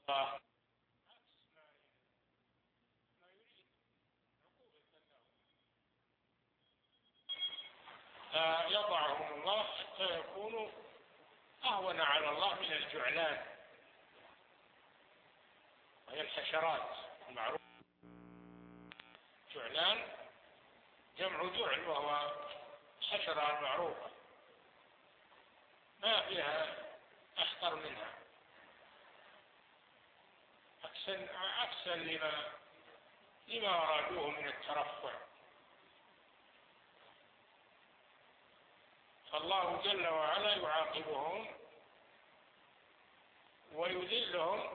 يضعهم الله حتى يكونوا أهون على الله من الجعلان، وهي الحشرات المعروفة. جعلان جمع جعل، وهو حشرة معروفة ما فيها أخطر منها، عكسا لما أرادوه من الترفع. فالله جل وعلا يعاقبهم ويذلهم،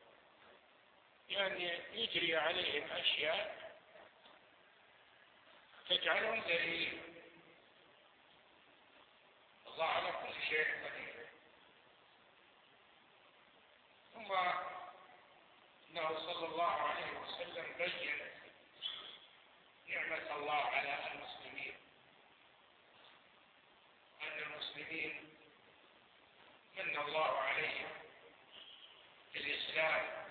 يعني يجري عليهم أشياء تجعلهم ذليل. الله على كل شيء قدير. ثم إنه صلى الله عليه وسلم بين نعمة الله على المسلمين، أن المسلمين من الله عليهم بالإسلام،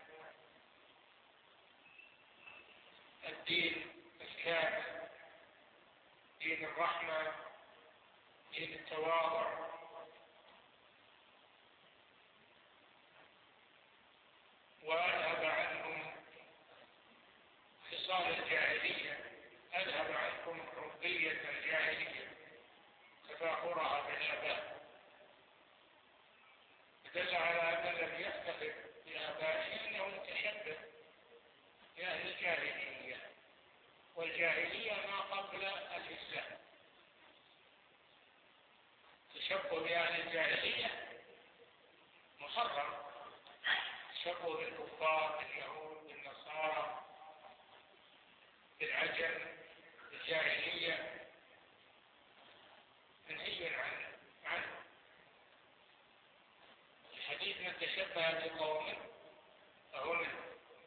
الدين الكامل، دين الرحمة، دين التواضع. وأذهب عنهم خصال الجاهلية، أذهب عنكم ربية الجاهلية تفاخرها بالآباء. دل على أن الذي يفتخر بآبائه أنه متشبه بأهل الجاهلية، والجاهلية ما قبل الإسلام. تشبه بأهل الجاهلية محرم، تشبه بالكفار، باليهود، بالنصارى، بالعجم، بالجاهلية منهي عنه. الحديث من تشبه بقوم فهو منه.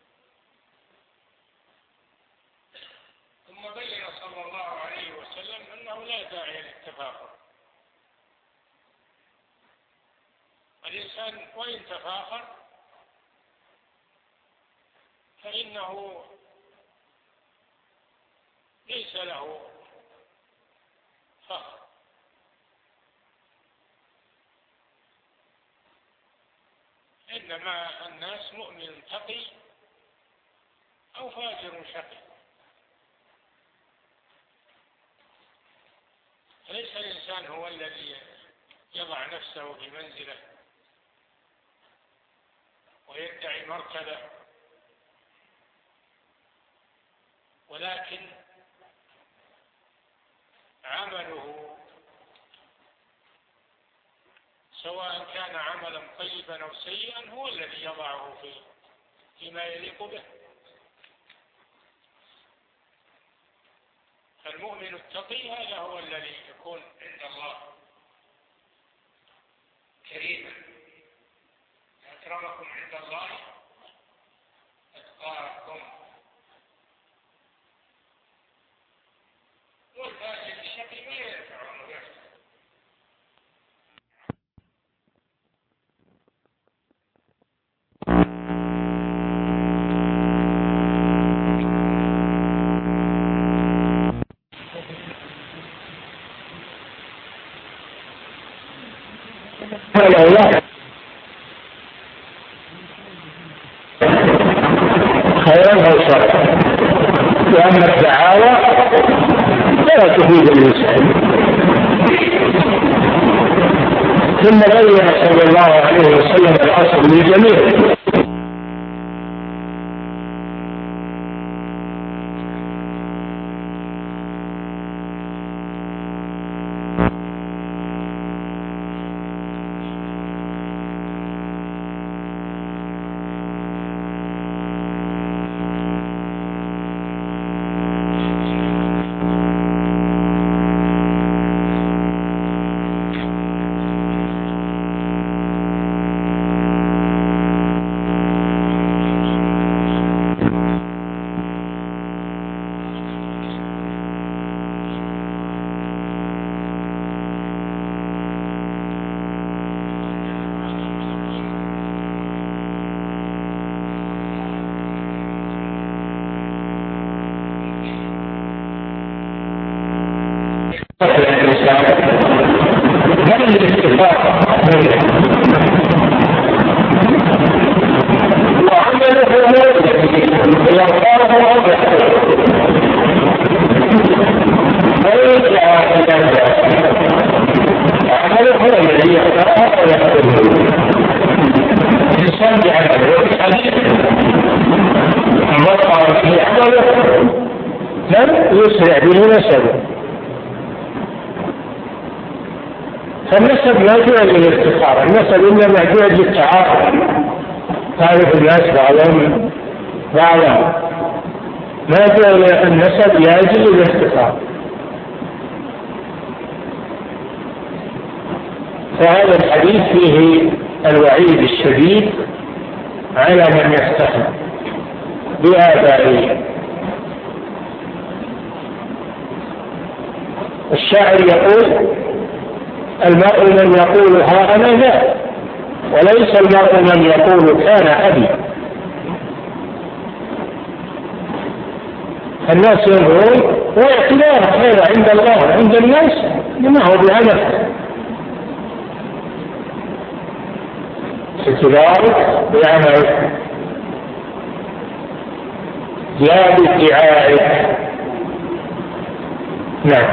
ثم بين صلى الله عليه وسلم أنه لا داعي للتفاخر. الإنسان وإن تفاخر فإنه ليس له فخر، إنما الناس مؤمن تقي أو فاجر شقي. ليس الإنسان هو الذي يضع نفسه في منزله ويدعي مرتبة، ولكن عمله سواء كان عملا طيبا أو سيئا هو الذي يضعه فيما يليق به. فالمؤمن التقي هذا هو الذي يكون عند الله كريما. أكرمكم عند الله أتقاكم. والفاسد الشقي ما ينفعه نفسه. خيرا أو شرا، لأن الدعاوى لا تفيد الإنسان. ثم بين صلى الله عليه وسلم الأصل للجميع. الإنسان بعمله وبحديث مطعم في عمله لم يسرع به نسبه، فالنسب ما جاء للافتقار، النسب إنما جاء للتعارف، تعرف الناس بعضهم بعضا، ما جاء النسب يجي للافتقار. فهذا الحديث فيه الوعيد الشديد على من يفتخر بآبائه. الشاعر يقول: المرء من يقول ها أنا ذا، وليس المرء من يقول كان أبي. الناس ينظرون واعتبار هذا عند الله عند الناس لما هو بعمل، اعتبارك بعملك لا بادعائك. نعم.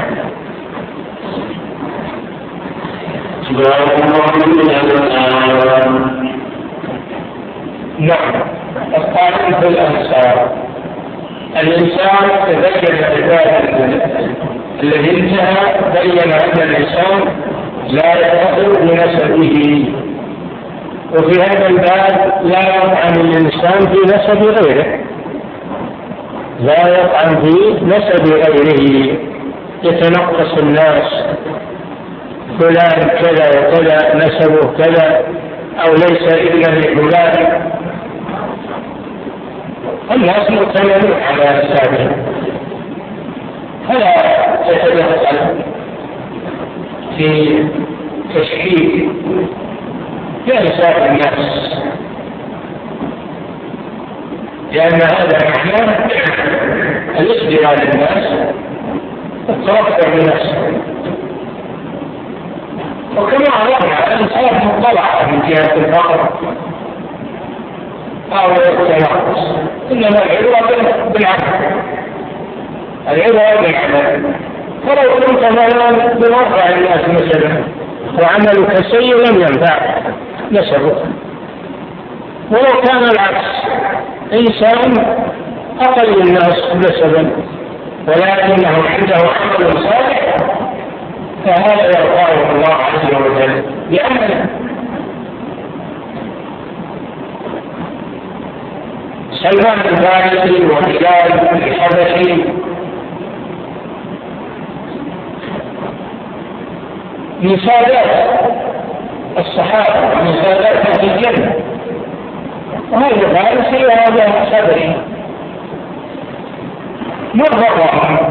نعم. القائل في الأنصار، الإنسان تبين عبادة الذي انتهى بين أن الإنسان لا يفتخر بنسبه، وفي هذا الباب لا يطعن الإنسان في نسب غيره، لا يطعن في نسب غيره، يتنقص الناس فلان كذا وكذا نسبه كذا أو ليس إلا لفلان. الناس مؤتمنون على نسبهم، فلا تتدخل في تشكيك لأنساب الناس، لأن هذا معناه الاشتغال بالناس والترفع بنفسه. وكما عرفنا الإنسان مطلع من جهة الفقر أو التنقص، إنما العبرة بالعمل، العبرة بالعمل. فلو كنت مثلا بمرفع الناس مثلا وعملك سيء لم ينفع نسبك، ولو كان العكس، إنسان أقل الناس نسبا ولكنه عنده عمل صالح، فهذا يرفعه الله عز وجل بأمره. سلمان الفارسي وبلال الحبشي من سادات الصحابة، من سادات في الجنة، وهذا الفارسي وهذا صدري مرة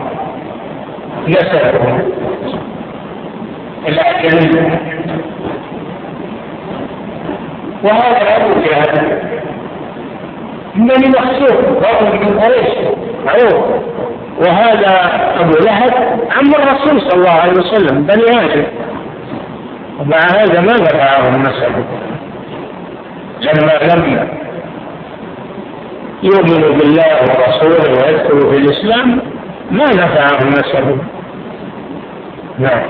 نسبه الأكل، وهذا أبو جهل من مخصوص رجل من قريش عوف، وهذا أبو لهب عم الرسول صلى الله عليه وسلم بني هاشم، ومع هذا ما نفعه النسب، لما لم يؤمن بالله ورسوله ويدخل في الإسلام ما نفعه النسب. نعم.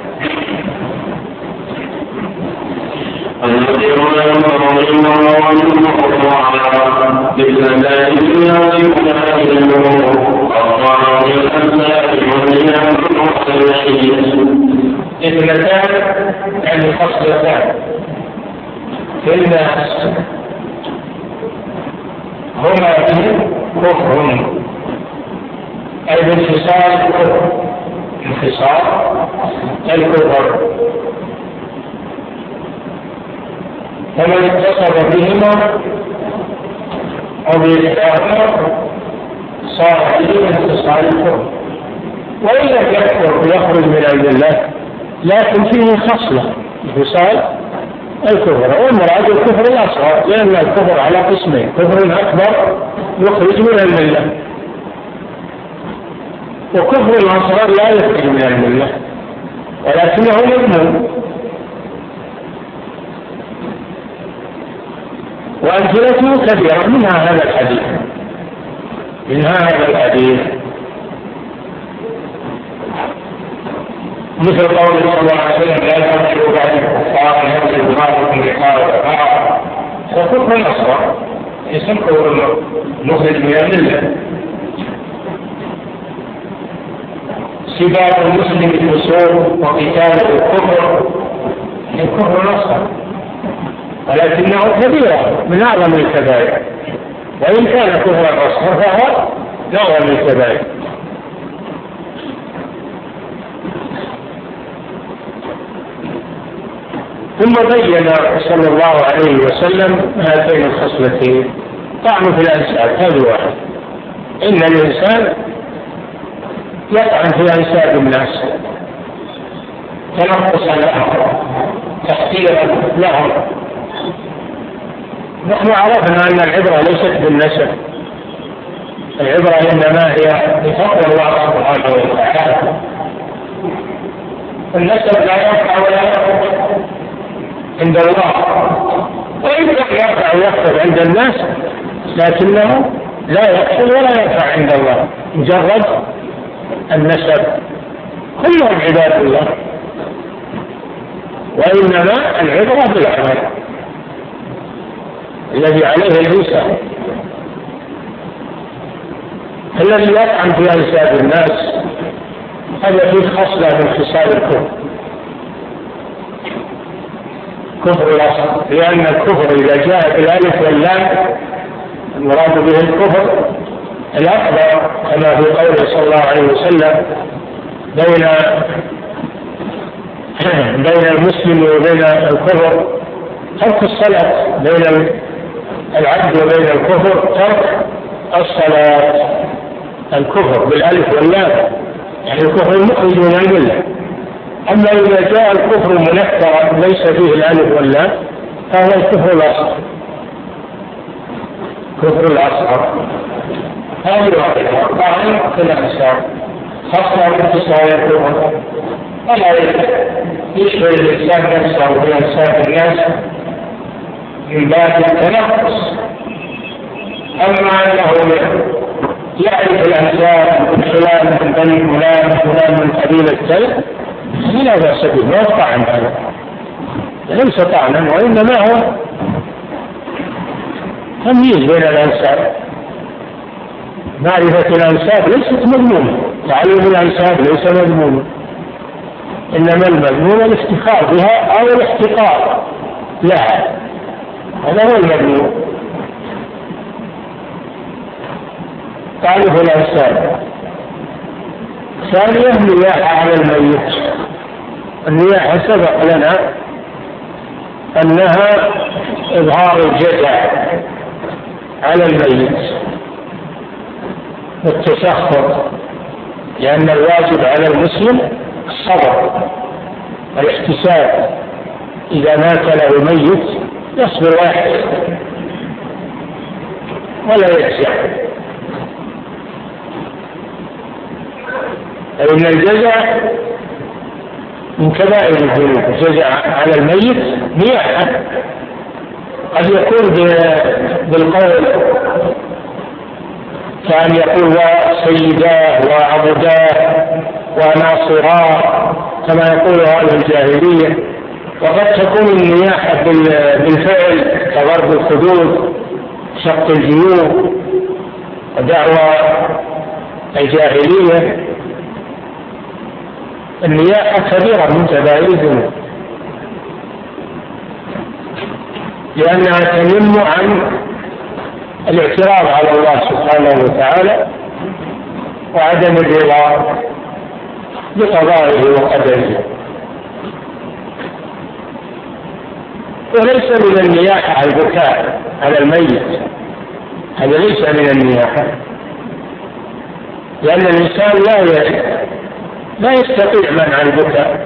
اثنتان يعني خصلتان في الناس هما كفر، أي بانفصال الكفر، انفصال الكفر، فمن اتصف بهما أو بإحداهما صار فيه انفصال الكفر، وإن لم يكفر يخرج من الملة، لكن فيه خصلة انفصال الكفر، والمراد الكفر الأصغر، لأن الكفر على قسمين: كفر أكبر يخرج من الملة، وكفر الأصغر لا يخرج من الملة ولكنه مذموم. وأمثلته كثيرة، منها هذا الحديث، مثل قول صلى الله عليه وسلم: لا تنكروا بعد الكفار ينزل بعضكم لقاء الكفار، وكفر الأصغر اسم كفر مخرج من الملة. سباب المسلم الفسوق وقتاله الكفر الكفر الأصغر، ولكنه كبيرة من أعظم الكبائر، وإن كان كفر الأصغر فهو أعظم الكبائر. ثم بين صلى الله عليه وسلم هاتين الخصلتين. طعن في الأنساب هذا واحد، إن الإنسان يطعن في أنساب الناس تنقصا لهم تحقيرا لهم. نحن عرفنا أن العبرة ليست بالنسب، العبرة إنما هي بفضل الله سبحانه وتعالى. النسب لا ينفع ولا ينفع عند الله، وإن كان ينفع ويكثر عند الناس لكنه لا يكثر ولا ينفع عند الله. مجرد النسب كلهم عباد الله، وإنما العبرة بالعمل الذي عليه الإنسان. الذي يطعن في أنساب الناس هذا فيه خصلة من خصال الكفر، كفر الأصغر، لأن الكفر إذا جاء بالألف واللام المراد به الكفر الأكبر كما في قوله صلى الله عليه وسلم بين المسلم وبين الكفر ترك الصلاة، بين العبد وبين الكفر ترك الصلاة. الكفر بالألف واللام يعني الكفر المخرج من الملة. أما إذا جاء الكفر منكرا ليس فيه الألف واللام فهو الكفر الأصغر. كفر الأصغر هذه طعن في الأنساب خاصة باتصال الكفر، ولا يشبه الإنسان نفسه في أنساب الناس من باب التنقص. أما أنه يعرف الأنساب من فلان من بني فلان فلان من قبيلة كذا لا بأس به، لا طعن هذا، ليس طعنا وإنما هو تمييز بين الأنساب. معرفة الأنساب ليست مذمومة، تعليم الأنساب ليس مذموما، إنما المذموم الافتخار بها أو الاحتقار لها، هذا هو المذموم. تعرف الأنساب. ثانيا النياحة على الميت. النياحة سبق لنا أنها إظهار الجزع على الميت والتسخط، لأن الواجب على المسلم الصبر والاحتساب. إذا مات له ميت يصبر ويحتسب ولا يجزع، فإن الجزع من كبائر الذنوب. الجزع على الميت نياحة، قد يكون بالقول كان يقول وسيداه وعبداه وناصراه كما يقول أهل الجاهلية، وقد تكون النياحة بالفعل كضرب الخدود شق الجيوب ودعوى الجاهلية. النياحة كبيرة من كبائر الذنوب لأنها تنم عن الاعتراض على الله سبحانه وتعالى وعدم الرضا بقضائه وقدره. وليس من النياحة البكاء على الميت، هذا ليس من النياحة، لأن الإنسان لا يستطيع منع البكاء،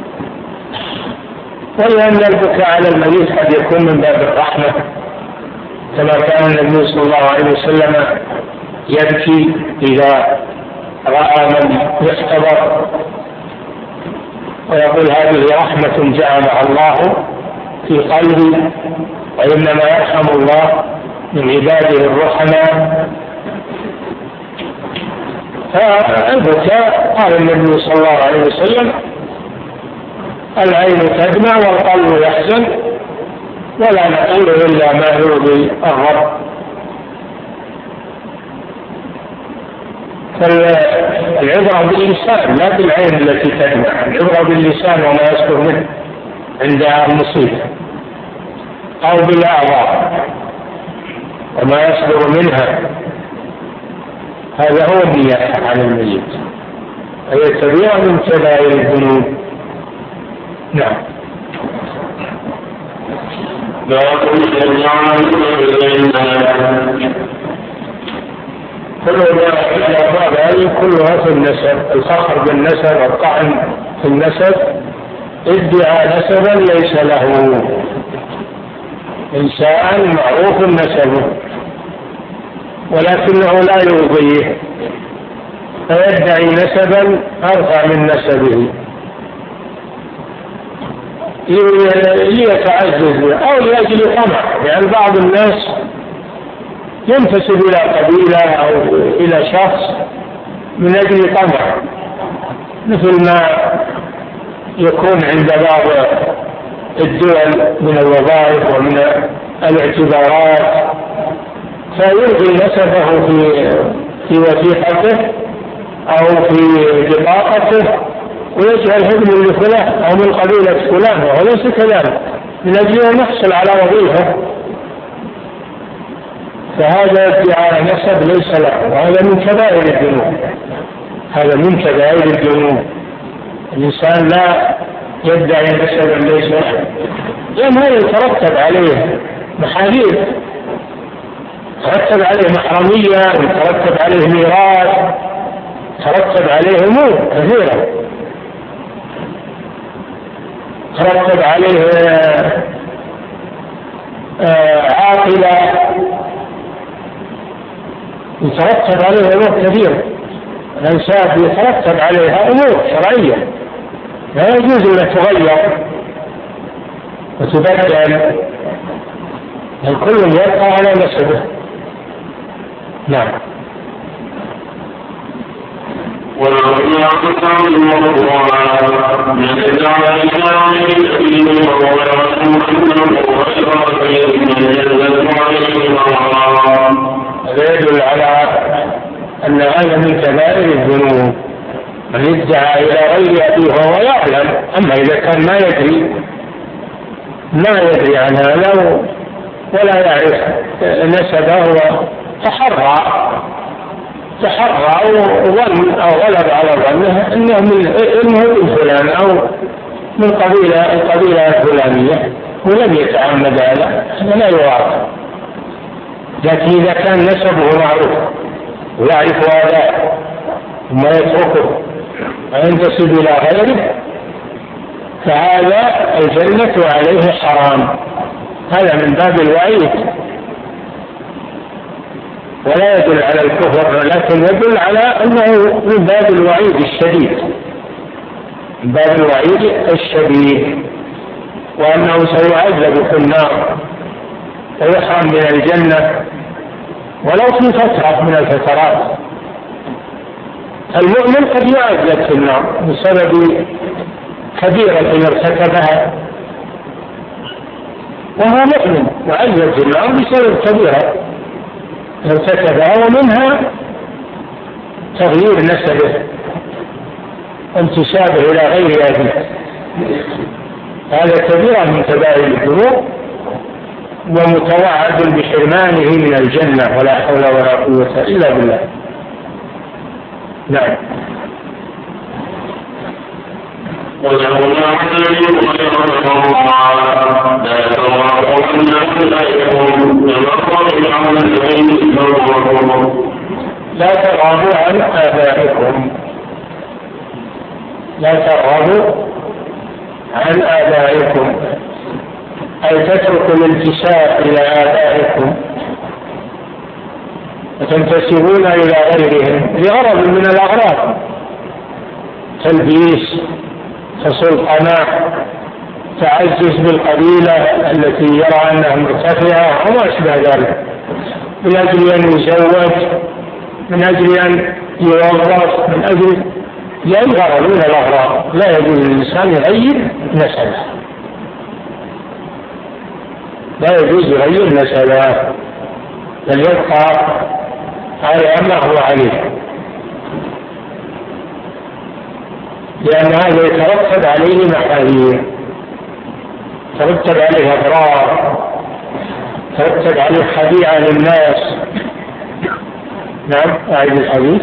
ولأن البكاء على الميت قد يكون من باب الرحمة، كما كان النبي صلى الله عليه وسلم يبكي إذا رأى من يختبر ويقول هذه رحمة جعلها الله في قلبي، وإنما يرحم الله من عباده الرحماء. فالبكاء قال النبي صلى الله عليه وسلم العين تدمع والقلب يحزن ولا نقول إلا ما يرضي الرب. فالعبرة باللسان لا بالعين التي تدمع، العبرة باللسان وما يصدر منه عند المصيبة، أو بالأعضاء وما يصدر منها، هذا هو النياحة عن الميت، هي كبيرة من كبائر الذنوب. نعم. كل الأبواب هذه كلها في النسب، الفخر بالنسب والطعن في النسب، ادعى نسبا ليس له، إنسان معروف نسبه ولكنه لا يرضيه فيدعي نسبا أرفع من نسبه ليتعزز أو لأجل طمع، يعني بعض الناس ينتسب إلى قبيلة أو إلى شخص من أجل طمع، مثل ما يكون عند بعض الدول من الوظائف ومن الاعتبارات، فيلغي نسبه في وثيقته أو في بطاقته ويجعل ابن لفلان أو من قبيلة فلان، وهو ليس كذلك، من أجل أن يحصل على وظيفة، فهذا ادعاء نسب ليس له، وهذا من كبائر الذنوب، هذا من كبائر الذنوب. الإنسان لا يدعي نسبا ليس له، لأن هذا يترتب عليه محاذير، يترتب عليه محرمية، يترتب عليه ميراث، يترتب عليه أمور كثيرة، يترتب عليه عاقلة، يترتب عليها أمور كثيرة، الأنساب يترتب عليها أمور شرعية لا يجوز أن تغير وتبدل، الكل يبقى على نسبه. نعم. هذا يدل على أن هذا من كبائر الذنوب، من ادعى إلى غير أبيه وهو يعلم. أما إذا كان ما يدري عن هذا ولا يعرف نسبه وتحرى وظن أو غلب على ظنه إنه من فلان أو من القبيلة الفلانية ولم يتعمد هذا لا يعاقب. لكن إذا كان نسبه معروف ويعرف هذا ثم يتركه وينتسب إلى غيره فهذا الجنة عليه حرام، هذا من باب الوعيد، ولا يدل على الكفر، لكن يدل على أنه من باب الوعيد الشديد، من باب الوعيد الشديد، وأنه سيعذب في النار ويحرم من الجنة ولو في فترة من الفترات. المؤمن قد يعذب في النار بسبب كبيرة ارتكبها وهو مؤمن، يعذب في النار بسبب كبيرة ارتكبها، ومنها تغيير نسبه وانتسابه إلى غير أبيه، هذا كبيرة من كبائر الذنوب ومتوعد بحرمانه من الجنة، ولا حول ولا قوة إلا بالله. نعم. لا ترغبوا عن آبائكم، لا ترغبوا عن آبائكم، أي تتركوا الانتساب إلى آبائكم وتنتسبون إلى غيرهم لغرض من الأغراض، تلبيس، حصول قناع، تعزز بالقبيلة التي يرى أنها مرتفعة وما أشبه ذلك، من أجل أن يزوج، من أجل أن يوظف، من أجل لأي غرض من الأغراض. لا يجوز للإنسان يغير نسبه. لا يجوز يغير نسبه، بل يبقى على ما هو عليه، لأن هذا يترتب عليه محاذير، يترتب عليه أضرار، يترتب عليه خديعة للناس. نعم، أعيد الحديث.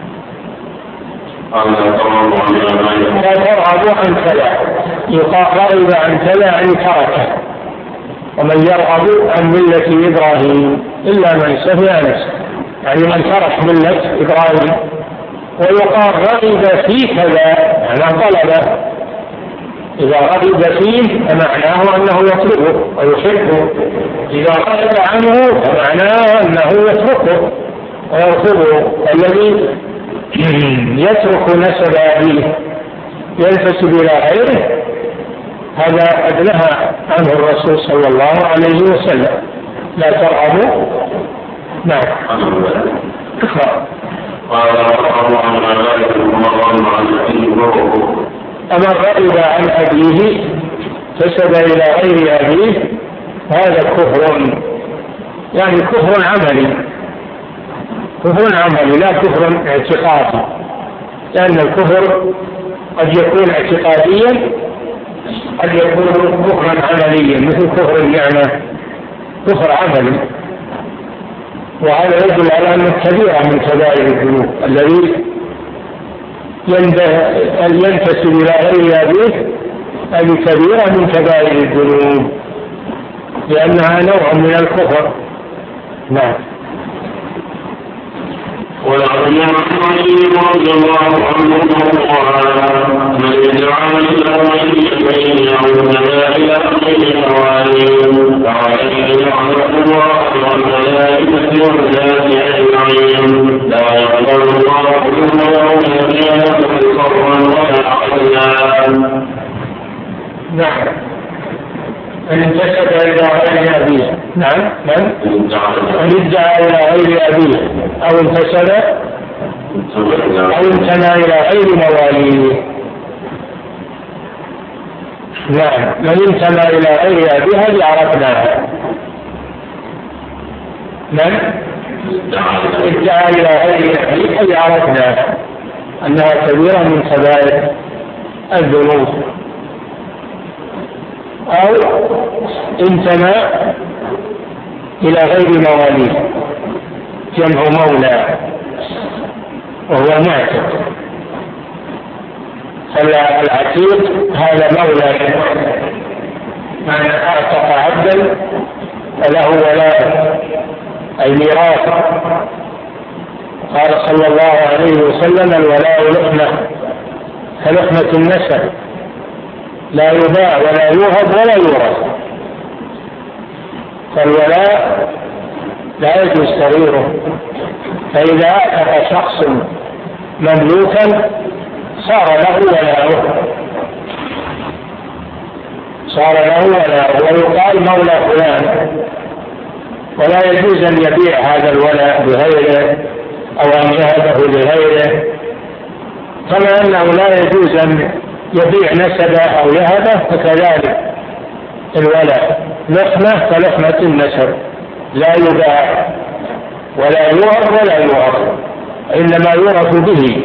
لا ترغبوا عن كذا، رغب عن كذا يعني تركه. ومن يرغب عن ملة إبراهيم إلا من سفه نفسه، يعني من ترك ملة إبراهيم. ويقال رغب في كذا يعني طلبه، إذا رغب فيه فمعناه أنه يطلبه ويحبه، إذا رغب عنه فمعناه أنه يتركه ويرفضه. الذي يترك نسب أبيه ينتسب إلى غيره هذا قد نهى عنه الرسول صلى الله عليه وسلم، لا ترغبوا. نعم. أما رغب عن أبيه فسد إلى غير أبيه هذا كفر، يعني كفر عملي، كفر عملي لا كفر اعتقادي، لأن الكفر قد يكون اعتقاديا قد يكون كفرا عمليا، مثل كفر النعمة كفر عملي. وهذا يدل على أن كبيرة من كبائر الذنوب الذي ينتسب إلى غير أبيه، هذه كبيرة من كبائر الذنوب لأنها نوع من الكفر. نعم. ولعن علي رضي الله عنه من يجعل له بين يومنا إلى خير موالين فعليه لعنة الله والملائكة والناس أجمعين لا يقبل الله منه يوم القيامة صرا ولا عدلا. نعم. من انتسب إلى غير أبيه. نعم. من ادعى إلى غير أبيه أو انتسب أو انتمى إلى غير مواليه. نعم. من انتمى إلى غير أبيه هذه عرفناها. من ادعى إلى غير أبيه هذه عرفناها أنها كبيرة من كبائر الذنوب. أو انتمى إلى غير مواليه، جمع مولى وهو معتق، فالعتيق هذا مولى من أعتق عبدا فله ولاء أي ميراث. قال صلى الله عليه وسلم الولاء لحمة كلحمة النسب لا يباع ولا يوهب ولا يورث، فالولاء لا يجوز تغييره. فإذا أعتق شخص مملوكا صار له ولاؤه، صار له ولاؤه ويقال مولى فلان، ولا يجوز أن يبيع هذا الولاء بغيره أو أن يهبه لغيره، كما أنه لا يجوز أن يبيع نسبه أو يهبه، فكذلك الولاء لحمة كلحمة النسب لا يباع ولا يورث ولا يورث، إنما يورث به.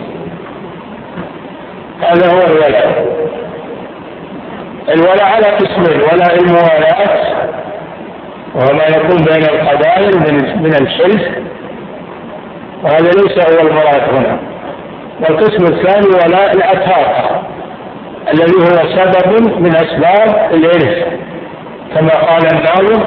هذا هو الولاء. الولاء على قسمين: ولاء الموالاة وهو ما يكون بين القبائل من الحلف، وهذا ليس هو المراد هنا. والقسم الثاني ولاء العتاق الذي هو سبب من أسباب الإرث، كما قال الناظم: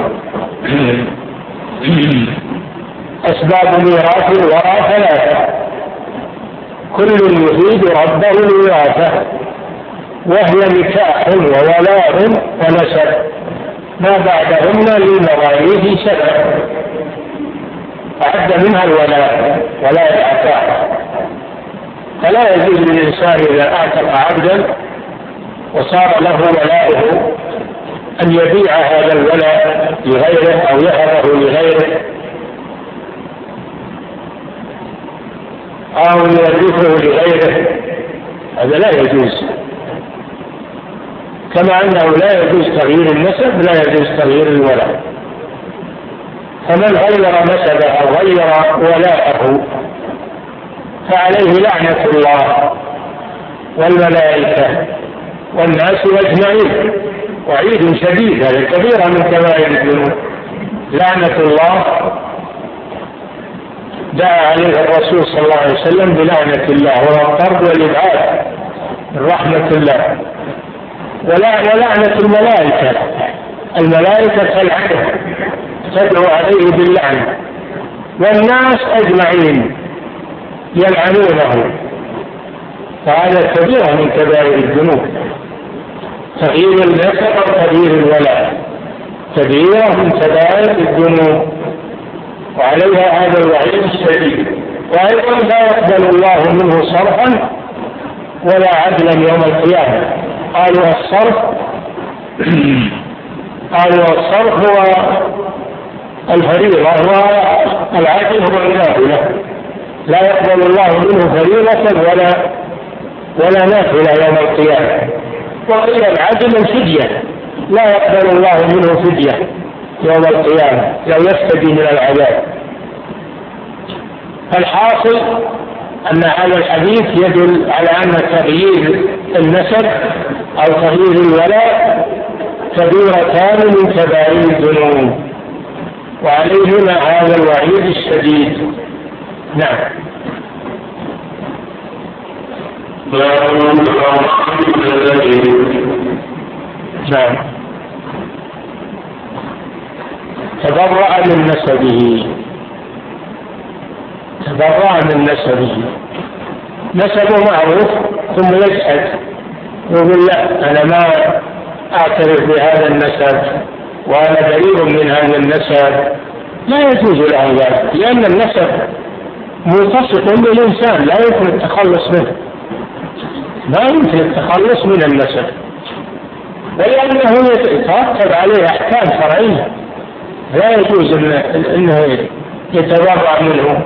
أسباب ميراث الورى ثلاثة كل يفيد ربه الوراثة، وهي نكاح وولاء ونسب، ما بعدهن للمواريث سبب. أعد منها الولاء ولاء العتاق، فلا يجوز للإنسان إذا أعتق عبدا وصار له ولاؤه أن يبيع هذا الولاء لغيره أو يهبه لغيره أو يورثه لغيره، هذا لا يجوز. كما أنه لا يجوز تغيير النسب لا يجوز تغيير الولاء. فمن غير نسبه أو غير ولاءه فعليه لعنة الله والملائكة والناس أجمعين، وعيد شديد، هذا كبيرة من كبائر الذنوب. لعنة الله دعا عليه الرسول صلى الله عليه وسلم بلعنة الله والطرد والإبعاد من رحمة الله. ولعنة الملائكة، الملائكة تلعنه تدعو عليه باللعنة، والناس أجمعين يلعنونه، فهذا كبيرة من كبائر الذنوب. تغيير النسب وتغيير الولاء كبيرة من كبائر الذنوب، وعليها هذا الوعيد الشديد. وأيضا لا يقبل الله منه صرفا ولا عدلا يوم القيامة. قالوا الصرف هو الفريضة والعدل هو النافلة، لا يقبل الله منه فريضة ولا نافلة يوم القيامة. وقيل العدل الفدية، لا يقبل الله منه فدية يوم القيامة لو يفتدي من العذاب. فالحاصل أن هذا الحديث يدل على أن تغيير النسب أو تغيير الولاء كبيرتان من كبائر الذنوب، وعليهما هذا الوعيد الشديد. نعم. نعم. تبرأ من نسبه، نسبه معروف ثم يجحد يقول لا أنا ما أعترف بهذا النسب وأنا بريء من هذا النسب، لا يجوز له ذلك، لأن النسب ملتصق بالإنسان لا يمكن التخلص منه، لا يمكن التخلص من النسب، ولأنه يترتب عليه أحكام شرعية لا يجوز أنه يتبرع منه،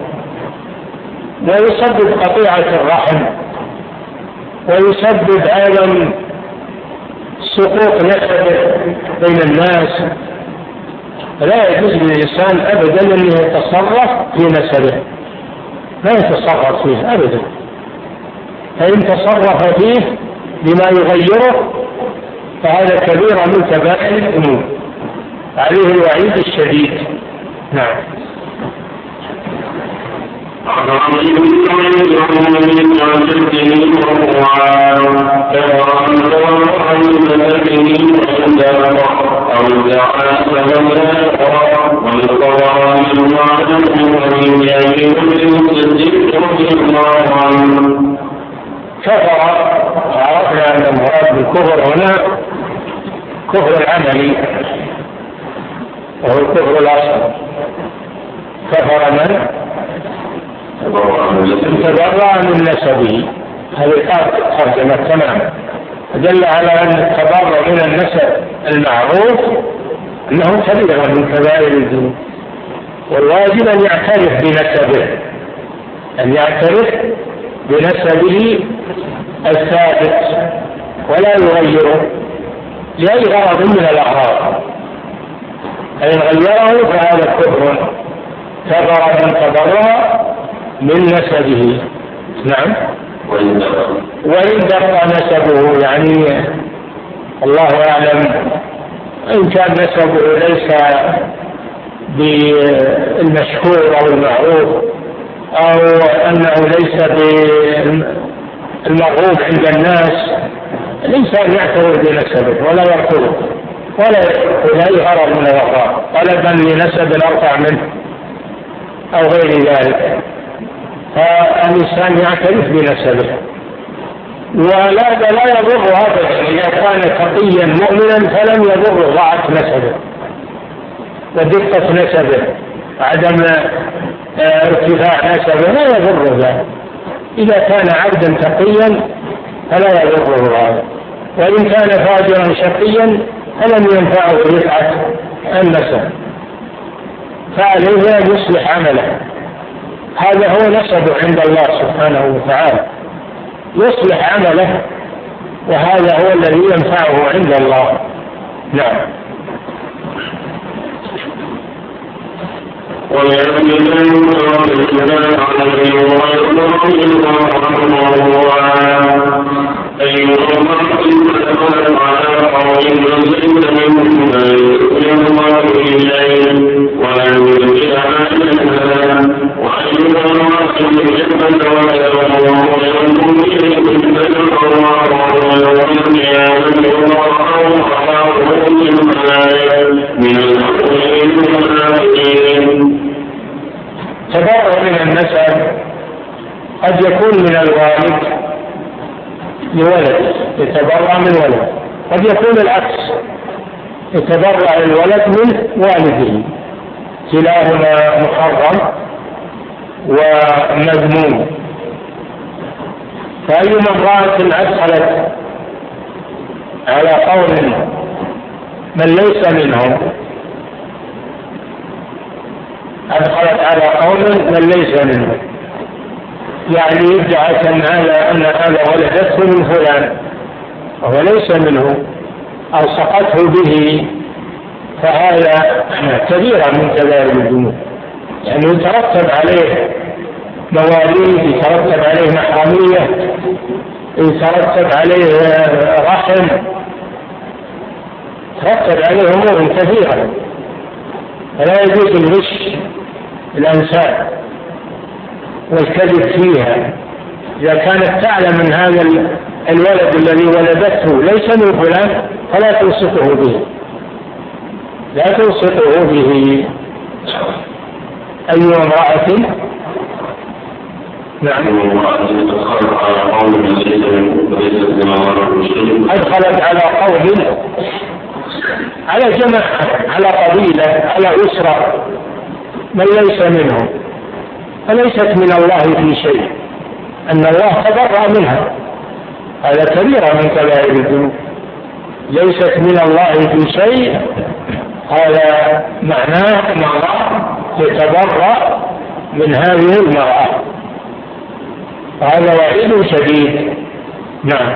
ويسبب قطيعة الرحم، ويسبب أيضا سقوط نسب بين الناس. لا يجوز للإنسان أبدا أن يتصرف في نسبه، لا يتصرف فيه أبدا، فإن تصرف فيه بما يغيره فهذا كبيرة من كبائر الذنوب، عليه الوعيد الشديد. نعم. كفر، عرفنا أن المراد بالكفر هنا كفر العملي وهو الكفر الأصغر. كفر من تبرأ من نسبه، هذه ترجمة تماما، دل على أن التبرؤ من النسب المعروف أنه كبيرة من كبائر الذنوب، والواجب أن يعترف بنسبه، أن يعترف بنسبه الثابت ولا يغيره لأي غرض من الأغراض، فإن غيره فهذا كفر، كفر من تبرأ من نسبه. نعم. وإن بقى نسبه، يعني الله أعلم إن كان نسبه ليس بالمشهور أو المعروف، أو أنه ليس بالمرغوب عند الناس، الإنسان يعترف بنسبه ولا يرفضه ولا يأخذ أي غرض من الأغراض طلبا لنسب أرفع منه أو غير ذلك، فالإنسان يعترف بنسبه. ولا يضر هذا، إذا كان تقيا مؤمنا فلم يضر ضعف نسبه ودقة نسبه، عدم ارتفاع نسبه لا يضر ذلك. إذا كان عبدا تقيا فلا يضره هذا، وإن كان فاجرا شقيا فلم ينفعه رفعة النسب، فعليه أن يصلح عمله. هذا هو نسبه عند الله سبحانه وتعالى، يصلح عمله، وهذا هو الذي ينفعه عند الله. نعم. تبرع من النسب قد يكون من الوالد لولد، يتبرع من ولد، قد يكون العكس، يتبرع الولد من والده، كلاهما محرم ومذموم. فأيما امرأة أدخلت على قول من ليس منهم، أدخلت على قول من ليس منهم، يعني يدعى أن هذا ولدته من فلان وهو ليس منه أو سقطه به، فهذا كبيرة من كبائر الذنوب، يعني يترتب عليه مواليد، يترتب عليه محرمية، يترتب عليه رحم، يترتب عليه أمور كثيرة، فلا يجوز الغش الأنساب والكذب فيها. إذا كانت تعلم من هذا الولد الذي ولدته ليس من فلان فلا تلصقه به، لا تلصقه به. أي امرأة أدخلت على قوم، على جماعة، على قبيلة، على أسرة، من ليس منهم، فليست من الله في شيء، أن الله تبرأ منها، هذا كبيرة من كبائر الذنوب. ليست من الله في شيء، هذا معناه أن الله يتبرأ من هذه المرأة، هذا وعيد شديد. نعم.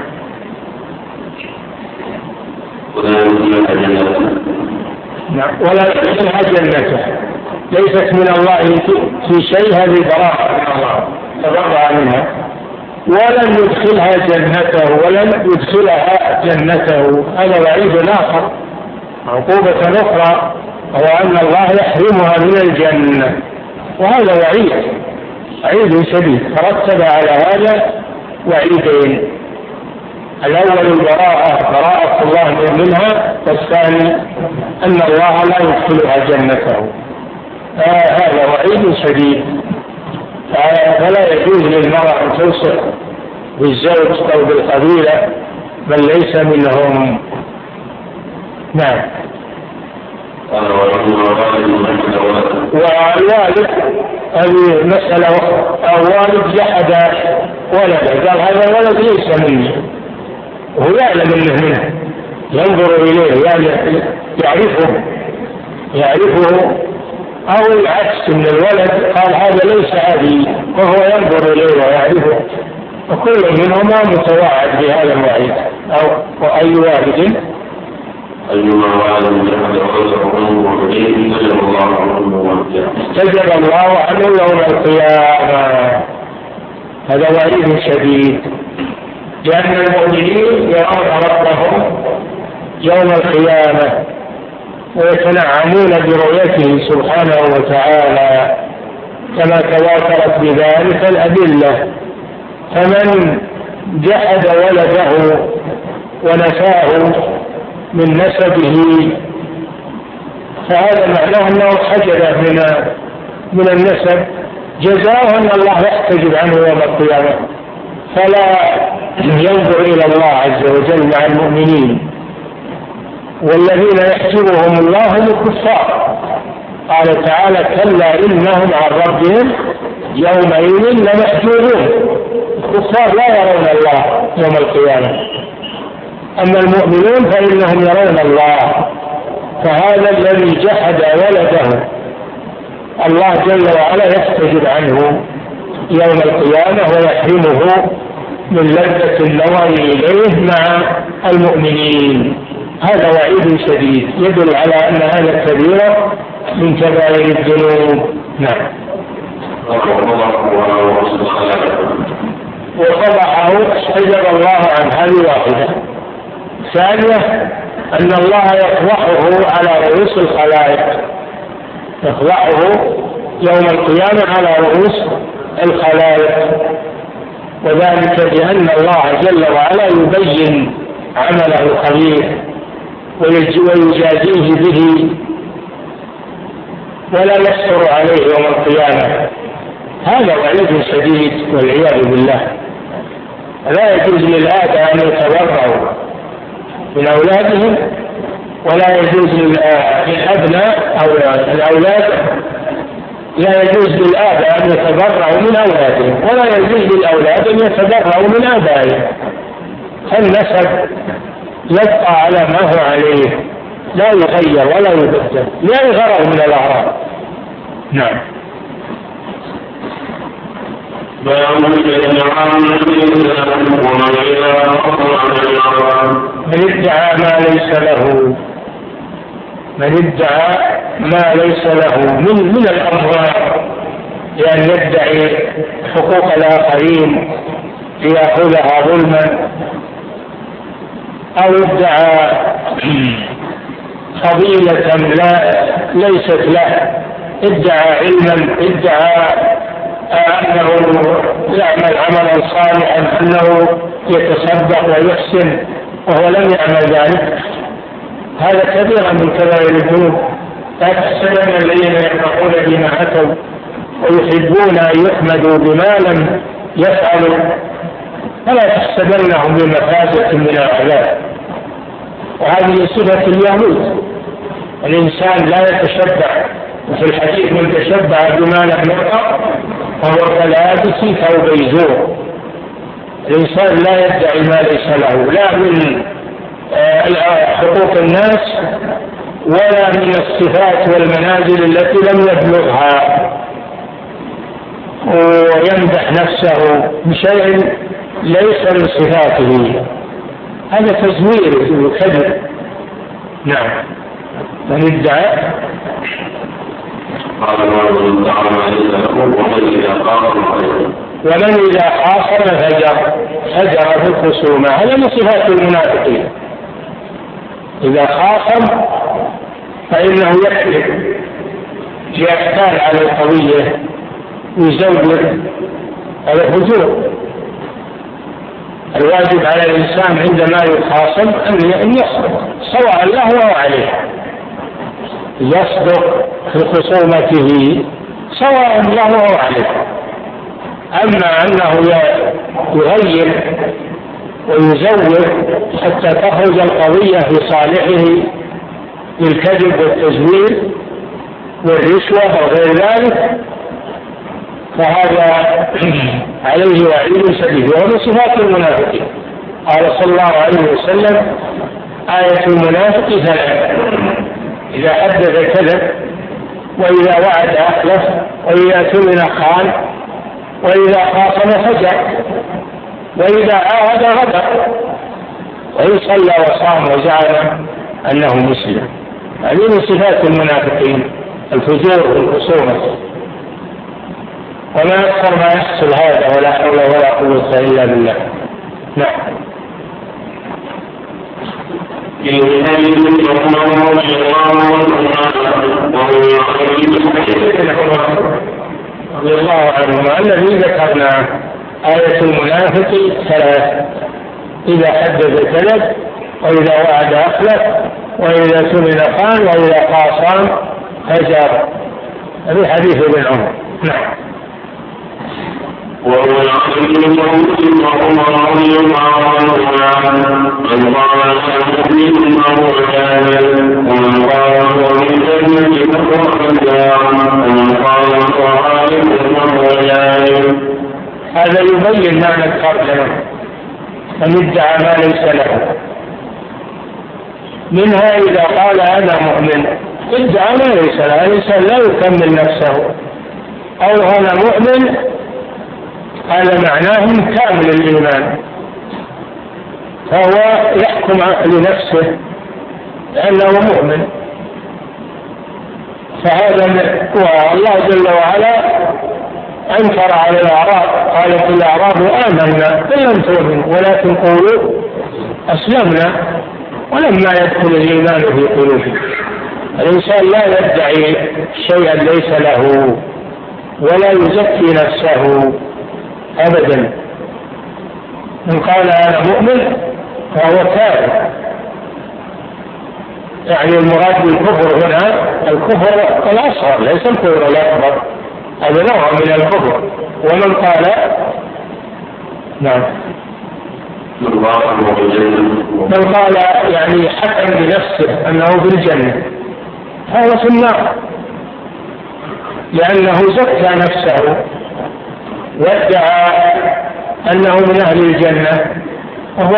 ولا يدخلها جنته، ليست من الله في شيء، هذه براءة من الله تبرأ منها. ولن يدخلها جنته، ولن يدخلها جنته، هذا وعيد آخر، عقوبة أخرى، هو أن الله يحرمها من الجنة، وهذا وعيد شديد. ترتب على هذا وعيدين: الأول البراءة، براءة الله منها، والثاني أن الله لا يدخلها جنته، هذا وعيد شديد. فلا يجوز للمرأة أن تلصق بالزوج أو بالقبيلة من ليس منهم. نعم. والوالد، هذه مسألة أخرى، الوالد جحد ولده، قال هذا الولد ليس مني، وهو يعلم منه، ينظر إليه، يعرفه، أو العكس من الولد قال هذا ليس أبي، وهو ينظر إليه ويعرفه، وكل منهما متوعد بهذا الوعيد. أو أي والد استجب الله عنه يوم القيامة، هذا وعيد شديد، لأن المؤمنين يرون ربهم يوم القيامة ويتنعمون برؤيته سبحانه وتعالى، كما تواترت بذلك الأدلة. فمن جحد ولده ونفاه من نسبه فهذا معناه أنه حجب من النسب، جزاؤه أن الله يحتجب عنه يوم القيامة، فلا ينظر إلى الله عز وجل مع المؤمنين. والذين يحجبهم الله هم الكفار، قال تعالى: كلا إنهم عن ربهم يومئذ لمحجوبون. الكفار لا يرون الله يوم القيامة، أما المؤمنون فإنهم يرون الله. فهذا الذي جحد ولده الله جل وعلا يحتجب عنه يوم القيامة ويحرمه من لذة النظر إليه مع المؤمنين. هذا وعيد شديد يدل على أن هذا كبيرة من كبائر الذنوب. نعم. وفضحه حجب الله عنه، هذه واحدة. ثانية أن الله يفضحه على رؤوس الخلائق، يفضحه يوم القيامة على رؤوس الخلائق، وذلك بأن الله جل وعلا يبين عمله الخبيث ويجازيه به ولا يستر عليه يوم القيامة. هذا وعيد شديد والعياذ بالله. لا يجوز للآباء أن يتبرعوا من أولادهم، ولا يجوز للأبناء أو الأولاد، لا يجوز للآباء أن يتبرعوا من أولادهم، ولا يجوز للأولاد أن يتبرعوا من آبائهم. فالنسب يبقى على ما هو عليه، لا يغير ولا يبدل لا غرض من الأعراض. نعم. من ادعى ما ليس له، من ادعى ما ليس له من الأموال، لأن يدعي حقوق الآخرين ليأخذها ظلما، أو ادعى فضيلة ليست له، ادعى علما، ادعى أنه يعمل عملا صالحا، أنه يتصدق ويحسن وهو لم يعمل ذلك، هذا كبير من كبائر الذنوب. لا تحسبن الذين يفرحون بما أتوا ويحبون أن يحمدوا بما لم يفعلوا، فلا تحسبنهم بمفازة من العذاب. وهذه صفة اليهود، الإنسان لا يتشبع، وفي الحديث من تشبع بما لم يفعل فهو كلابس ثوب زور. الإنسان لا يدعي ما ليس له، لا من حقوق الناس ولا من الصفات والمنازل التي لم يبلغها، ويمدح نفسه بشيء ليس من صفاته، هذا تزوير وكذب. نعم. من ادعى ومن إذا خاصم فجر في الخصومة، هذا من صفات المنافقين. إذا خاصم فإنه يكذب، يحتال على القضية ويزور، هذا فجور. الواجب على الإنسان عندما يخاصم أن يصدق سواء له وعليه، يصدق في خصومته سواء له وعليه. أما أنه يغير ويزور حتى تخرج القضية في صالحه بالكذب والتزوير والرشوة وغير ذلك، فهذا عليه وعيد شديد، وهو صفات المنافقين. قال صلى الله عليه وسلم: آية المنافق ثلاث: إذا حدث كذب، وإذا وعد أخلف، وإذا اؤتمن خان، وإذا خاصم فجر، وإذا عاهد غدر، وإن صلى وصام وزعم أنه مسلم. هذه من صفات المنافقين، الفجور والخصومة. وما أكثر ما يحصل هذا، ولا حول ولا قوة إلا بالله. نعم. رضي الله عنهما الذي ذكرنا آية المنافق ثلاث: إذا حدث كذب، وإذا وعد أخلف، وإذا اؤتمن خان، وإذا خاصم فجر. هذا حديث ابن عمر. نعم. وهو يعلم عمر رضي الله عنه من قال تحديد مولانا، ومن قال ومن جنة مخرجا، ومن قال صاحب مولانا. هذا يبين معنى الترجمة: من ادعى ما ليس له. منها إذا قال أنا مؤمن، ادعى ما ليس له، الإنسان لا يكمل نفسه، أو أنا مؤمن، هذا معناه كامل الإيمان، فهو يحكم لنفسه لأنه مؤمن. فهذا والله جل وعلا أنكر على الأعراب، قالت الأعراب آمنا قل لم تؤمنوا ولكن قولوا أسلمنا ولما يدخل الإيمان في قلوبكم. الإنسان لا يدعي شيئا ليس له ولا يزكي نفسه أبدا. من قال أنا مؤمن فهو كافر، يعني المراد بالكفر هنا الكفر الأصغر ليس الكفر الأكبر، هذا نوع من الكفر. ومن قال نعم من قال يعني حكم بنفسه أنه في الجنة هذا في النار، لأنه زكى نفسه وادعى أنه من أهل الجنة وهو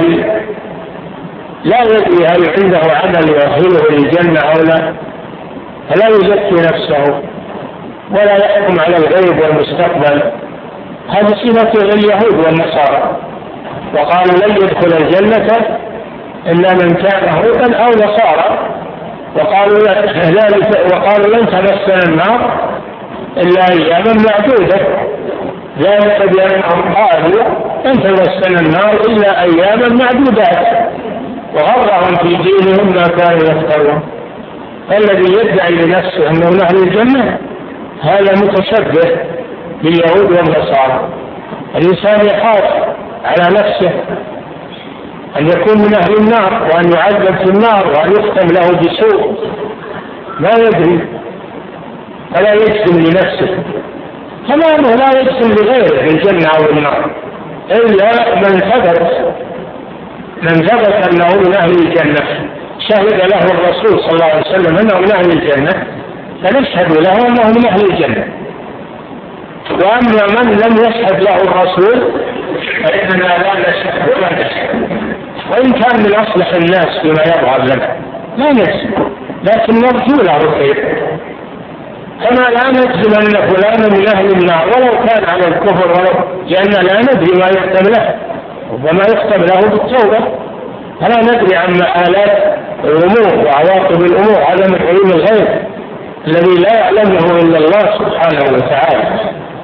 لا يدري هل عنده عمل يؤهله للجنة أو لا، فلا يزكي نفسه ولا يحكم على الغيب والمستقبل. هذه صفة لليهود والنصارى، وقالوا لن يدخل الجنة إلا من كان هودا أو نصارى، وقالوا لن تمسنا النار إلا أياما معدودة، ذلك بأنهم قالوا لن تمسنا النار إلا أياما معدودات وغرهم في دينهم ما كانوا يفترون. الذي يدعي لنفسه أنه من أهل الجنة هذا متشبه باليهود والنصارى. الإنسان يخاف على نفسه أن يكون من أهل النار وأن يعذب في النار وأن يختم له بسوء، لا يدري فلا يجزم لنفسه، كما أنه لا يجزم لغيره بالجنة أو النار إلا من ثبت أنه من أهل الجنة شهد له الرسول صلى الله عليه وسلم أنه من أهل الجنة فنشهد له أنه من أهل الجنة. وأما من لم يشهد له الرسول فإننا لا نشهد ولا نشهد، وإن كان من أصلح الناس فيما يظهر لنا لا نجزم، لكن نرجو له الخير، كما لا نجزم أن فلانا من أهل النار ولو كان على الكفر، لأن لا ندري ما يختم له، ربما يختم له بالتوبة، فلا ندري عن مآلات الأمور وعواقب الأمور، هذا من علم الغيب الذي لا يعلمه إلا الله سبحانه وتعالى.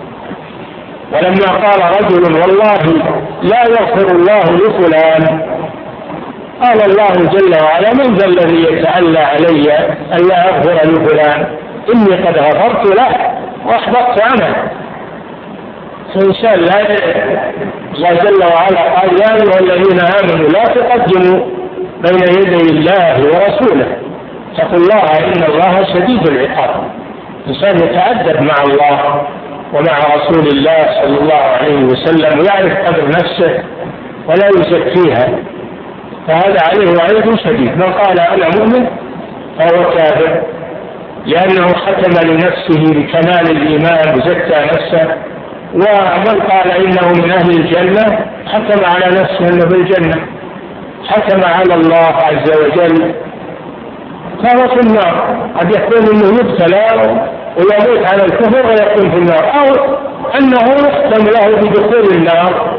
ولما قال رجل والله لا يغفر الله لفلان، قال الله جل وعلا من ذا الذي يتعلى علي ألا أغفر لفلان إني قد غفرت له وأحبطت عنه. فإنسان الله جل وعلا قال يا أيها الذين آمنوا لا تقدموا بين يدي الله ورسوله اتقوا الله إن الله شديد العقاب. الإنسان يتأدب مع الله ومع رسول الله صلى الله عليه وسلم ويعرف قدر نفسه ولا يزكيها، فهذا عليه وعيد شديد. من قال أنا مؤمن فهو كافر، لأنه ختم لنفسه بكمال الإيمان وزكى نفسه. ومن قال إنه من أهل الجنة حكم على نفسه أنه في الجنة، حكم على الله عز وجل فهو في النار. قد يكون أنه يبتلى ويموت على الكفر ويكون في النار، أو أنه يختم له بدخول النار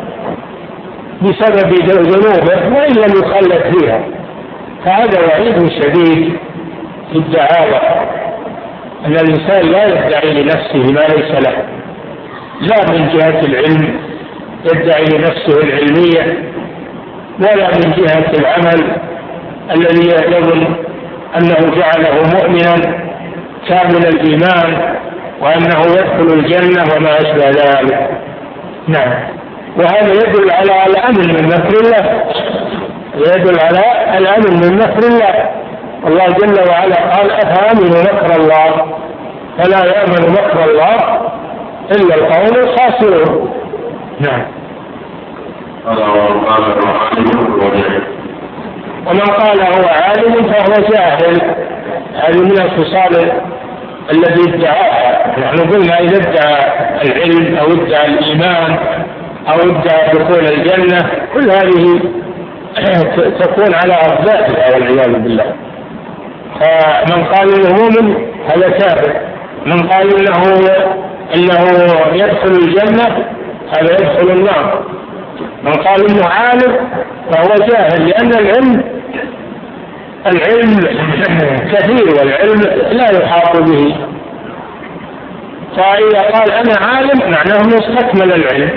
بسبب ذنوبه وإن لم يخلد فيها. فهذا وعيد شديد في الدعاوى، أن الإنسان لا يدعي لنفسه ما ليس له، لا من جهة العلم يدعي لنفسه العلمية، ولا من جهة العمل الذي يظن أنه جعله مؤمنا كامل الإيمان وأنه يدخل الجنة وما أشبه ذلك. نعم، وهذا يدل على الأمن من مكر الله، يدل على الأمن من مكر الله. الله جل وعلا قال أفأمنوا مكر الله فلا يأمن مكر الله إلا القوم الخاسرون. نعم. ومن قال هو عالم فهو جاهل، هذه من الخصال الذي ادعاها. نحن قلنا إذا ادعى العلم أو ادعى الإيمان أو ادعى دخول الجنة كل هذه تكون على أرضائها والعياذ بالله. فمن قال إنه مؤمن هذا كافر، من قال إنه يدخل الجنة هذا يدخل النار، من قال إنه عالم فهو جاهل، لأن العلم العلم كثير والعلم لا يحاط به. فإذا قال أنا عالم معناه أنه استكمل العلم،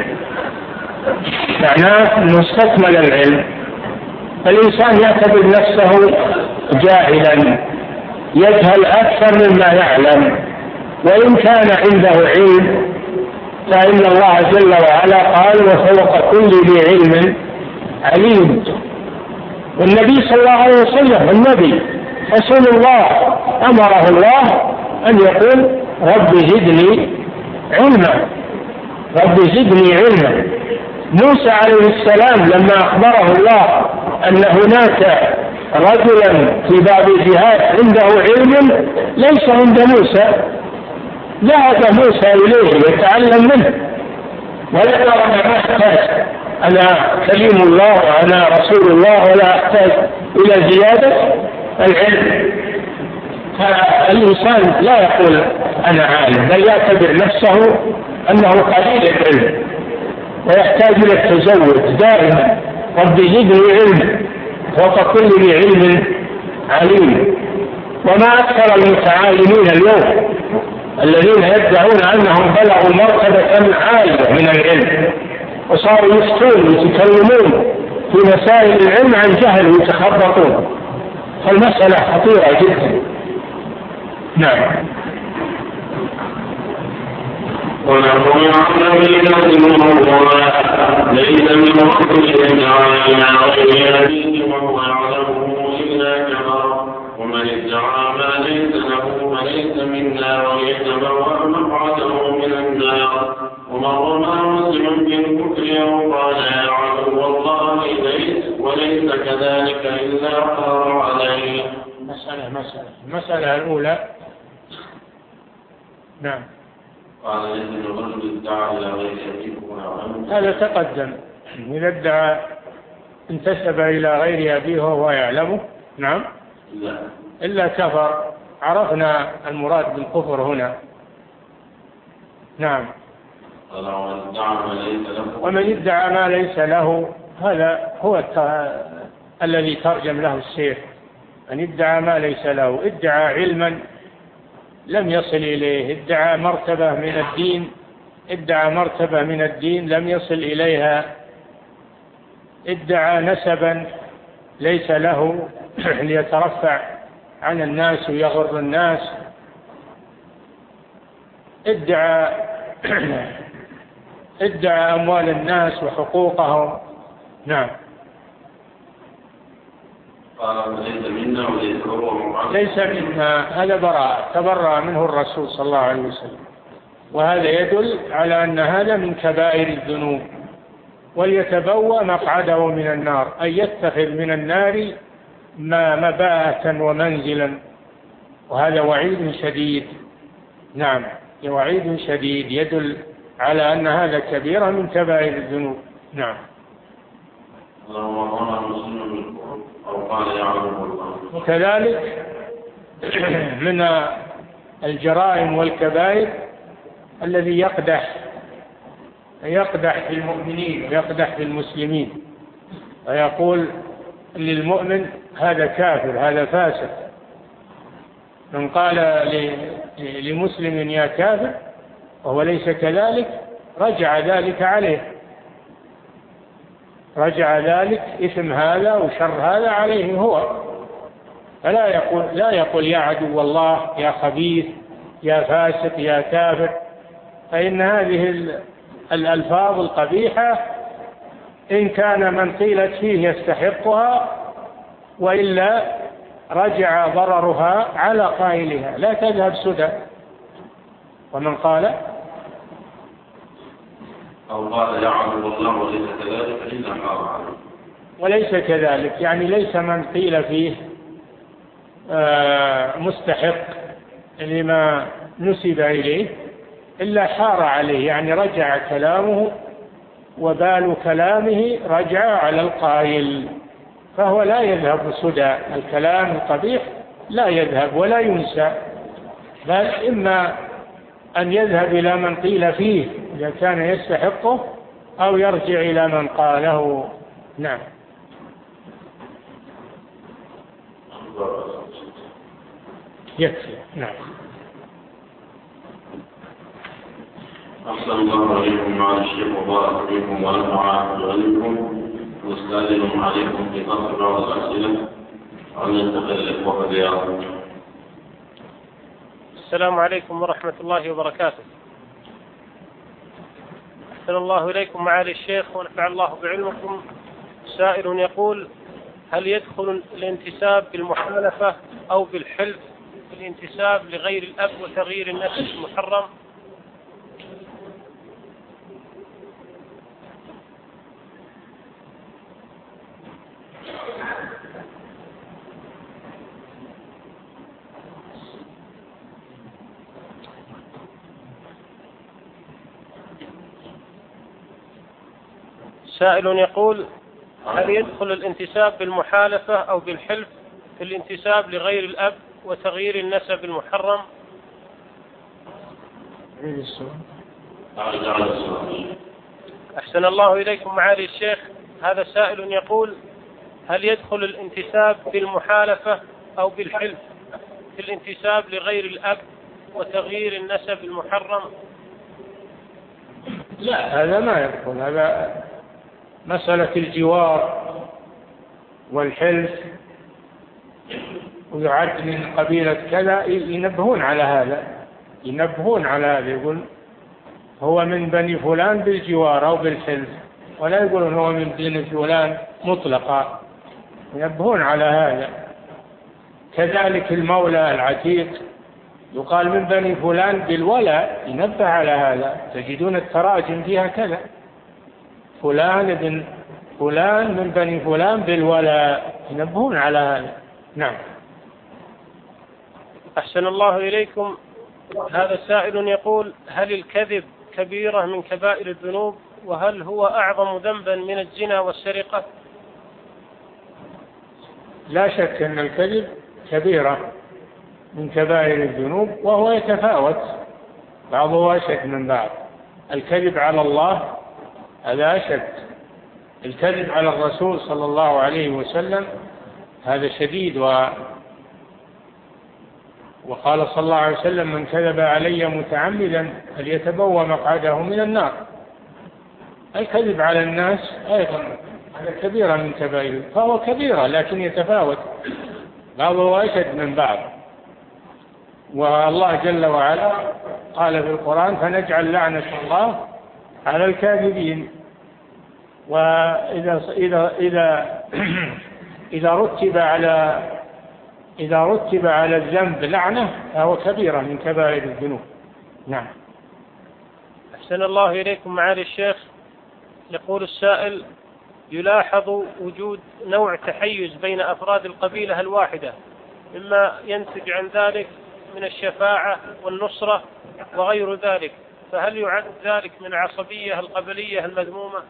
معناه أنه استكمل العلم. الإنسان يعتبر نفسه جاهلا، يجهل أكثر مما يعلم، وإن كان عنده علم فإن الله جل وعلا قال وفوق كل ذي علم عليم. والنبي صلى الله عليه وسلم النبي رسول الله أمره الله أن يقول رب زدني علما، رب زدني علما. موسى عليه السلام لما أخبره الله أن هناك رجلا في باب الجهاد عنده علم ليس عند موسى، ذهب موسى إليه يتعلم منه ولا أنا ما أحتاج، أنا كليم الله وأنا رسول الله ولا أحتاج إلى زيادة العلم. فالإنسان لا يقول أنا عالم، بل يعتبر نفسه أنه قليل العلم ويحتاج إلى التزود دائما. رب زدني علما فوق كل ذي علم عليم. وما أكثر المتعالمين اليوم الذين يدعون أنهم بلغوا مرتبة عالية من العلم وصاروا يفتون ويتكلمون في مسائل العلم عن جهل ويتخبطون، فالمسألة خطيرة جدا. نعم. ونقول عن نبينا الله ليس من وقت على غير هديه وهو يعلمه إلا كفر، ومن ادعى ما ليس له فليس منا وليتبوأ مقعده من النار. ومن رمى مسلم بالكفر أو قال يا عدو الله وليس كذلك إلا قال عليه. المسألة الأولى. نعم. قال إن الرجل ادعى إلى غير أبيه هذا تقدم، إذا ادعى انتسب إلى غير أبيه وهو يعلمه نعم إلا كفر. عرفنا المراد بالكفر هنا. نعم. ومن ادعى ما ليس له هذا هو الذي ترجم له السيف. من ادعى ما ليس له، ادعى علما لم يصل إليه، ادعى مرتبة من الدين، ادعى مرتبة من الدين لم يصل إليها، ادعى نسبا ليس له ليترفع عن الناس ويغر الناس، ادعى أموال الناس وحقوقهم. نعم. ليس منا، هذا براءة تبرأ منه الرسول صلى الله عليه وسلم، وهذا يدل على أن هذا من كبائر الذنوب. وليتبوأ مقعده من النار، أي يتخذ من النار مباءة ومنزلا، وهذا وعيد شديد. نعم، وعيد شديد يدل على أن هذا كبيرة من كبائر الذنوب. نعم. وكذلك من الجرائم والكبائر الذي يقدح في المؤمنين ويقدح في المسلمين ويقول للمؤمن هذا كافر هذا فاسق. من قال لمسلم يا كافر وهو ليس كذلك رجع ذلك عليه، رجع ذلك إثم هذا وشر هذا عليه هو، فلا يقول يا عدو الله يا خبيث يا فاسق يا كافر، فإن هذه الألفاظ القبيحة إن كان من قيلت فيه يستحقها، وإلا رجع ضررها على قائلها لا تذهب سدى. ومن قال أو قال يا عدو الله وليس كذلك إلا حار عليه، وليس كذلك يعني ليس من قيل فيه مستحق لما نسب إليه إلا حار عليه، يعني رجع كلامه وبال كلامه رجع على القائل، فهو لا يذهب سدى. الكلام القبيح لا يذهب ولا ينسى، بل إما أن يذهب إلى من قيل فيه إذا كان يستحقه أو يرجع إلى من قاله. نعم. يكفي. نعم. أحسن الله عليكم مع الشيخ وبارك فيكم ونفع عليكم واستأذن عليكم في طرح بعض الأسئلة عن ينتقل وفديات. السلام عليكم ورحمة الله وبركاته. أحسن الله إليكم معالي الشيخ ونفع الله بعلمكم. سائل يقول: هل يدخل الانتساب بالمحالفة أو بالحلف في الانتساب لغير الأب وتغيير النسب المحرم؟ سائل يقول: هل يدخل الانتساب بالمحالفة أو بالحلف في الانتساب لغير الأب وتغيير النسب المحرم؟ أحسن الله إليكم معالي الشيخ. هذا سائل يقول: هل يدخل الانتساب بالمحالفة أو بالحلف في الانتساب لغير الأب وتغيير النسب المحرم؟ لا، هذا ما يدخل. هذا مسألة الجوار والحلف ويعد من قبيلة كذا، ينبهون على هذا، يقول هو من بني فلان بالجوار أو بالحلف، ولا يقولون هو من بني فلان مطلقا، ينبهون على هذا. كذلك المولى العتيق يقال من بني فلان بالولاء، ينبه على هذا. تجدون التراجم فيها كذا: فلان ابن فلان من بني فلان بالولاء، ينبهون على هذا. نعم. أحسن الله إليكم. هذا سائل يقول: هل الكذب كبيرة من كبائر الذنوب؟ وهل هو أعظم ذنبا من الزنا والسرقة؟ لا شك أن الكذب كبيرة من كبائر الذنوب، وهو يتفاوت، بعضه أشد من بعض. الكذب على الله هذا أشد، الكذب على الرسول صلى الله عليه وسلم هذا شديد. وقال صلى الله عليه وسلم: من كذب علي متعمدا فليتبوأ مقعده من النار. الكذب على الناس أيضا هذا كبيرة من كبائر، فهو كبيرة لكن يتفاوت، بعضه أشد من بعض. والله جل وعلا قال في القرآن: فنجعل لعنة الله على الكاذبين. وإذا رتب على الذنب لعنة فهو كبيرة من كبائر الذنوب. نعم. أحسن الله إليكم معالي الشيخ. يقول السائل: يلاحظ وجود نوع تحيز بين أفراد القبيلة الواحدة، مما ينتج عن ذلك من الشفاعة والنصرة وغير ذلك، فهل يعد ذلك من العصبية القبلية المذمومة؟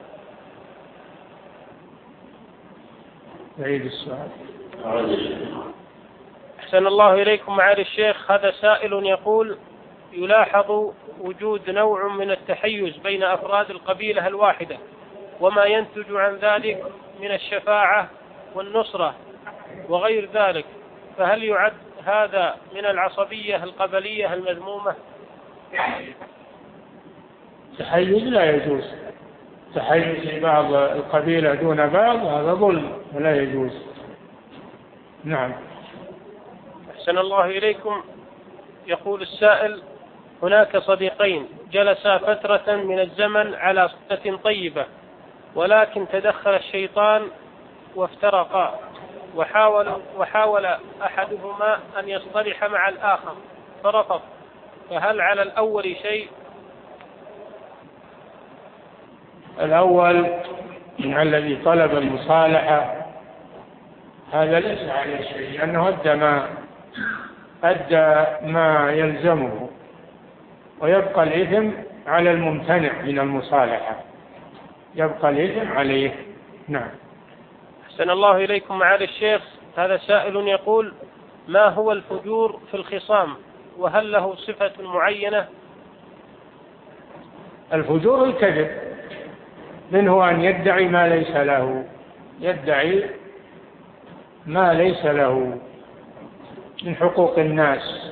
عيد السؤال. أحسن الله إليكم معالي الشيخ. هذا سائل يقول: يلاحظ وجود نوع من التحيز بين أفراد القبيلة الواحدة، وما ينتج عن ذلك من الشفاعة والنصرة وغير ذلك، فهل يعد هذا من العصبية القبلية المذمومة؟ تحيز لا يجوز، تحيز بعض القبيلة دون بعض هذا ظلم ولا يجوز. نعم. أحسن الله إليكم. يقول السائل: هناك صديقين جلسا فترة من الزمن على صلة طيبة، ولكن تدخل الشيطان وافترقا، وحاول أحدهما أن يصطلح مع الآخر فرفض، فهل على الأول شيء؟ الأول من الذي طلب المصالحة هذا ليس عليه شيء، لأنه أدى ما يلزمه، ويبقى الإثم على الممتنع من المصالحة، يبقى الإثم عليه. نعم. أحسن الله إليكم معالي الشيخ. هذا سائل يقول: ما هو الفجور في الخصام، وهل له صفة معينة؟ الفجور الكذب، منه أن يدعي ما ليس له، يدعي ما ليس له، من حقوق الناس.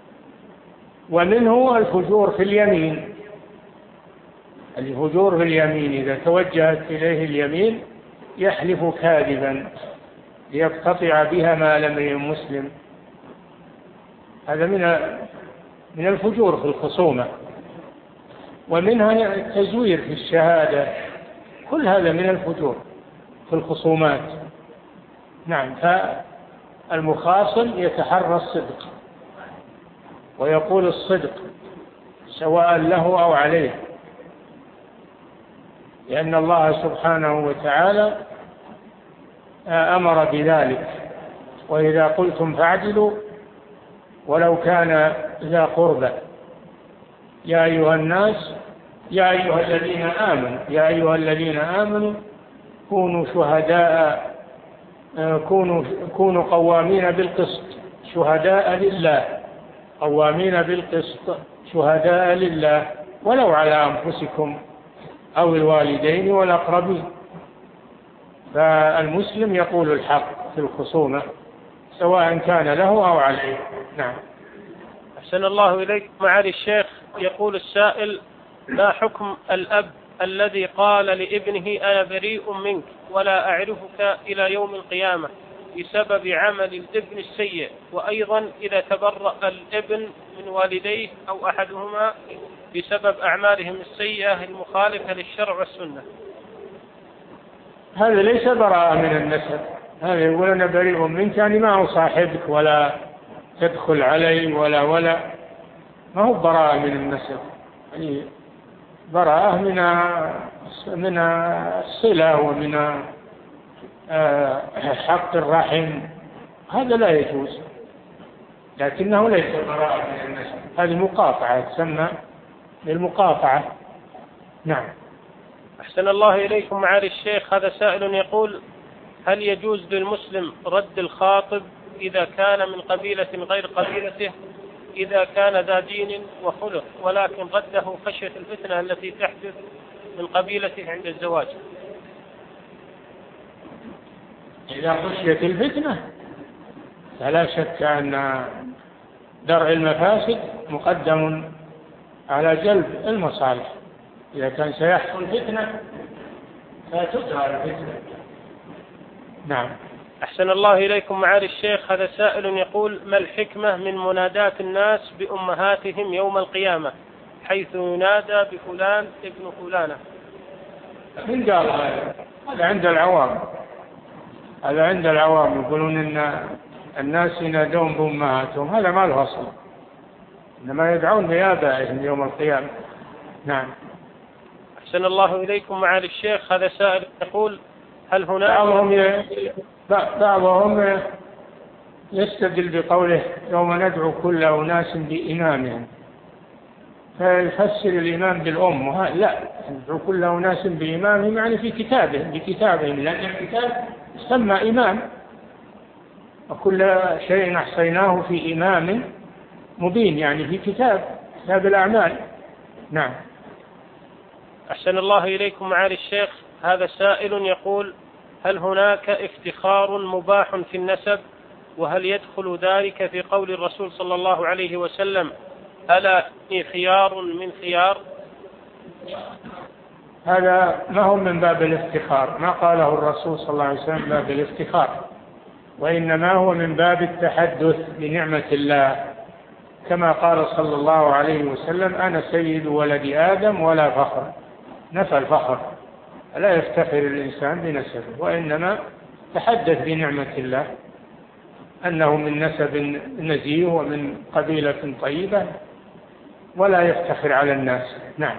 ومنه الفجور في اليمين، الفجور في اليمين إذا توجهت إليه اليمين يحلف كاذبا ليقتطع بها مال امرئ مسلم، هذا من الفجور في الخصومة. ومنها التزوير في الشهادة، كل هذا من الفجور في الخصومات. نعم. فالمخاصم يتحرى الصدق ويقول الصدق سواء له أو عليه، لأن الله سبحانه وتعالى أمر بذلك: وإذا قلتم فاعدلوا ولو كان ذا قربى يا أيها الناس يا أيها الذين آمنوا كونوا شهداء كونوا قوامين بالقسط شهداء لله، قوامين بالقسط شهداء لله ولو على أنفسكم أو الوالدين والأقربين. فالمسلم يقول الحق في الخصومة سواء كان له أو عليه. نعم. أحسن الله إليك معالي الشيخ. يقول السائل: ما حكم الأب الذي قال لابنه أنا بريء منك ولا أعرفك إلى يوم القيامة بسبب عمل الابن السيء، وأيضا إذا تبرأ الابن من والديه أو أحدهما بسبب أعمالهم السيئة المخالفة للشرع والسنة؟ هذا ليس براءة من النسب، هذا يقول أنا بريء منك يعني ما أصاحبك ولا تدخل علي ولا ما هو براءة من النسب، يعني براءة من الصلة ومن حق الرحم، هذا لا يجوز، لكنه ليس براءة من النسب، هذه مقاطعة تسمى بالمقاطعة. نعم. أحسن الله إليكم معالي الشيخ. هذا سائل يقول: هل يجوز للمسلم رد الخاطب إذا كان من قبيلة غير قبيلته إذا كان ذا دين وخلق، ولكن رده خشية الفتنة التي تحدث من قبيلته عند الزواج؟ إذا خشيت الفتنة فلا شك أن درء المفاسد مقدم على جلب المصالح. إذا كان سيحصل فتنة فتدرى الفتنة. نعم. أحسن الله إليكم معالي الشيخ. هذا سائل يقول: ما الحكمة من مناداة الناس بأمهاتهم يوم القيامة حيث ينادى بفلان ابن فلانة؟ من قال هذا عند العوام، هذا عند العوام يقولون إن الناس ينادون بأمهاتهم، هذا ما له أصل، إنما يدعون بآبائهم يوم القيامة. نعم. أحسن الله إليكم معالي الشيخ. هذا سائل يقول: هل هناك بعضهم يستدل بقوله يوم ندعو كل أناس بإمامهم، فيفسر الإمام بالأم، لا، ندعو كل أناس بإمامهم يعني في بكتابهم، لأن الكتاب يسمى إمام، وكل شيء أحصيناه في إمام مبين، يعني في كتاب الأعمال. نعم. أحسن الله إليكم معالي الشيخ. هذا سائل يقول: هل هناك افتخار مباح في النسب؟ وهل يدخل ذلك في قول الرسول صلى الله عليه وسلم: ألا إني خيار من خيار؟ هذا ما هو من باب الافتخار، ما قاله الرسول صلى الله عليه وسلم باب الافتخار، وإنما هو من باب التحدث بنعمة الله، كما قال صلى الله عليه وسلم: أنا سيد ولد آدم ولا فخر، نفى الفخر، لا يفتخر الإنسان بنسبه، وإنما تحدث بنعمة الله أنه من نسب نزيه ومن قبيلة طيبة، ولا يفتخر على الناس. نعم.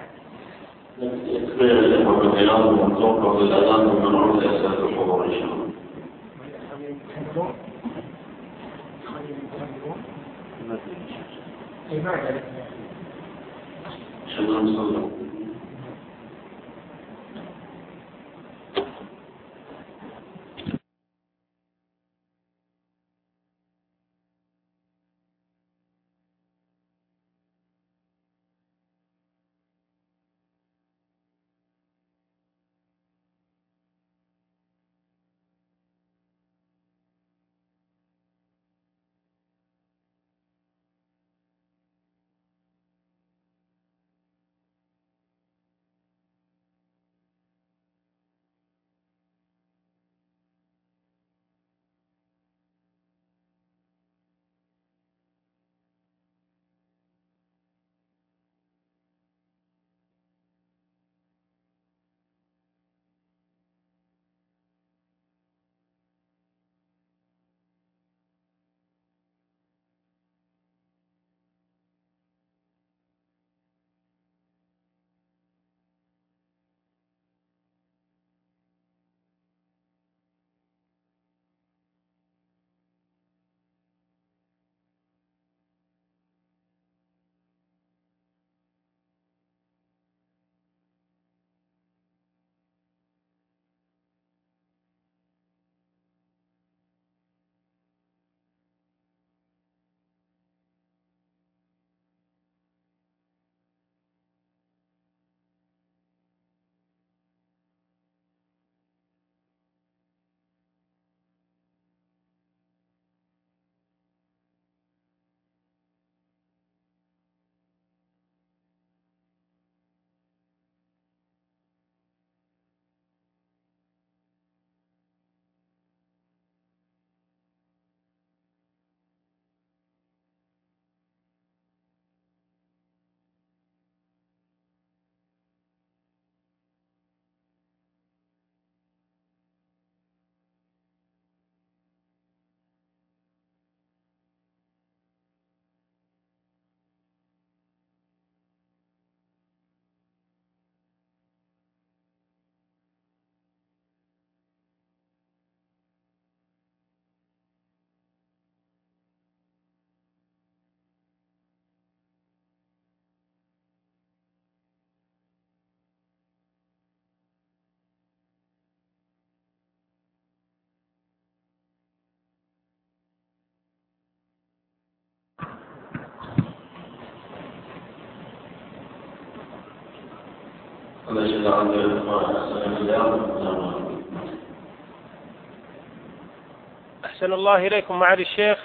أحسن الله إليكم معالي الشيخ،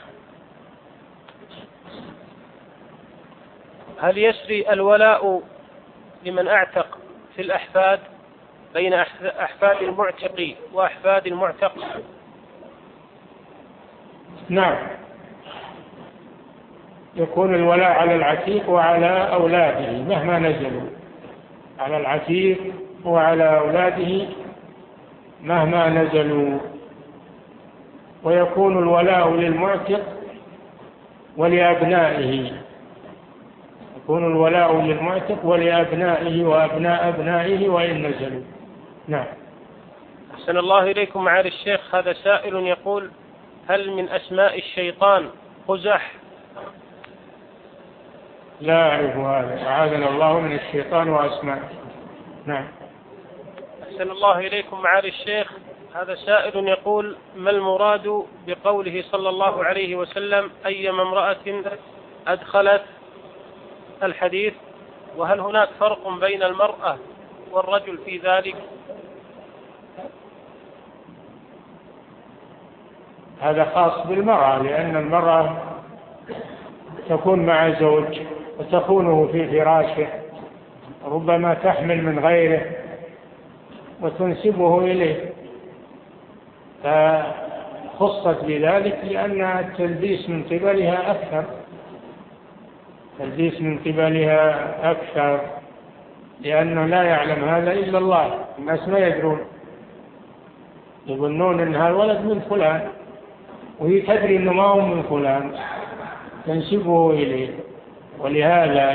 هل يسري الولاء لمن أعتق في الأحفاد بين أحفاد المعتق وأحفاد المعتق؟ نعم، يكون الولاء على العتيق وعلى أولاده مهما نزلوا، على العتيق وعلى أولاده مهما نزلوا. ويكون الولاء للمعتق ولأبنائه، يكون الولاء للمعتق ولأبنائه وأبناء أبنائه وإن نزلوا. نعم. أحسن الله إليكم معالي الشيخ، هذا سائل يقول: هل من أسماء الشيطان قزح؟ لا أعرف هذا، أعاذنا الله من الشيطان وأسمائه. نعم. أحسن الله إليكم معالي الشيخ، هذا سائل يقول: ما المراد بقوله صلى الله عليه وسلم أيما امرأة أدخلت الحديث؟ وهل هناك فرق بين المرأة والرجل في ذلك؟ هذا خاص بالمرأة، لأن المرأة تكون مع زوج وتخونه في فراشه، ربما تحمل من غيره وتنسبه إليه، فخصت بذلك لأن التلبيس من قبلها أكثر، التلبيس من قبلها أكثر، لأنه لا يعلم هذا إلا الله، الناس ما يدرون، يظنون أن هذا الولد من فلان وهي تدري أنه ما هو من فلان، تنسبه إليه. ولهذا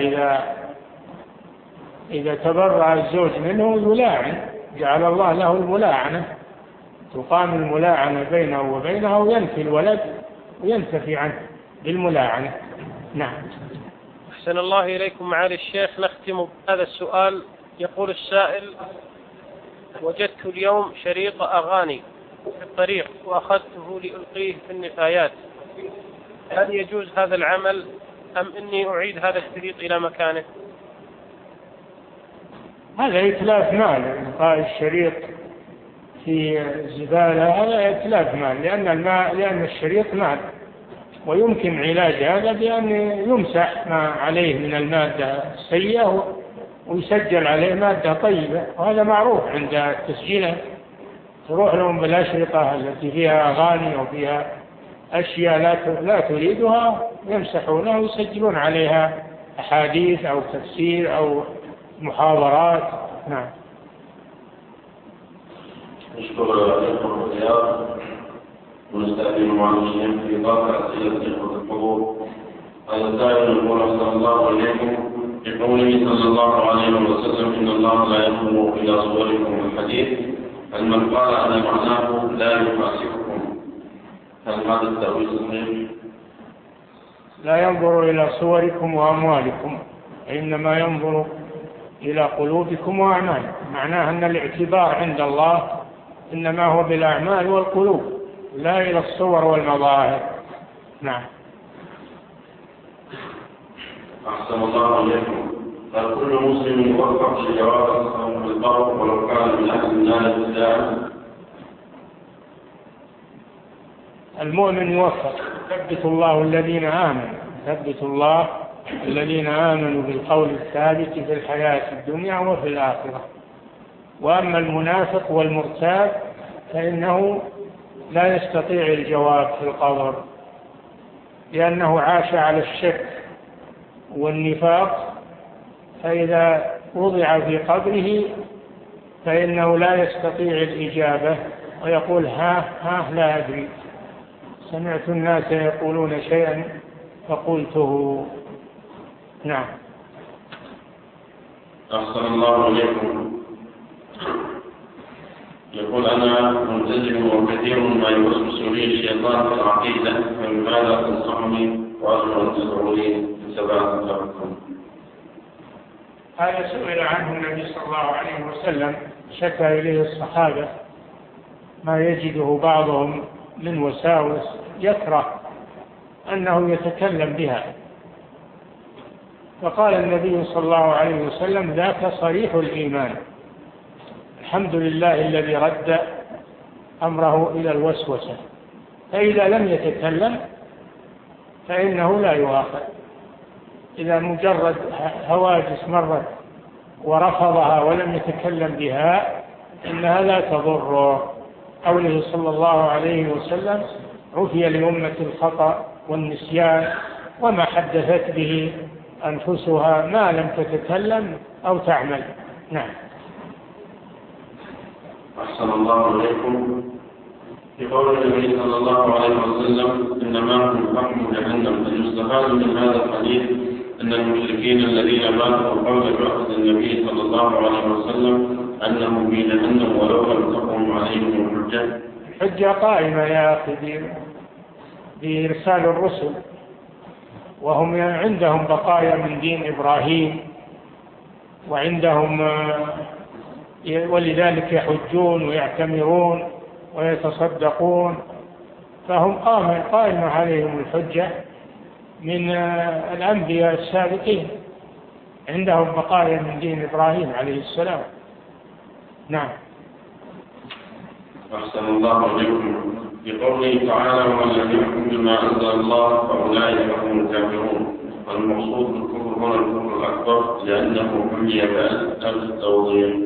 إذا تبرأ الزوج منه يلاعن، جعل الله له الملاعنة، تقام الملاعنة بينه وبينها وينفي الولد وينتفي عنه بالملاعنة. نعم. أحسن الله إليكم معالي الشيخ، نختم بهذا السؤال. يقول السائل: وجدت اليوم شريط أغاني في الطريق وأخذته لألقيه في النفايات، هل يجوز هذا العمل أم إني أعيد هذا الشريط إلى مكانه؟ هذا إتلاف مال، إلقاء الشريط في الزبالة هذا إتلاف مال، لأن الشريط مال، ويمكن علاج هذا بأن يمسح ما عليه من المادة السيئة ويسجل عليه مادة طيبة، وهذا معروف عند التسجيل، تروح لهم بالأشرطة التي فيها أغاني وفيها أشياء لا تريدها، يمسحونها ويسجلون عليها أحاديث أو تفسير أو محاضرات. نعم. نشكر الإخوة الخيار ونستأذن معلمين في طاقة أسئلة الإخوة الحضور. هذا السائل يقول: أحسن الله إليكم، بقوله صلى الله عليه وسلم إن الله لا ينظر إلى صوركم الحديث، هل من قال أن معناه لا يحاسبكم، هل هذا التأويل صحيح؟ لا ينظر إلى صوركم وأموالكم، إنما ينظر إلى قلوبكم وأعمالكم، معناه أن الاعتبار عند الله إنما هو بالأعمال والقلوب لا إلى الصور والمظاهر. نعم. أحسن الله عليكم، هل كل مسلم يوفق لجواب بالقول ولو كان من أهل النار ابتداء؟ المؤمن يوفق، ثبت الله الذين آمنوا، ثبت الله الذين آمنوا بالقول الثابت في الحياة الدنيا وفي الآخرة. وأما المنافق والمرتاب فإنه لا يستطيع الجواب في القبر، لأنه عاش على الشك والنفاق، فإذا وضع في قبره فإنه لا يستطيع الإجابة ويقول ها لا أدري، سمعت الناس يقولون شيئا فقلته. نعم. أحسن الله عليكم، يقول: أنا ملتزم وكثير ما يوسوس لي الشيطان في العقيدة، فماذا تنصحني وأرجو أن تدعوني بثبات لكم؟ هذا سئل عنه النبي صلى الله عليه وسلم، شكى إليه الصحابة ما يجده بعضهم من وساوس يكره أنه يتكلم بها، فقال النبي صلى الله عليه وسلم: ذاك صريح الإيمان، الحمد لله الذي رد أمره إلى الوسوسة. فإذا لم يتكلم فإنه لا يؤاخذ. إذا مجرد هواجس مرت ورفضها ولم يتكلم بها إنها لا تضر. قوله صلى الله عليه وسلم: عفي لأمة الخطأ والنسيان وما حدثت به أنفسها ما لم تتكلم أو تعمل. نعم. أحسن الله إليكم. في قول النبي صلى الله عليه وسلم: إنما هم حكم جهنم، فيستفاد من هذا الحديث أن المشركين الذين ماتوا قبل بعثة النبي صلى الله عليه وسلم أنهم في جهنم ولو لم تقم عليهم الحجة. الحجة قائمة يا أخي بإرسال الرسل، وهم عندهم بقايا من دين إبراهيم، وعندهم ولذلك يحجون ويعتمرون ويتصدقون، فهم قائمة عليهم الحجة من الأنبياء السابقين، عندهم بقايا من دين إبراهيم عليه السلام. نعم. أحسن الله إليكم. بقوله تعالى: ومن لم يحكم بما أنزل الله فأولئك هم الكافرون. والمقصود بالكفر هنا الكفر الأكبر لأنه حمي التوضيح.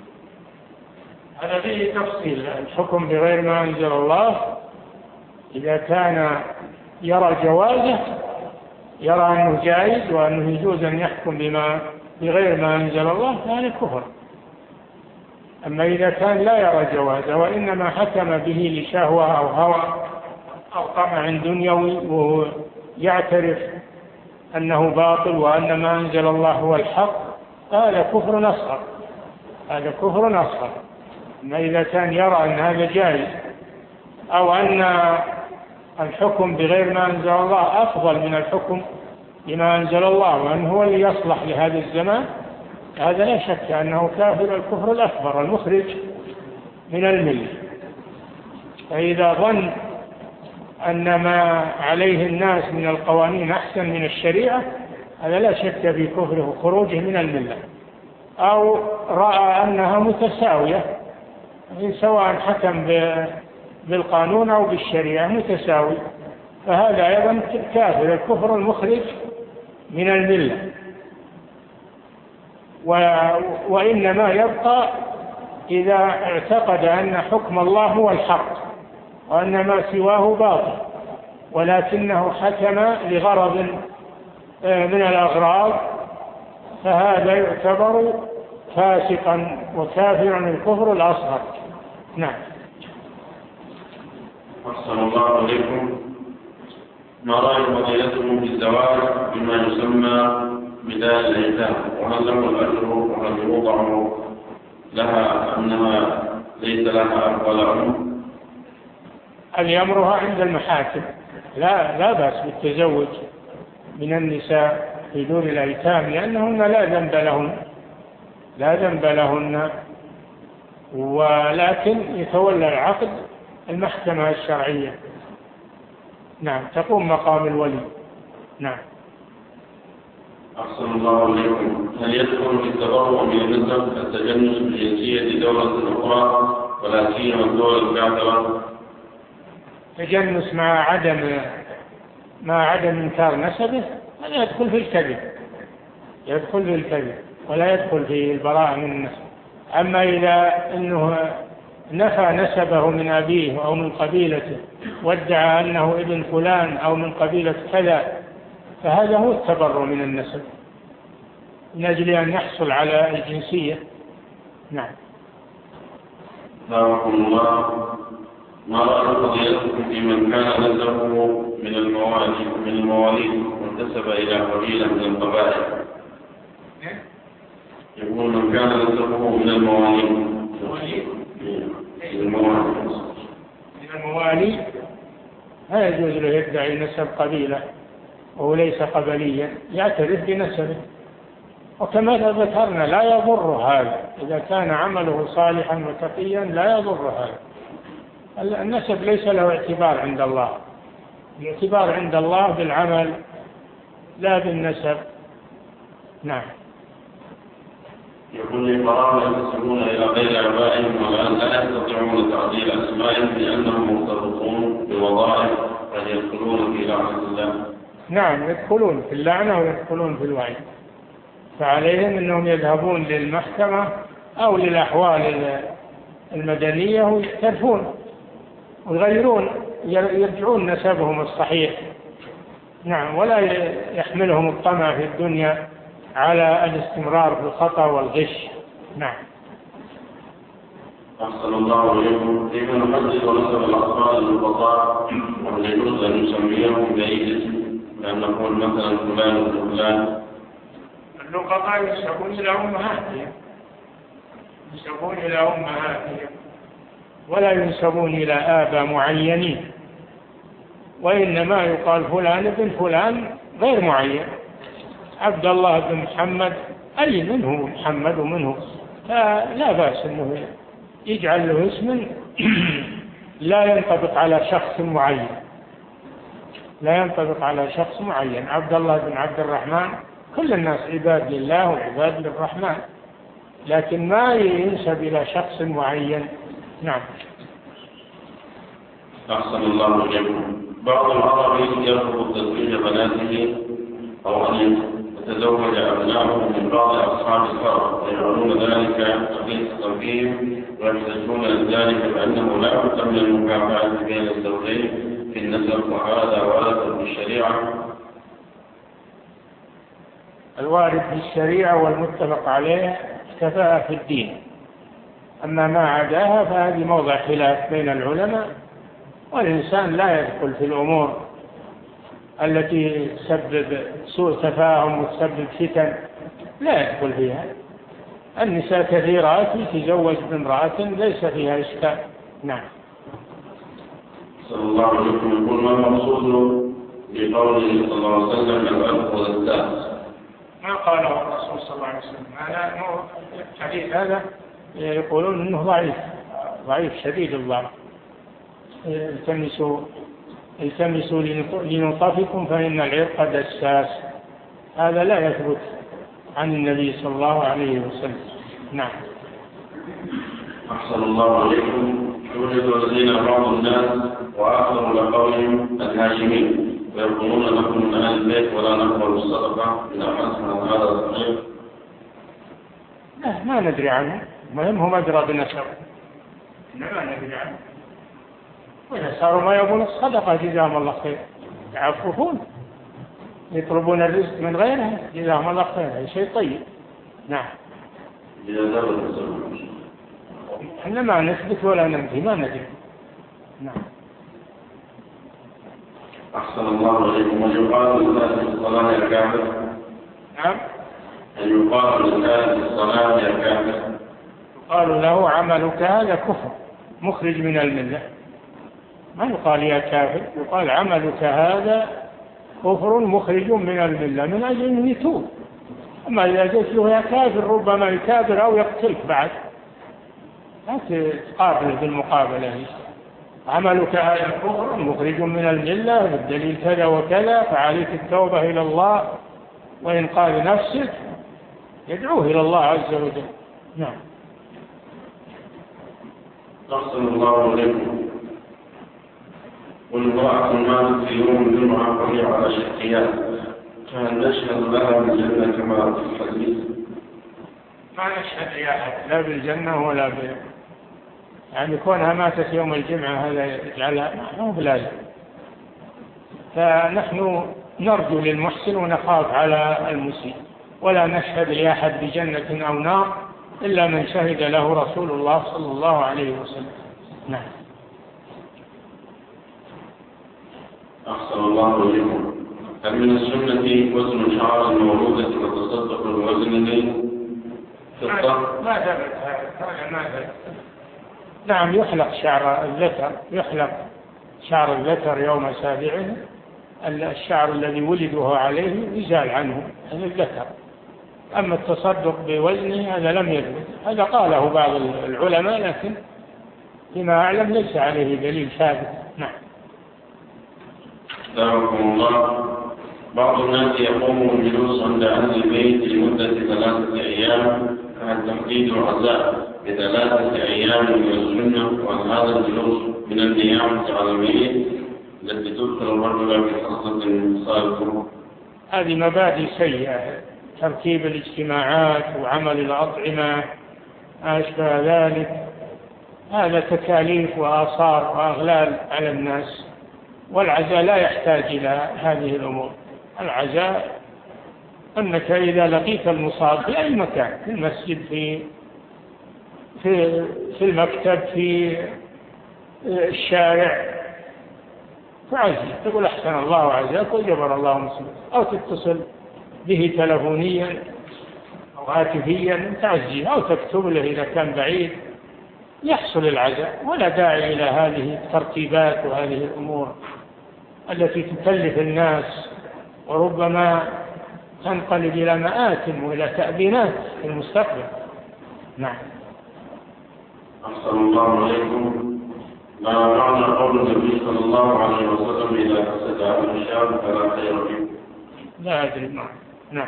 هذا فيه تفصيل. الحكم بغير ما أنزل الله إذا كان يرى جوازه، يرى أنه جائز وأنه يجوز أن يحكم بغير ما أنزل الله فهذا كفر. أما إذا كان لا يرى جوازه وإنما حكم به لشهوة أو هوى أو طمع دنيوي وهو يعترف أنه باطل وأن ما أنزل الله هو الحق، هذا كفر أصغر. هذا كفر أصغر. أما إذا كان يرى أن هذا جائز أو أن الحكم بغير ما أنزل الله أفضل من الحكم بما أنزل الله وأنه هو اللي يصلح لهذا الزمان، هذا لا شك أنه كافر الكفر الأكبر المخرج من الملة. فإذا ظن أن ما عليه الناس من القوانين أحسن من الشريعة هذا لا شك في كفره وخروجه من الملة، أو رأى أنها متساوية سواء حكم بالقانون أو بالشريعة متساوي، فهذا أيضا كافر الكفر المخرج من الملة. وإنما يبقى إذا اعتقد أن حكم الله هو الحق وأن ما سواه باطل، ولكنه حكم لغرض من الأغراض، فهذا يعتبر فاسقا وكافرا الكفر الأصغر. نعم. أحسن الله إليكم. ما رأي فضيلتكم في الزواج بما يسمى بداية الأيتام، وهل له الأجر وهل يوضع لها أنها ليس لها أب ولا أم؟ هل يمرها عند المحاكم؟ لا بأس بالتزوج من النساء في دون الأيتام لأنهن لا ذنب لهن، ولكن يتولى العقد المحكمة الشرعية. نعم، تقوم مقام الولي. نعم. أحسن الله إليكم. هل يدخل في التبرع من النسب التجنس بجنسية دولة أخرى ولا سيما الدول الكافرة؟ تجنس مع عدم إنكار نسبه هذا يدخل في الكذب ولا يدخل في البراءة من النسب. أما إذا أنه نفى نسبه من أبيه أو من قبيلته وادعى أنه ابن فلان أو من قبيلة كذا فهذا هو التبرؤ من النسب من أجل أن يحصل على الجنسية. نعم. بارك الله. ما رأي فضيلتكم في من كان نسبه من المواليد وانتسب إلى قبيلة من القبائل؟ يقول من كان نسبه من الموالي لا يجوز له يدعي نسب قبيلة وهو ليس قبليا، يعترف بنسبه. وكما ذكرنا لا يضر هذا إذا كان عمله صالحا وتقيا، لا يضر هذا. النسب ليس له اعتبار عند الله، الاعتبار عند الله بالعمل لا بالنسب. نعم. يقول لي قرابة ينتسبون إلى غير آبائهم والآن لا يستطيعون تعديل أسمائهم لأنهم مرتبطون بوظائف قد يدخلون في لعنة الله. نعم يدخلون في اللعنة ويدخلون في الوعيد، فعليهم أنهم يذهبون للمحكمة أو للأحوال المدنية ويعترفون ويغيرون يرجعون نسبهم الصحيح. نعم، ولا يحملهم الطمع في الدنيا على الاستمرار في الخطأ والغش. نعم. أحسن الله إليكم. كيف نحدد ونسب الأطفال البطاء ولا يجوز أن نسميهم بأي اسم؟ لأن نقول مثلا فلان وفلان. اللقطاء ينسبون إلى أمهاتهم، ينسبون إلى أمهاتهم ولا ينسبون إلى آباء معينين، وإنما يقال فلان ابن فلان غير معين، عبد الله بن محمد أي منه محمد ومنه، فلا بأس أنه يجعل له اسم لا ينطبق على شخص معين، لا ينطبق على شخص معين. عبد الله بن عبد الرحمن كل الناس عباد لله وعباد للرحمن، لكن ما ينسب إلى شخص معين. نعم. أحسن الله إليكم. بعض العرب يرفض تزويج بناته أو أن يتزوج أبنائه من بعض أصحاب الفرق، ويرون ذلك قضية التربية ويحتجون لذلك بأنه لا بد من المكافأة بين الزوجين في النسب، وهذا وارد في الشريعة. الوارد في الشريعة والمتفق عليه كفاءة في الدين، أما ما عداها فهذه موضع خلاف بين العلماء، والإنسان لا يدخل في الأمور التي تسبب سوء تفاهم وتسبب فتن، لا يدخل فيها. النساء كثيرات يتزوج بامرأة ليس فيها إشكال. نعم. صلى الله عليه وسلم يقول ما المقصود بقوله صلى الله عليه وسلم الألف والأساس؟ ما قاله الرسول صلى الله عليه وسلم، هذا الحديث هذا يقولون انه ضعيف شديد الضعف. التمسوا لنطفكم فإن العرق دساس، هذا لا يثبت عن النبي صلى الله عليه وسلم. نعم. أحسن الله عليكم. يوجد الذين بعض الناس وآخر لقولهم الهاشمين ويقولون لكم من أهل البيت ولا نقبل الصدقة إذا حسن هذا صحيح؟ لا، ما ندري عنه، المهم هم أدرى بنسب، ما ندري عنه. وإذا صاروا ما يبون الصدقة جزاهم الله خير، يعففون يطلبون الرزق من غيرها جزاهم الله خير، هذا شيء طيب. نعم. احنا ما نثبت ولا ننفي، ما ندري. نعم. أحسن الله عليكم. ويقال للناس في الصلاة يا كافر؟ نعم. أن يقال للناس في الصلاة يا كافر؟ يقال له عملك هذا كفر مخرج من الملة، ما يقال يا كافر، يقال عملك هذا كفر مخرج من الملة من أجل أن يتوب. أما إذا جئت له يا كافر ربما يكابر أو يقتلك بعد، لا تقابل بالمقابلة. عملك هذا كفر مخرج من الملة بالدليل كذا وكذا، فعليك التوبة إلى الله وإنقاذ نفسك، يدعوه إلى الله عز وجل. نعم. أحسن الله عليكم. والمرأة ماتت في يوم الجمعة وهي على شقيات، فهل نشهد لها بالجنة كما في الحديث؟ ما نشهد لأحد لا بالجنة ولا يعني كونها ماتت يوم الجمعة هذا يجعلها مو بلازم. فنحن نرجو للمحسن ونخاف على المسيء، ولا نشهد لأحد بجنة أو نار إلا من شهد له رسول الله صلى الله عليه وسلم. نعم. أحسن الله إليكم. هل من السنة وزن شعر المولودة وتصدق الوزن فضة؟ ما ثبت هذا، ما ثبت. نعم، يحلق شعر الذكر، يحلق شعر الذكر يوم سابعه، الشعر الذي ولده عليه يزال عنه هذا الذكر. أما التصدق بوزنه هذا لم يثبت، هذا قاله بعض العلماء لكن فيما أعلم ليس عليه دليل ثابت. نعم. دعوكم الله. بعض الناس يقوم بالجلوس عند أهل البيت لمدة 3 أيام، عن تحديد العزاء ب3 أيام من السنة، وأن هذا الجلوس من النيابة على الميت التي تذكر الرجل في قصة انفصال الفروق. هذه مبادئ سيئة، ترتيب الاجتماعات وعمل الأطعمة ما أشبه ذلك، هذا تكاليف وآثار وأغلال على الناس، والعزاء لا يحتاج إلى هذه الأمور. العزاء أنك إذا لقيت المصاب في أي مكان، في المسجد، في المكتب، في الشارع، تعزي، تقول أحسن الله عزاك وجبر الله مسلم، أو تتصل به تلفونيا أو هاتفيا تعزيه، أو تكتب له إذا كان بعيد، يحصل العزاء. ولا داعي إلى هذه الترتيبات وهذه الأمور التي تكلف الناس وربما تنقلب إلى مآثم وإلى تأبينات في المستقبل. نعم. أحسن الله عليكم. ما معنى قول النبي صلى الله عليه وسلم إذا فسد عن الشام فلا خير فيه؟ لا أدري. نعم.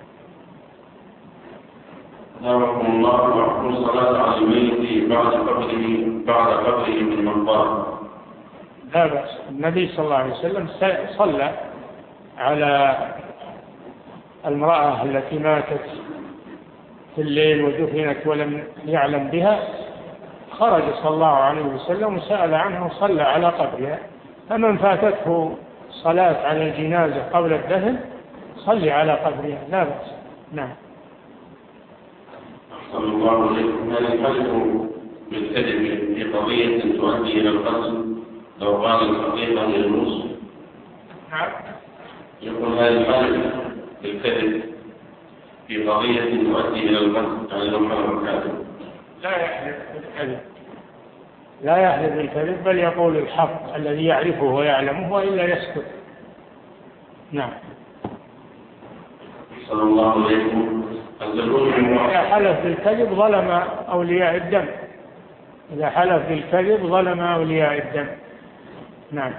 نعم الله. وحكم الصلاة على الميت بعد قبره من المقبرة؟ لا بأس. النبي صلى الله عليه وسلم صلى على المرأة التي ماتت في الليل ودفنت ولم يعلم بها، خرج صلى الله عليه وسلم وسأل عنها وصلى على قبرها. فمن فاتته صلاة على الجنازة قبل الدفن صلي على قبرها، لا بأس. نعم. أحسن الله عليكم. هل الحلف بالكذب في قضية تؤدي إلى القتل لو قال الحقيقة للمسلم؟ نعم. يقول هل الحلف بالكذب في قضية تؤدي إلى القتل، يعني لو كان الكاذب؟ لا يحلف بالكذب، لا يحلف بالكذب، بل يقول الحق الذي يعرفه ويعلمه وإلا يسكت. نعم. صلى الله عليكم. إذا حلف بالكذب ظلم أولياء الدم، إذا حلف بالكذب ظلم أولياء الدم. نعم.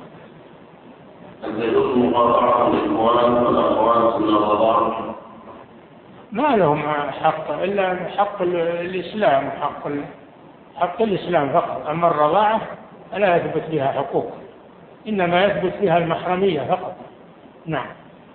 الزيوت مقاطعة الإخوان والأخوات من الرضاعة؟ ما لهم حق إلا حق الإسلام، حق الإسلام فقط. أما الرضاعة لا يثبت بها حقوق، إنما يثبت بها المحرمية فقط. نعم.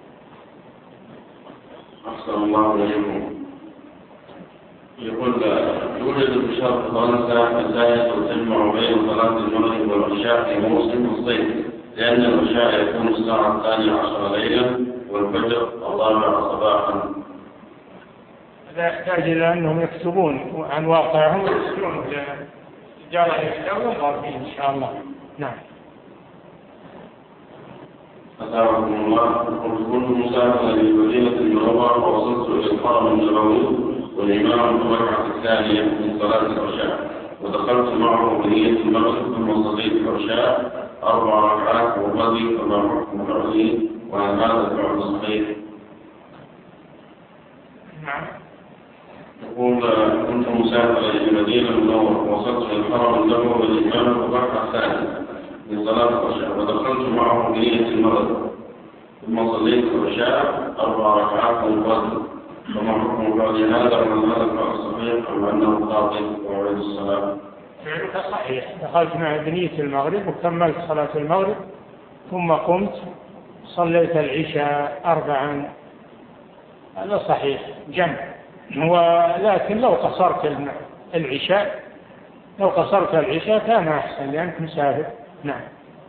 أحسن الله عليكم. يقول يوجد في شهر فرنسا مساجد تجمع بين صلاة المغرب والعشاء في موسم الصيف، لأن العشاء يكون الساعة 12 ليلا والفجر 4 صباحا. لا يحتاج إلى أنهم يكتبون عن واقعهم ويرسلون لرجال الإسلام والغربيين إن شاء الله. نعم. أتابعكم الله. كنت مسافرا لمدينة المنورة ووصلت إلى الحرم النبوي والإمام في الركعة الثانية من صلاة العشاء، ودخلت معه بنية المغرب ثم صليت العشاء 4 ركعات وغدي كما حكم العلي، وهل هذا الفعل صحيح؟ نعم. يقول كنت مسافرا لمدينة المنورة ووصلت إلى الحرم النبوي والإمام في الركعة الثانية من صلاة العشاء، ودخلت معه بنية المغرب ثم صليت العشاء 4 ركعات وغدي، فما حكم بعد هذا؟ ومن هذا الفعل صحيح أم أنه باطل وعيد الصلاة؟ فعلك صحيح. دخلت مع بنية المغرب وكملت صلاة المغرب ثم قمت صليت العشاء 4، هذا صحيح جمع. ولكن لو قصرت العشاء كان أحسن لأنك مسافر. نعم.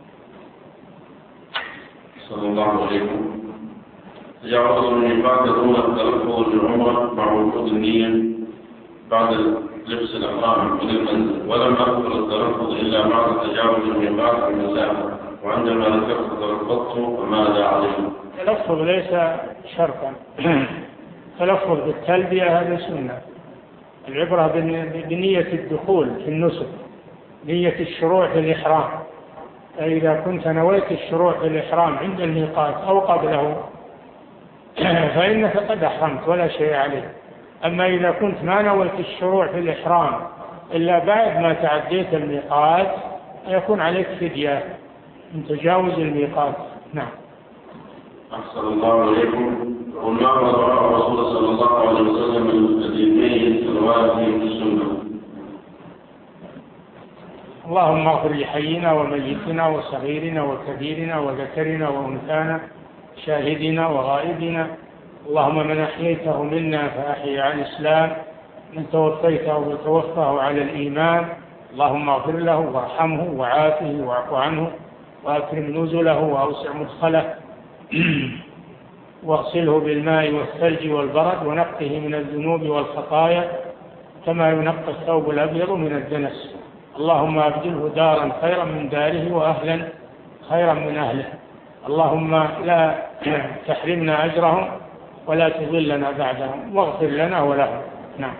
صلى الله عليكم. يعرض من بعد دون التلفظ للعمرة مع وجود النية بعد لبس الأحرام من المنزل، ولم أذكر التلفظ إلا بعد تجاوز الميقات المسافة، وعندما ذكرت تلفظت فماذا عليه؟ التلفظ ليس شرطا. التلفظ بالتلبية هذا سنة. العبرة بنية الدخول في النسك، نية الشروع في الإحرام. فإذا كنت نويت الشروع في الإحرام عند الميقات أو قبله فإنك قد أحرمت ولا شيء عليه. أما إذا كنت ما نويت الشروع في الإحرام إلا بعد ما تعديت الميقات يكون عليك فدية من تجاوز الميقات. نعم. أحسن الله عليكم. يقول ما هو دعاء الرسول صلى الله عليه وسلم الذي الرواية في السنة؟ اللهم اغفر لحينا وميتنا وصغيرنا وكبيرنا وذكرنا وانثانا شاهدنا وغائبنا. اللهم من احييته منا فاحي على الاسلام، من توفيته وتوفاه على الايمان. اللهم اغفر له وارحمه وعافه واعف عنه واكرم نزله واوسع مدخله واغسله بالماء والثلج والبرد ونقه من الذنوب والخطايا كما ينقى الثوب الابيض من الدنس. اللهم ابدله دارا خيرا من داره واهلا خيرا من اهله. اللهم لا تحرمنا اجرهم ولا تضلنا بعدهم واغفر لنا ولهم. نعم.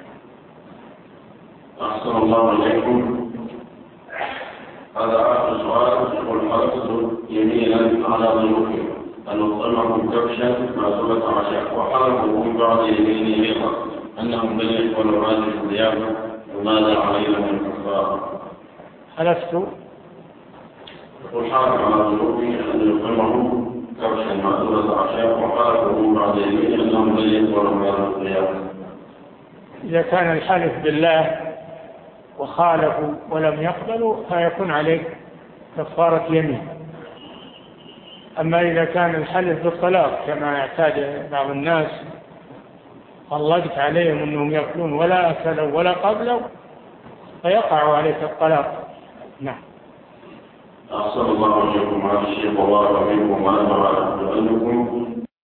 أحسن الله إليكم. هذا آخر سؤال. يقول حلفت يمينا على ضيوفي أن أطعمهم كبشا مأكولة عشاء، وحلفوا من بعد يميني أيضا أنهم لن يقبلوا هذه الضيافة، وماذا عليهم من كفارة؟ حلفت يقول حلف على ضيوفي أن يطعمهم كبشا مأكولة عشاء، وحلفوا من بعد يميني أنهم لن يقبلوا هذه الضيافة. إذا كان الحلف بالله وخالفوا ولم يقبلوا فيكون عليك كفارة يمين. أما إذا كان الحلف بالطلاق كما يعتاد بعض الناس، طلقت عليهم أنهم يأكلون ولا أكلوا ولا قبلوا، فيقع عليك الطلاق. نعم. أحسن الله إليكم على الشيخ وبارك فيكم ونفع بكم.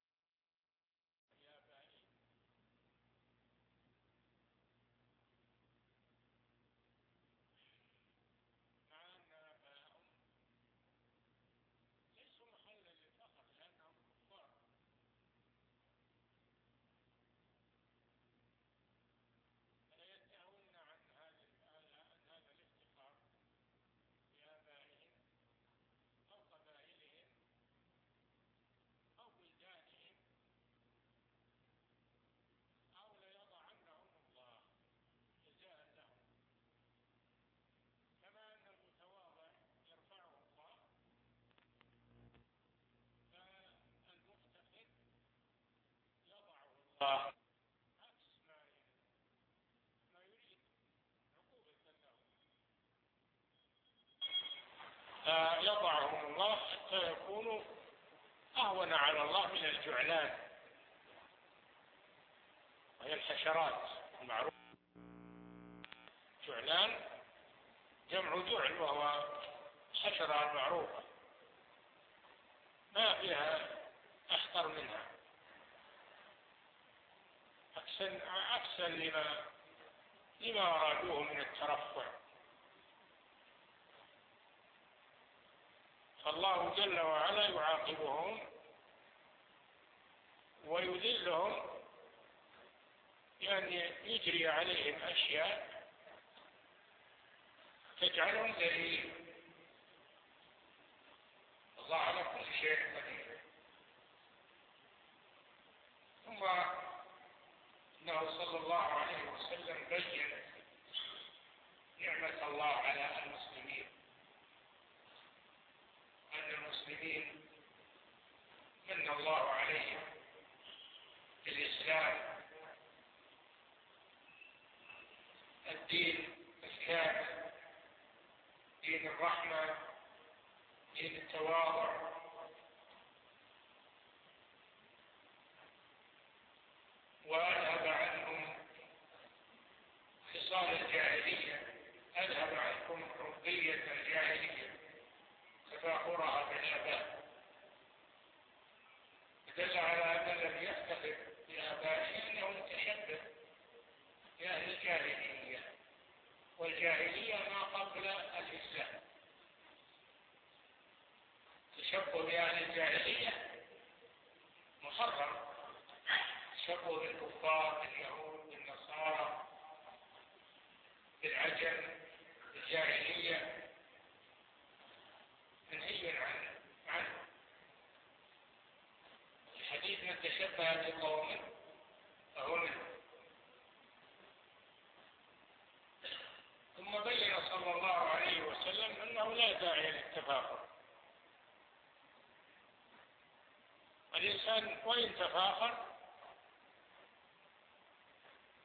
يضعهم الله حتى يكونوا أهون على الله من الجعلان، وهي الحشرات المعروفة. جعلان جمع جعل، وهو حشرة معروفة ما فيها أخطر منها، عكسا لما أرادوه من الترفع. فالله جل وعلا يعاقبهم ويذلهم يعني يجري عليهم أشياء تجعلهم ذليل. الله على كل شيء قدير. ثم إنه صلى الله عليه وسلم بين نعمة الله على المسلمين، أن المسلمين من الله عليهم بالإسلام، الدين الكامل، دين الرحمة، دين التواضع. وأذهب عنهم خصال الجاهلية، أذهب عنكم رقية الجاهلية تفاخرها بالآباء. دل على أن الذي يفتخر بآبائه أنه متشبه بأهل الجاهلية، والجاهلية ما قبل الإسلام. تشبه بأهل الجاهلية محرم، تشبه بالكفار، باليهود، بالنصارى، بالعجم، بالجاهلية منهي عنه. الحديث من تشبه بقوم فهو منه. ثم بين صلى الله عليه وسلم أنه لا داعي للتفاخر. الإنسان وإن تفاخر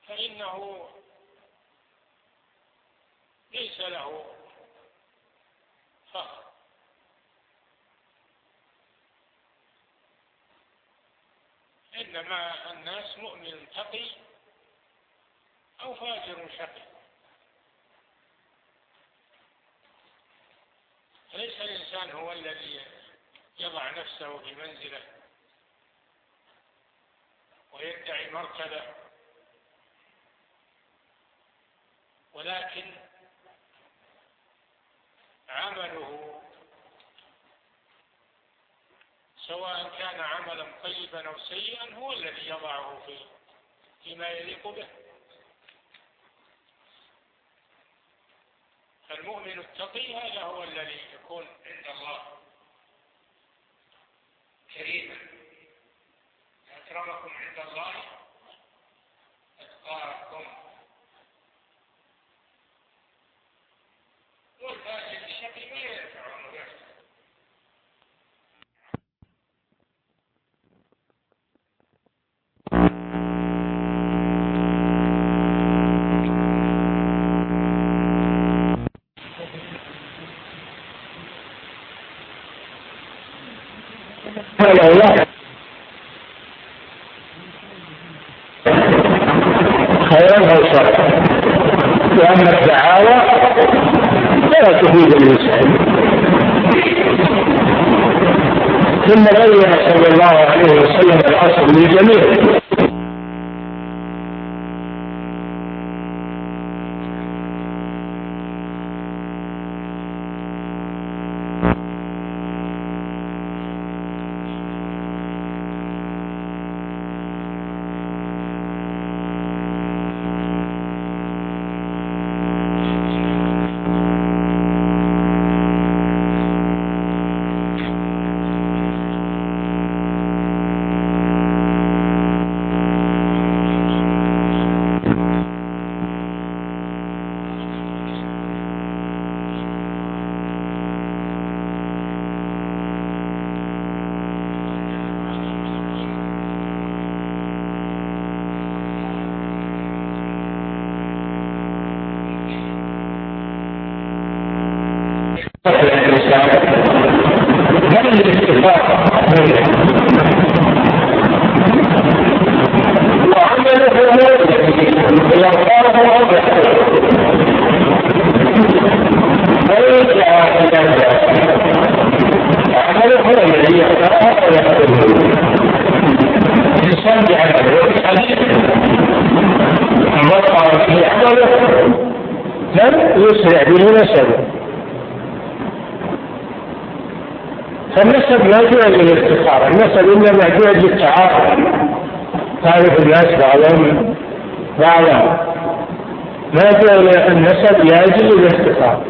فإنه ليس له فخر، إنما الناس مؤمن تقي أو فاجر شقي، ليس الإنسان هو الذي يضع نفسه في منزله ويدعي مرتبة، ولكن عمله سواء كان عملا طيبا أو سيئا هو الذي يضعه فيما يليق به. فالمؤمن التقي هذا هو الذي يكون عند الله كريما. أكرمكم عند الله أتقاكم، والفاسد الشقي ما ينفعه نفسه. خيرا أو شرا، لأن الدعاوى لا تفيد الإنسان. ثم بين صلى الله عليه وسلم الأصل للجميع. يسرع به نسبه، فالنسب لا جعل للافتخار، النسب إنما جعل للتعارف، تعرف الناس بعضهم بعضا، ما جعل النسب يجي للافتخار.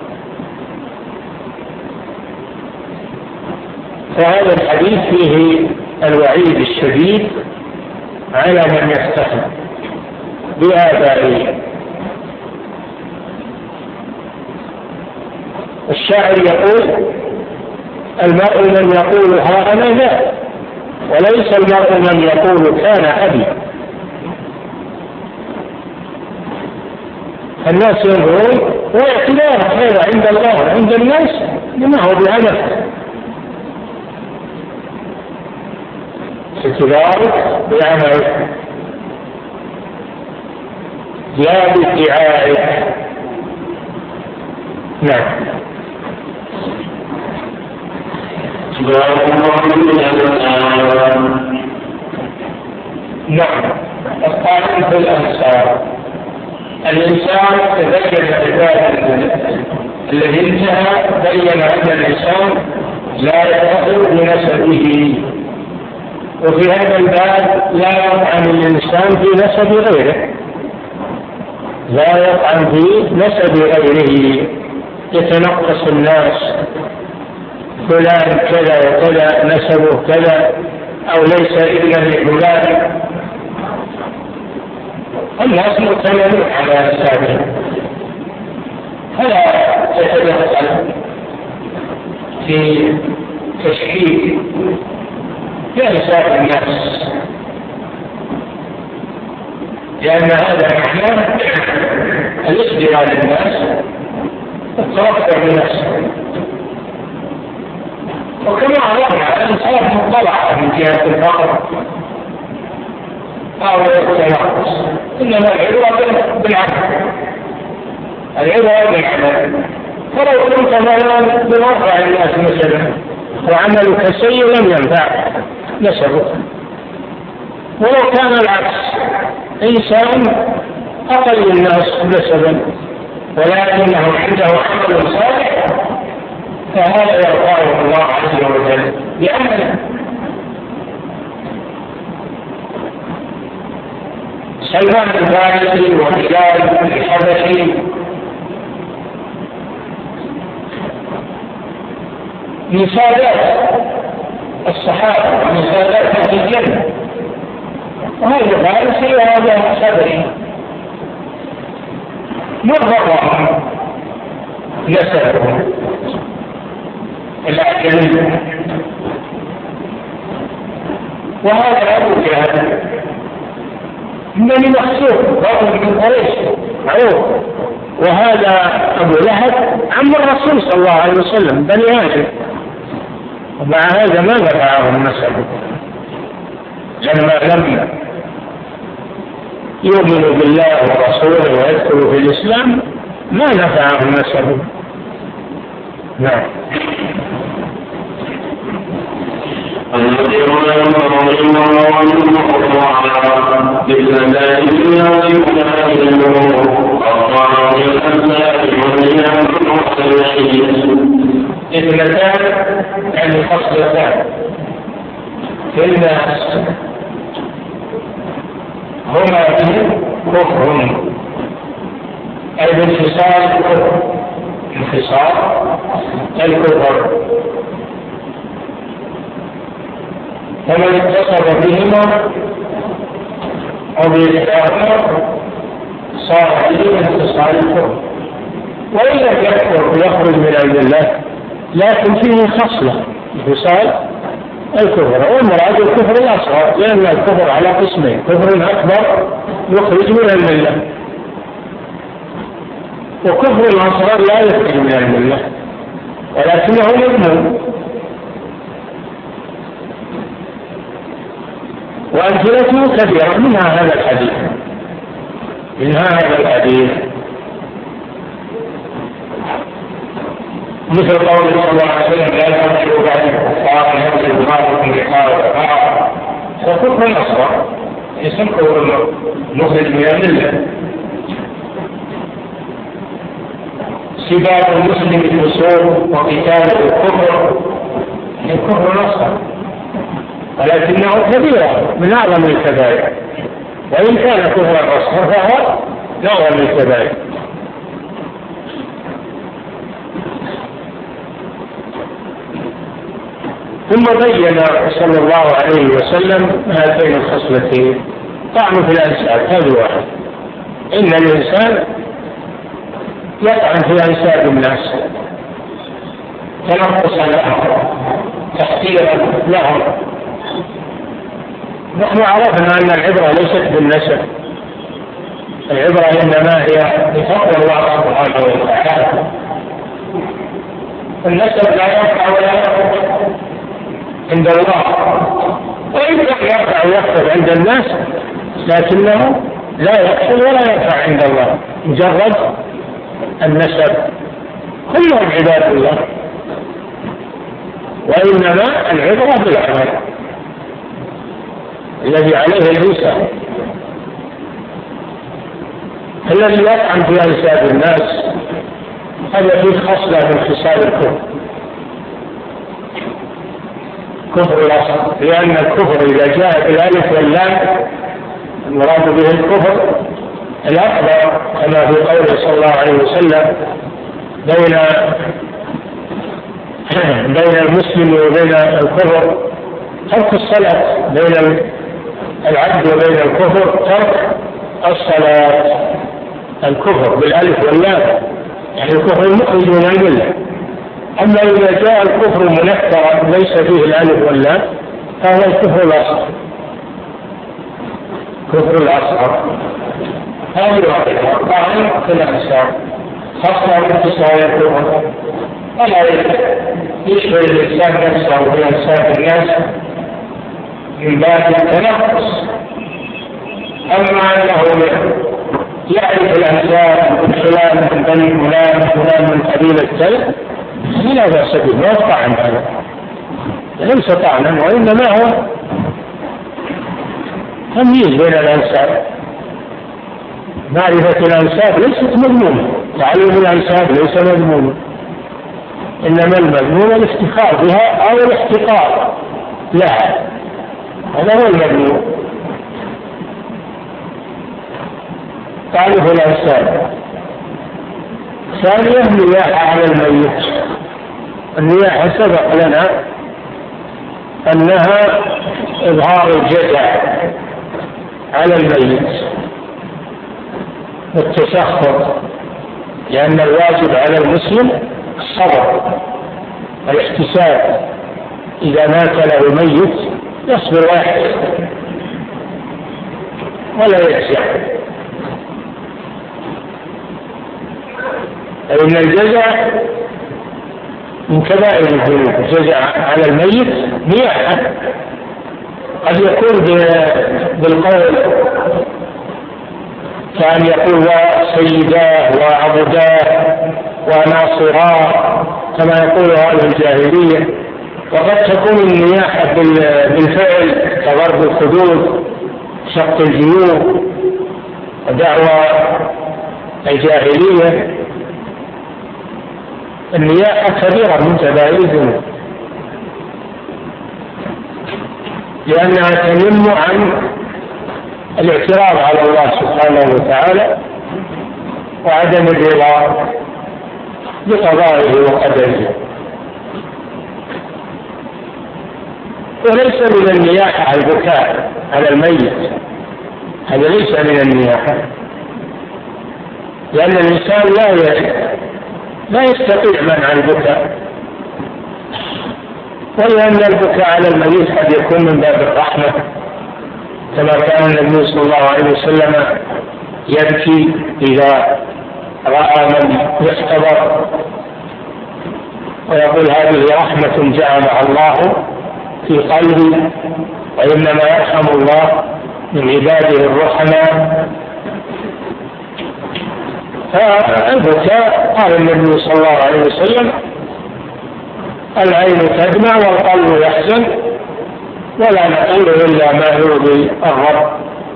فهذا الحديث فيه الوعيد الشديد على من يفتخر بآبائه. الشاعر يقول: المرء من يقول ها أنا ذا، وليس المرء من يقول كان أبي. الناس ينظرون واعتبار هذا عند الله وعند الناس لما هو بعمل، اعتبارك بعملك لا بادعائك. نعم. نعم. القائل في الأنصار، الإنسان تبين عبادة الذي انتهى، بين أن الإنسان لا يفخر بنسبه، وفي هذا الباب لا يطعن الإنسان في نسب غيره، لا يطعن في نسب غيره، يتنقص الناس فلان كذا وكذا نسبه كذا أو ليس إلا لفلان. الناس مؤتمنون على نسبهم، فلا يتدخل في تشكيك بأنساب الناس. لأن هذا معناه الاشتغال الناس التوفر بنفسه. وكما عرفنا الإنسان مطلع من جهة الفقر أو التنقص، إنما العبرة بالعمل، العبرة بالعمل. فلو كنت مثلا بمرفع الناس مثلا وعملك سيء لم ينفع نسبك، ولو كان العكس إنسان أقل الناس نسبا ولكنه عنده عمل صالح فهذا يرفعه الله عز وجل بعمله. سلمان الفارسي وبلال الحبشي من سادات الصحابة ومن سادات أهل الجنة، وهذا الفارسي وهذا الحبشي مرفع نسبه الأعجمي، وهذا أبو جهل من مخزوم رجل من قريش معروف، وهذا أبو لهب عم الرسول صلى الله عليه وسلم بني هاشم، ومع هذا ما نفعهم نسبه لما لم يؤمنوا بالله ورسوله ويدخلوا في الإسلام ما نفعهم نسبه. نعم. الذين ينظرون الله بالملائكة اثنتان يعني خصلتان في الناس هما كفر، أي بانفصال الكفر، انفصال الكفر، فمن اتصل بهما أو بإحداهما صار فيه انفصال الكفر، وإن لم يكفر يخرج من عند الله لكن فيه خصلة انفصال الكفر، والمراد الكفر الأصغر، لأن الكفر على قسمين: كفر أكبر يخرج من الملة، وكفر الأصغر لا يخرج من الملة ولكنه مذموم. وأمثلته كثيرة، منها هذا الحديث مثل قول صلى الله عليه وسلم: لا تنكروا بعد الكفار ينزل بعضكم لقاء بعض، وكفر أصغر اسم كفر مخرج من الملة. سباب المسلم بالفسوق وقتال الكفر الكفر أصغر، ولكنه كبيرة من أعظم الكبائر، وإن كان كفر أصغر فهو أعظم الكبائر. ثم بين صلى الله عليه وسلم هاتين الخصلتين: طعن في الأنساب، هذا واحد، إن الإنسان يطعن في أنساب الناس تنقصا لهم تحقيرا لهم. نحن عرفنا أن العبرة ليست بالنسب، العبرة إنما هي بفضل الله سبحانه وتعالى. النسب لا ينفع ولا ينفع عند الله، وإن كان ينفع ويحفظ عند الناس لكنه لا يحفظ ولا ينفع عند الله. مجرد النسب كلهم عباد الله، وإنما العبرة بالعمل الذي عليه الإنسان. الذي يطعن في أنساب الناس هذا فيه خصلة من خصال الكفر، كفر الأصل، لأن الكفر إذا جاء بالألف واللام المراد به الكفر الأكبر، كما في قوله صلى الله عليه وسلم: بين المسلم وبين الكفر ترك الصلاة، بين العبد وبين الكفر ترك الصلاة. الكفر بالألف واللام يعني الكفر المخرج من الملة. أما إذا جاء الكفر منكرا ليس فيه الألف واللام فهو الكفر الأصغر، كفر الأصغر. هذه واحدة. طعن في الأنساب خاصة بالتصاير ولا يشبه الإنسان نفسه بأنساب الناس من باب التنقص. أما أنه يعرف الأنساب من فلان من بني فلان فلان من قبيلة كذا لا بأس به، ما طعن هذا، ليس طعنا وإنما هو تمييز بين الأنساب. معرفة الأنساب ليست مذمومة، تعليم الأنساب ليس مذموما، إنما المذموم الافتخار بها أو الاحتقار لها، هذا هو المذموم. تعرف الأنساب. ثانيا النياحة على الميت. النياحة سبق لنا أنها إظهار الجزع على الميت والتسخط، لأن الواجب على المسلم الصبر الاحتساب. إذا مات له ميت يصبر ويحتسب ولا يجزع، فإن الجزع من كبائر الذنوب. الجزع على الميت نياحة، قد يكون بالقول كان يقول وسيداه وعبداه وناصراه كما يقول أهل الجاهلية، وقد تكون النياحة بالفعل كضرب الخدود شق الجيوب ودعوى الجاهلية. النياحة كبيرة من كبائر الذنوب لأنها تنم عن الاعتراض على الله سبحانه وتعالى وعدم الرضا بقضائه وقدره. وليس من النياحة البكاء على الميت، هذا ليس من النياحة، لأن الإنسان لا يستطيع منع البكاء، ولأن البكاء على الميت قد يكون من باب الرحمة، كما كان النبي صلى الله عليه وسلم يبكي إذا رأى من يحتضر ويقول هذه رحمة جعلها الله في قلبي، وإنما يرحم الله من عباده الرحماء. فالبكاء قال النبي صلى الله عليه وسلم العين تدمع والقلب يحزن ولا نقول إلا ما يرضي الرب.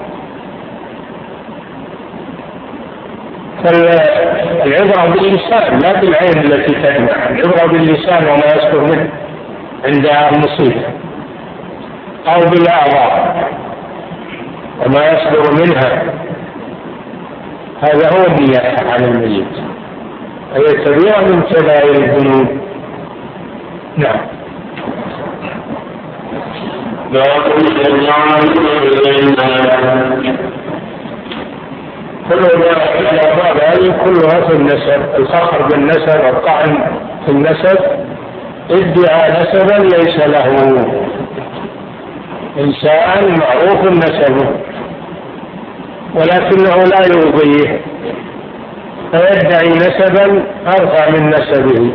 فالعبرة باللسان لا بالعين التي تدمع، العبرة باللسان وما يصدر منه عند المصيبة، أو بالأعضاء وما يصدر منها، هذا هو النياحة على الميت، هي كبيرة من كبائر الذنوب. نعم. كل الأبواب هذه كلها في النسب، الفخر بالنسب، الطعن في النسب، ادعى نسبا ليس له، إنسان معروف نسبه ولكنه لا يرضيه فيدعي نسبا أرفع من نسبه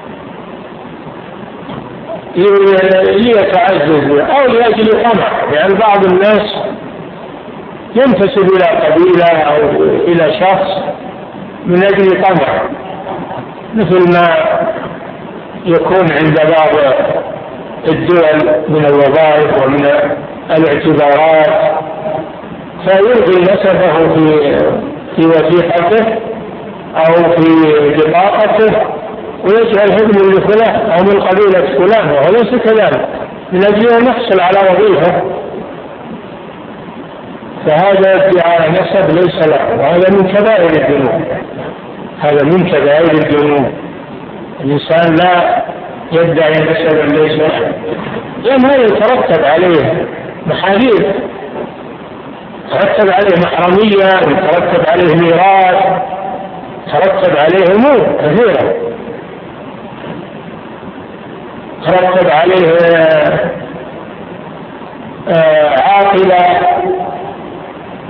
ليتعزز أو لأجل طمع. يعني بعض الناس ينتسب إلى قبيلة أو إلى شخص من أجل طمع، مثل ما يكون عند بعض الدول من الوظائف ومن الاعتبارات، فيلغي نسبه في وثيقته أو في بطاقته ويجعل ابن لفلان أو من قبيلة فلان، وهو ليس كذلك، من أجل أن يحصل على وظيفة، فهذا ادعاء نسب ليس له، وهذا من كبائر الذنوب، هذا من كبائر الذنوب. الإنسان لا يدعي نسبا ليس له، لأن هذا يترتب عليه محاذير، يترتب عليه محرمية، ويترتب عليه ميراث، يترتب عليه أمور كثيرة، يترتب عليه عاقلة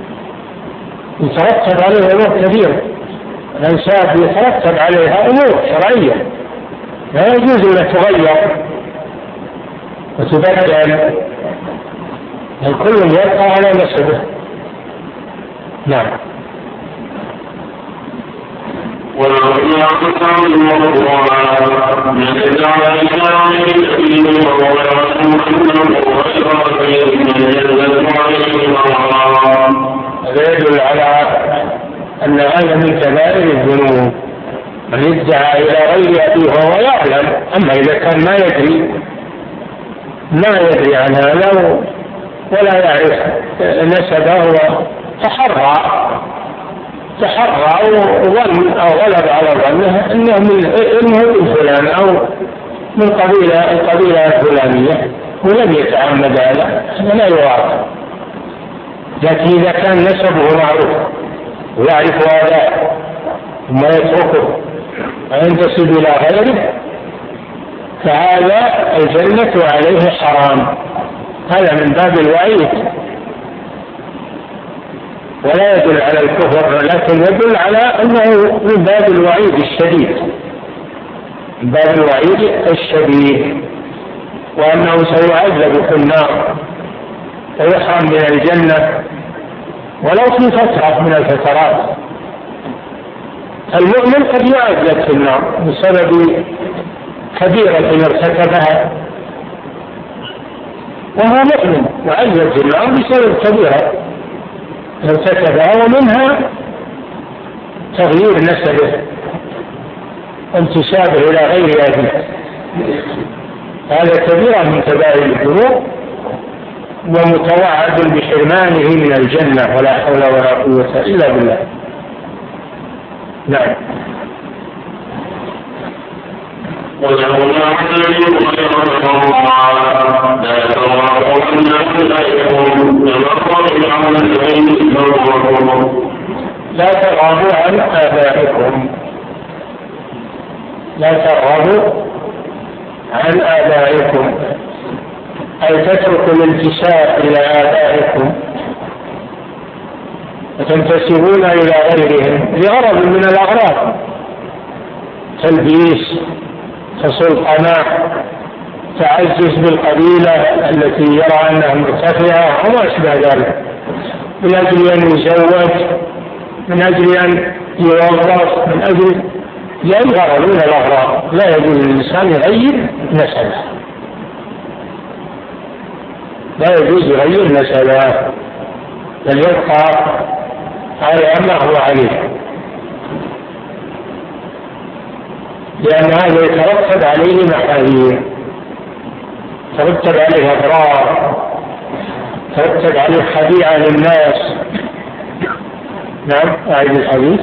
يترتب عليها أمور كثيرة. الأنساب يترتب عليها أمور شرعية لا يجوز أن تغير وتبدل، الكل يبقى على نسبه. نعم. هذا يدل على أن هذا من كبائر الذنوب، من ادعى إلى غير أبيه وهو يعلم. أما إذا كان ما يدري عن هذا ولا يعرف نسبه وتحرى وظن أو غلب على ظنه أنه من فلان أو من القبيلة الفلانية ولم يتعمد هذا لا يواقع. لكن إذا كان نسبه معروف ويعرف هذا ثم يتركه وينتسب إلى غيره فهذا الجنة عليه حرام. هذا من باب الوعيد ولا يدل على الكفر، لكن يدل على أنه من باب الوعيد الشديد، من باب الوعيد الشديد، وأنه سيعذب في النار ويحرم من الجنة ولو في فترة من الفترات. المؤمن قد يعذب في النار بسبب كبيرة ارتكبها وهو مؤمن، يعذب في النار بسبب كبيرة ارتكبها ومنها تغيير نسبه وانتسابه إلى غير أبيه. هذا كبيرة من كبائر الذنوب ومتوعد بحرمانه من الجنة ولا حول ولا قوة إلا بالله. نعم. لا ترغبوا عن آبائكم، لا ترغبوا عن آبائكم أي تتركوا الانتساب إلى آبائكم وتنتسبون إلى غيرهم لغرض من الأغراض، تلبيس، حصول قناع، تعزز بالقبيلة التي يرى أنها مرتفعة وما أشبه ذلك، من أجل أن يزوج، من أجل أن يوظف، من أجل غرض من الأغراض. لا يجوز للإنسان يغير نسبه، لا يجوز يغير نسبه بل يبقى على ما هو عليه، لأن هذا يترتب عليه محاذير، يترتب عليه أضرار، يترتب عليه خديعة للناس. نعم. أعيد الحديث.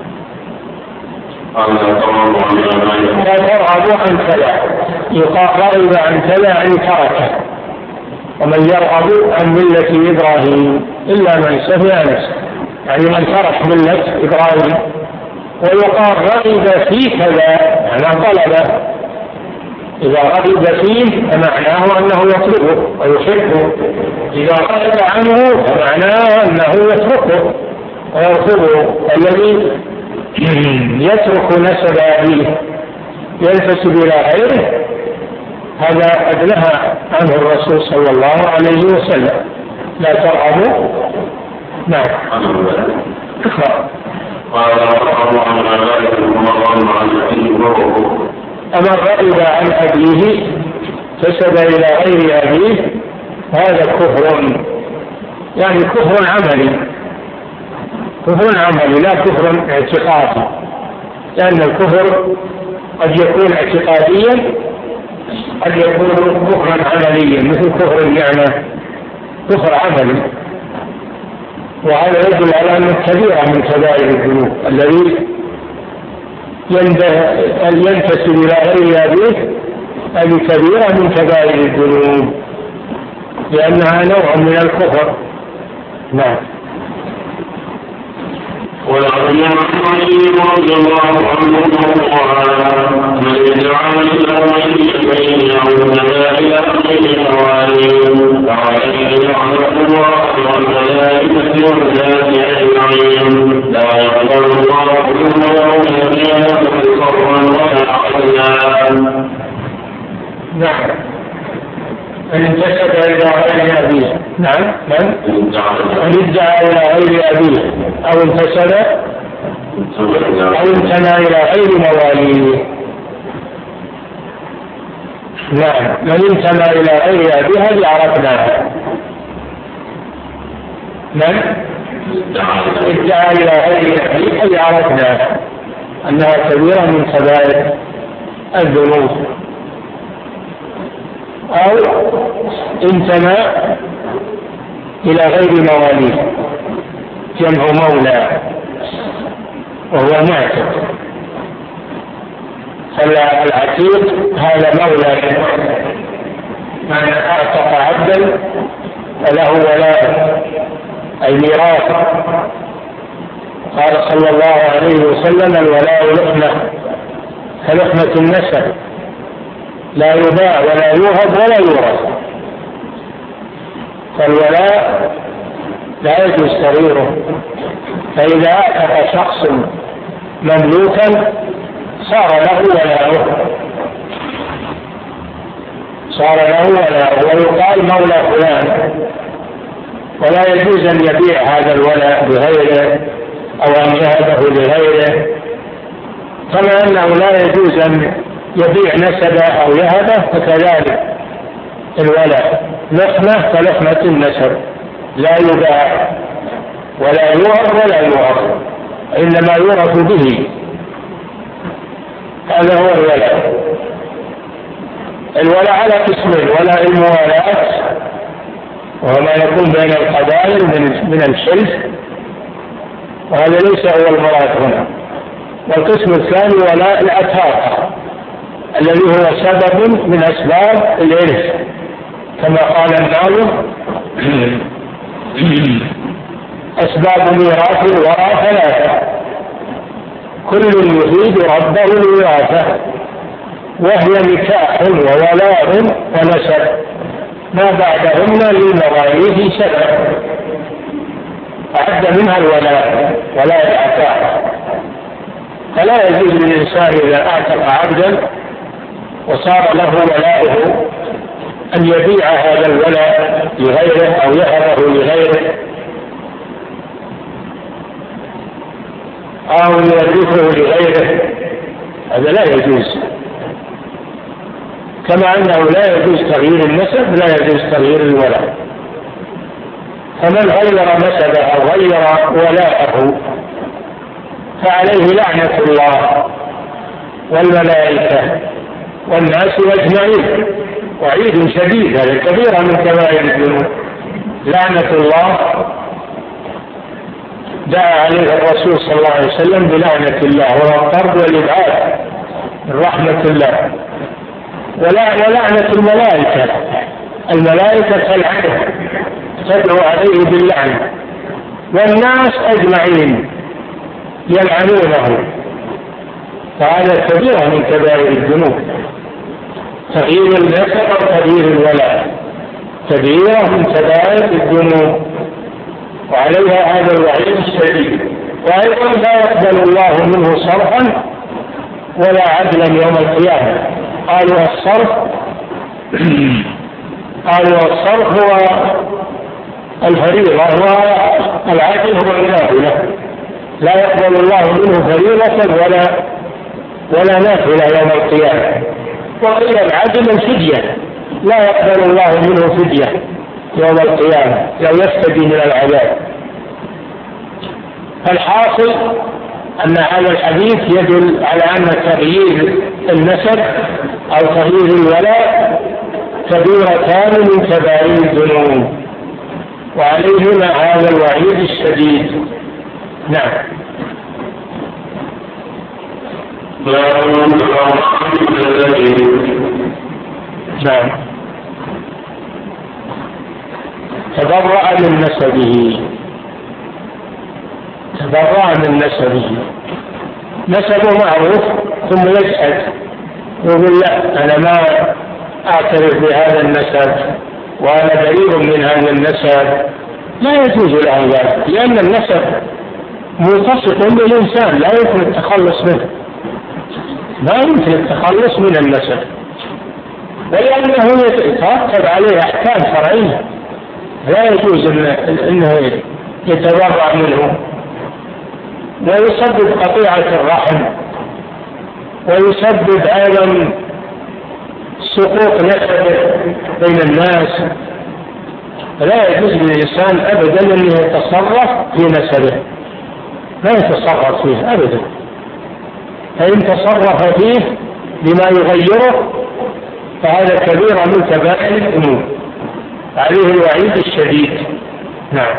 لا ترغبوا عن كذا، رغب عن كذا يعني تركه. ومن يرغب عن ملة إبراهيم إلا من سفه نفسه، يعني من ترك ملة إبراهيم. ويقال رغب في كذا يعني طلب، إذا رغب فيه فمعناه أنه يطلبه ويحبه، إذا رغب عنه فمعناه أنه يتركه ويرفضه. الذي يترك نسب أبيه ينتسب إلى غيره هذا قد نهى عنه الرسول صلى الله عليه وسلم. لا ترغبوا. نعم. أما رغب عن أبيه تسب إلى غير أبيه هذا كفر، يعني كفر عملي، كفر عملي لا كفر اعتقادي، لأن الكفر قد يكون اعتقاديا قد يكون كفرا عمليا مثل كفر النعمة، كفر عملي. وهذا يدل على أنه كبيرة من كبائر الذنوب الذي ينتسب إلى غير أبيه، هذه كبيرة من كبائر الذنوب لأنها نوع من الكفر. نعم. ولعن علي رضي الله عنه يجعل الأولين يعودنا إلى خير موالين فعليه رحمة الله والملائكة والناس أجمعين لا يقبل الله منه يوم القيامة صرا ولا عدلا. نعم. من انتسب إلى غير أبيه. نعم. من ادعى إلى غير أبيه أو انتسب أو انتمى إلى غير مواليه. نعم. من انتمى إلى غير أبيه هذه عرفناها. من ادعى إلى غير أبيه هذه عرفناها أنها كبيرة من كبائر الذنوب. أو انتمى إلى غير مواليه جمع مولى وهو معتق. فالعتيق هذا مولى من اعتق عبدا فله ولاء أي ميراث. قال صلى الله عليه وسلم الولاء لحمة كلحمة النسب لا يباع ولا يوهب ولا يورث. فالولاء لا يجوز تغييره. فإذا أعتق شخص مملوكا صار له ولاؤه ويقال مولى فلان، ولا يجوز أن يبيع هذا الولاء بغيره أو أن يهبه لغيره، كما أنه لا يجوز أن يبيع نسبه أو يهبه. فكذلك الولاء لحمة كلحمة النسب لا يباع ولا يوهب ولا يورث، إنما يورث به. هذا هو الولاء. الولاء على قسمين: ولاء الموالاة وهو ما يكون بين القبائل من الحلف، وهذا ليس هو المراد هنا. والقسم الثاني ولاء العتاقة الذي هو سبب من أسباب الإرث، كما قال الناظم: أسباب ميراث الورى ثلاثة كل يفيد ربه الوراثة، وهي نكاح وولاء ونسب ما بعدهن للمواريث سبب. أعد منها الولاء ولاء العتاق. فلا يجوز للإنسان إذا أعتق عبدا وصار له ولاؤه أن يبيع هذا الولاء لغيره أو يهبه لغيره أو يورثه لغيره. هذا لا يجوز. كما أنه لا يجوز تغيير النسب لا يجوز تغيير الولاء. فمن غير نسبه أو غير ولاءه فعليه لعنة الله والملائكة والناس أجمعين، وعيد شديد. هذا كبيرة من كبائر الذنوب. لعنة الله دعا عليه الرسول صلى الله عليه وسلم بلعنة الله وهو الطرد والإبعاد من رحمة الله. ولعنة الملائكة تلعنه تدعو عليه باللعنة، والناس أجمعين يلعنونه. فهذا كبيرة من كبائر الذنوب. تغيير النسب أو تغيير الولاء كبيرة من كبائر الذنوب، وعليها هذا الوعيد الشديد. وأيضا لا يقبل الله منه صرفا ولا عدلا يوم القيامة. قالوا الصرف هو الفريضة والعدل هو النافلة. لا يقبل الله منه فريضة ولا نافلة يوم القيامة. وقيل العدل الفدية، لا يقبل الله منه فدية يوم القيامة لو يفتدي من العذاب. الحاصل أن هذا الحديث يدل على أن تغيير النسب أو تغيير الولاء كبيرتان من كبائر الذنوب، وعليهما هذا الوعيد الشديد. نعم. نعم. تبرأ من نسبه. نسبه معروف ثم يسأل يقول لا أنا ما أعترف بهذا النسب وأنا بريء من هذا النسب، لا يجوز له ذلك، لأن النسب ملتصق بالإنسان لا يمكن التخلص منه، لا يمكن التخلص من النسب، ولأنه يترتب عليه أحكام شرعية لا يجوز أنه يتبرع منه، ويسبب قطيعة الرحم، ويسبب أيضا سقوط نسب بين الناس. لا يجوز للإنسان أبدا أن يتصرف في نسبه، لا يتصرف فيه أبدا، فإن تصرف فيه بما يغيره فهذا كبيرة من كبائر الذنوب، عليه الوعيد الشديد. نعم.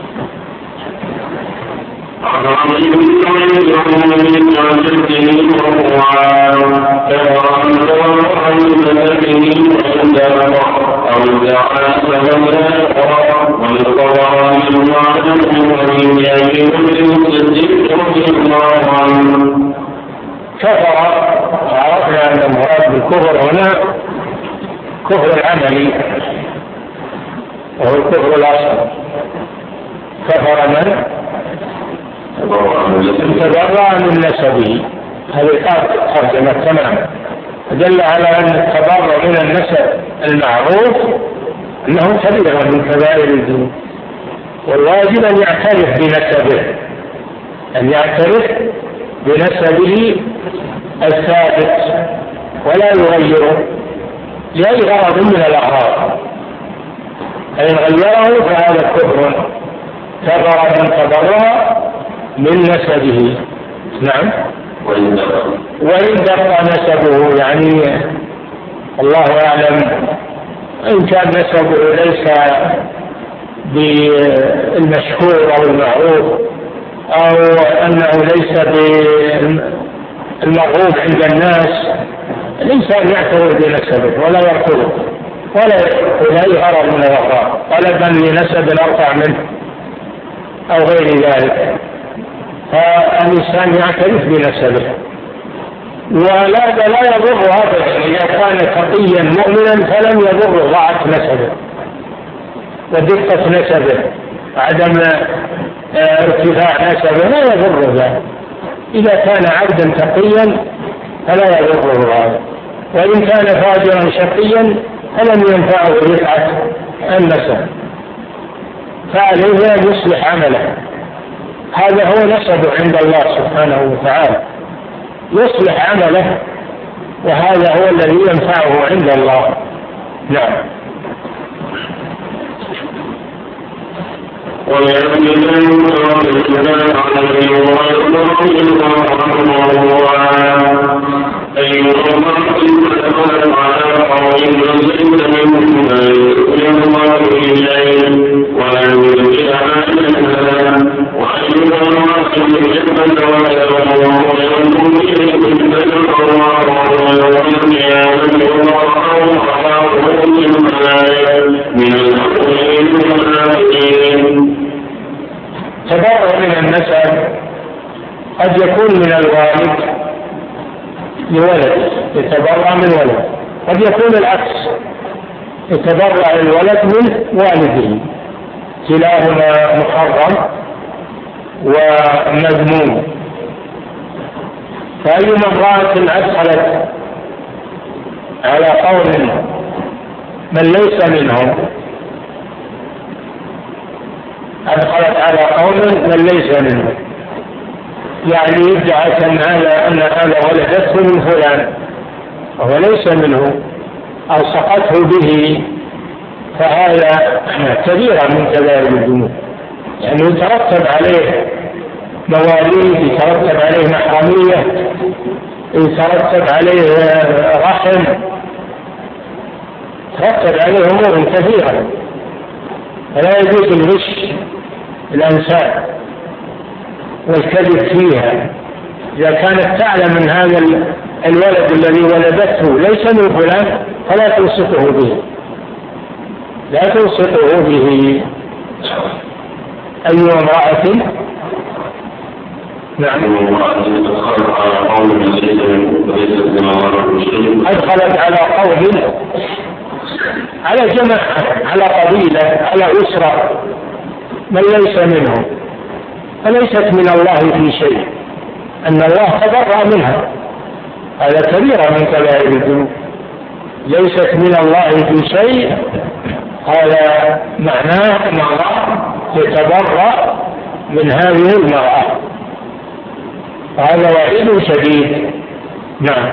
كفر، عرفنا أن المراد بالكفر هنا كفر العملي وهو الكفر الأصغر. كفر من تبرأ من نسبه، هذه ترجمة تمام، دل على أن التبرؤ من النسب المعروف أنه كبيرة من كبائر الذنوب، والواجب أن يعترف بنسبه، أن يعترف بنسبه الثابت ولا يغيره لأي غرض من الأغراض، فإن غيره فهذا كفر، كفر من تبرأ من نسبه. نعم. وإن دق نسبه، يعني الله أعلم إن كان نسبه ليس بالمشهور أو المعروف، أو أنه ليس بالمرغوب عند الناس، الإنسان يعترف بنسبه ولا يرفضه ولا يأخذ أي غرض من الأغراض طلبا لنسب أرفع منه أو غير ذلك، فالإنسان يعترف بنسبه. ولا يضر هذا إذا كان تقيا مؤمنا فلم يضر ضعف نسبه ودقة نسبه، عدم ارتفاع نسبه لا يضر ذلك، إذا كان عبدا تقيا فلا يضره هذا، وإن كان فاجرا شقيا فلم ينفعه رفعة النسب، فعليه أن يصلح عمله، هذا هو نسبه عند الله سبحانه وتعالى، يصلح عمله، وهذا هو الذي ينفعه عند الله. نعم. تبرؤ من النسب قد يكون من الوالد لولد، يتبرأ من ولد، قد يكون العكس، يتبرأ الولد من والده، كلاهما محرم ومذموم. فأي امرأة أدخلت على قول من ليس منهم، أدخلت على قول من ليس منهم، يعني يدعى أن هذا ولدته من فلان وهو ليس منه، أو سقته به، فهذا كبيرة من كبائر الذنوب، يعني يترتب عليه مواليد، يترتب عليه محرمية، يترتب عليه رحم، يترتب عليه أمور كثيرة، فلا يجوز الغش الأنساب والكذب فيها. إذا كانت تعلم من هذا الولد الذي ولدته ليس من فلان فلا تلصقه به، لا تلصقه به. أي امرأة أدخلت على قوم، على جماعة، على قبيلة، على أسرة، من ليس منهم، فليست من الله في شيء، أن الله تبرأ منها، هذا كبيرة من كبائر الذنوب. ليست من الله في شيء، هذا معناه أن الله يتبرأ من هذه المرأة، هذا وعيد شديد. نعم.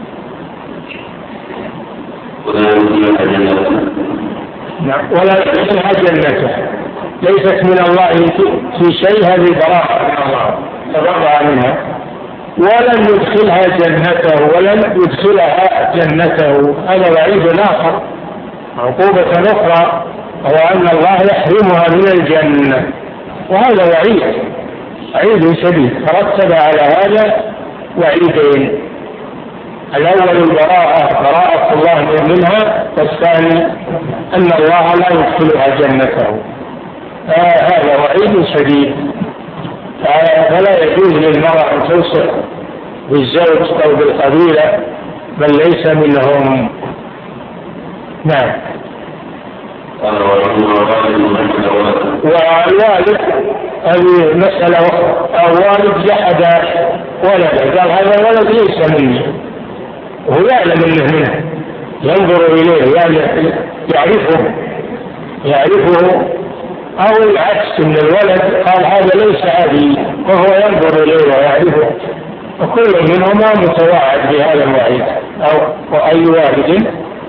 ولا يدخلها جنته، ليست من الله في شيء، هذه براءة من الله تبرأ منها، ولن يدخلها جنته، ولن يدخلها جنته، هذا وعيد آخر، عقوبة أخرى، وهو أن الله يحرمها من الجنة، وهذا وعيد شديد. ترتب على هذا وعيدين: الأول البراءة، براءة الله منها، والثاني أن الله لا يدخلها جنته، هذا وعيد شديد. فلا يجوز للمرأة أن توصف بالزوج أو بالقبيلة من ليس منهم. نعم. والوالد، هذه مسألة أخرى، الوالد جحد ولده، قال هذا ولد ليس مني، وهو يعلم منه، ينظر إليه، يعرفه، أو العكس، من الولد قال هذا ليس أبي، وهو ينظر إليه ويعرفه، وكل منهما متوعد بهذا الوعيد. أو أي والد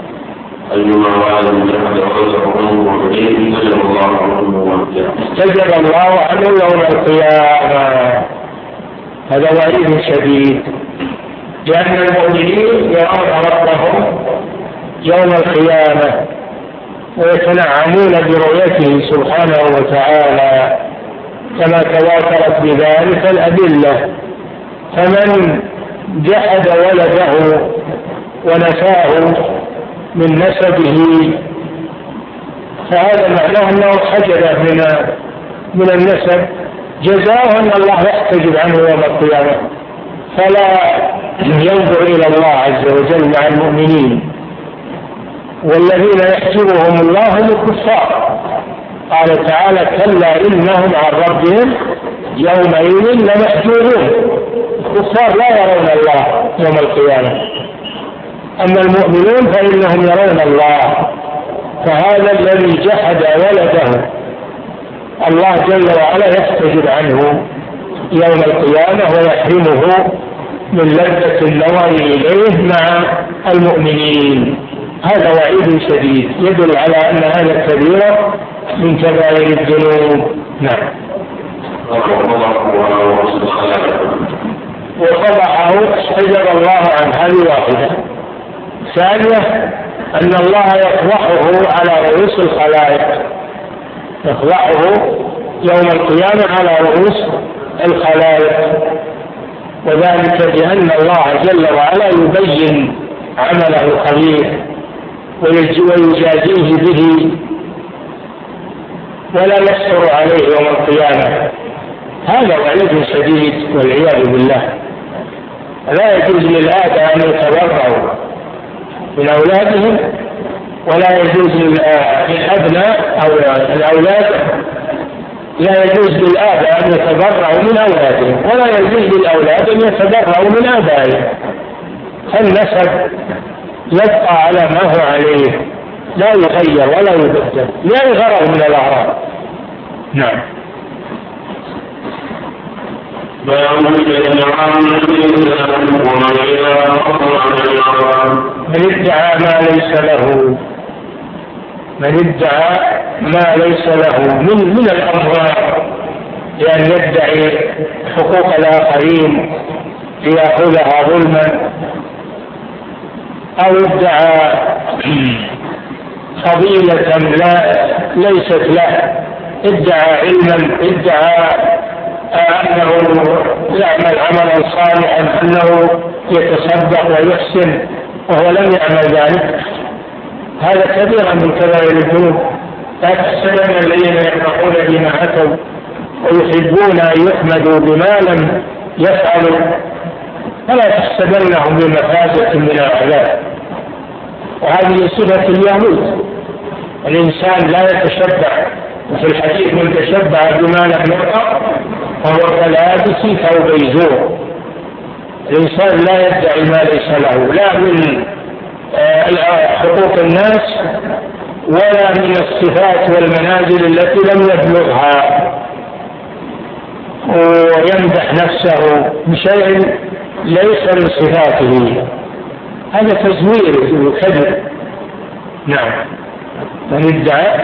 استجب الله عنه يوم القيامة، هذا وعيد شديد، لأن المؤمنين يرون ربهم يوم القيامة ويتنعمون برؤيته سبحانه وتعالى، كما تواترت بذلك الأدلة. فمن جحد ولده ونفاه من نسبه، فهذا معناه أنه حجب من النسب، جزاؤه أن الله يحتجب عنه يوم القيامة، فلا ينظر إلى الله عز وجل مع المؤمنين، والذين يحجبهم الله هم الكفار. قال تعالى: كلا إنهم عن ربهم يومئذ لمحجوبون. الكفار لا يرون الله يوم القيامة، أما المؤمنون فإنهم يرون الله. فهذا الذي جحد ولده الله جل وعلا يحتجب عنه يوم القيامة ويحرمه من لذة النظر إليه مع المؤمنين. هذا وعيد شديد يدل على أن هذا كبيرة من كبائر الذنوب. نعم. وفضحه استجب الله عن هذه واحدة. ثانية أن الله يفضحه على رؤوس الخلائق، يفضحه يوم القيامة على رؤوس الخلائق، وذلك بأن الله جل وعلا يبين عمله الخبيث ويجازيه به ولا يستر عليه يوم القيامة. هذا وعيد شديد والعياذ بالله. لا يجوز للآباء أن يتبرعوا من أولادهم، ولا يجوز للأبناء أو الأولاد، لا يجوز للآباء أن يتبرعوا من أولادهم، ولا يجوز للأولاد أن يتبرعوا من آبائهم. فالنسب يبقى على ما هو عليه، لا يغير ولا يبدل لأي غرض من الأعراض. نعم. من ادعى ما ليس له، من ادعى ما ليس له من الأموال، لأن يدعي حقوق الآخرين ليأخذها ظلما، أو ادعى فضيلة ليست له، ادعى علما، ادعى أنه يعمل عملا صالحا، أنه يتصدق ويحسن وهو لم يعمل ذلك، هذا كبير من كبائر الذنوب. لا تحسبن الذين يفرحون بما أتوا ويحبون أن يحمدوا بما لم يفعل فلا تحسبنه بمفازة من العذاب. وهذه صفة اليهود، الإنسان لا يتشبع، وفي الحديث من تشبع بما لم يرقى فهو كلابس ثوب زور. الإنسان لا يدعي ما ليس له، لا من حقوق الناس ولا من الصفات والمنازل التي لم يبلغها، ويمدح نفسه بشيء ليس من صفاته، هذا تزوير وكذب. نعم. من ادعى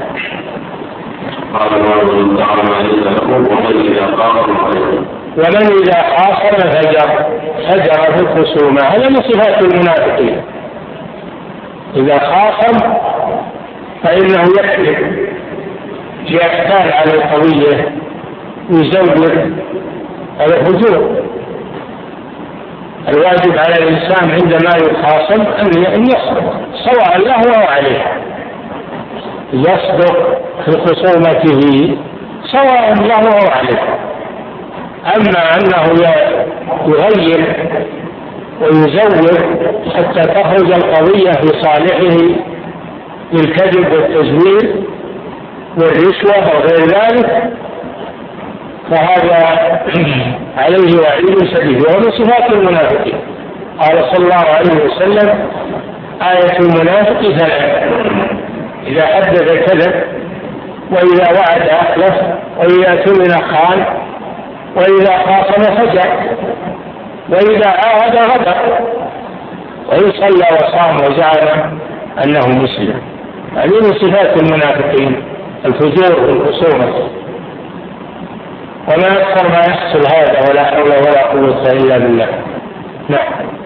ومن إذا خاصم فجر في الخصومة، هذا من صفات المنافقين. إذا خاصم فإنه يكذب، يختال على القضية، يزور، هذا فجور. الواجب على الإنسان عندما يخاصم أن يصدق سواء له أو عليه، يصدق في خصومته سواء له أو عليه. أما أنه يغير ويزور حتى تخرج القضية في صالحه بالكذب والتزوير والرشوة وغير ذلك، فهذا عليه وعيد شديد، وهو صفات المنافقين. قال صلى الله عليه وسلم: آية المنافق ثلاث: إذا حدث كذب، وإذا وعد أخلف، وإذا اؤتمن خان، وإذا خاصم فجر، وإذا عاهد غدر، وإن صلى وصام وزعم أنه مسلم. هذه من صفات المنافقين، الفجور والخصومة. وما أكثر ما يحصل هذا، ولا حول ولا قوة إلا بالله. نعم.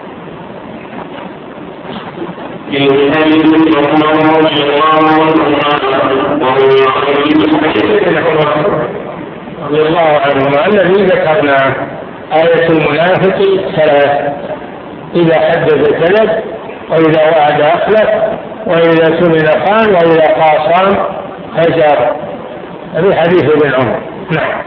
رضي الله عنهما الذي ذكرنا آية المنافق ثلاث: إذا حدث كذب، وإذا وعد أخلف، وإذا اؤتمن خان، وإذا خاصم فجر. هذا حديث ابن عمر. نعم.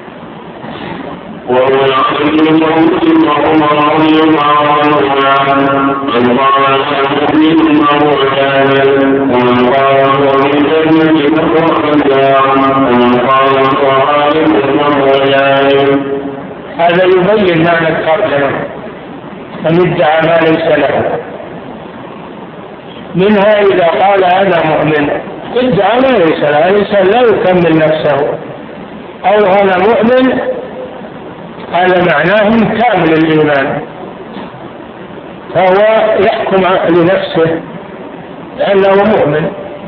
وهو العظيم عمر رضي الله عنه من قال المؤمن فهو كامل، ومن قال هو من جنة فهو حجار، ومن قال هو عالم فهو جاهل. هذا يبين معنى الترجمة: من ادعى ما ليس له. منها إذا قال أنا مؤمن، ادعى ما ليس له، الإنسان لا يكمل نفسه. أو أنا مؤمن، هذا معناه كامل الإيمان، فهو يحكم لنفسه لأنه مؤمن.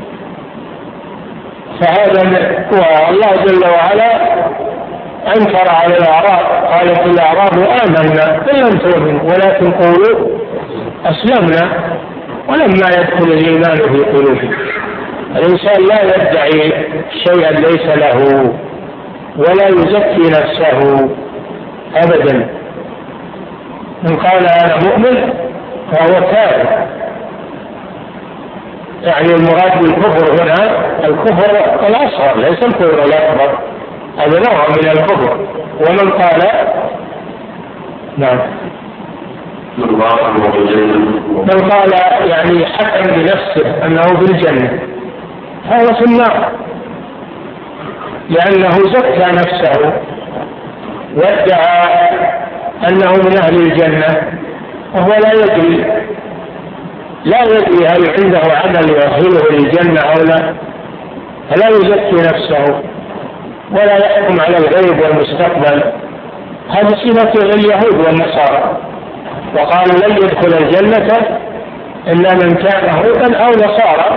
فهذا والله جل وعلا أنكر على الأعراب، قالت الأعراب آمنا قل لم تؤمنوا ولكن قولوا أسلمنا ولما يدخل الإيمان في قلوبكم. الإنسان لا يدعي شيئا ليس له ولا يزكي نفسه أبدا. من قال أنا مؤمن فهو كافر، يعني المراد بالكفر هنا الكفر الأصغر ليس الكفر الأكبر، هذا نوع من الكفر. ومن قال نعم من قال يعني حكم بنفسه أنه في الجنة، هذا في النار، لأنه زكى نفسه وادعى أنه من أهل الجنة وهو لا يدري هل عنده عمل يؤهله للجنة أو لا، فلا يزكي نفسه ولا يحكم على الغيب والمستقبل. هذا صفة اليهود والنصارى، وقالوا لن يدخل الجنة إلا من كان هودا أو نصارى،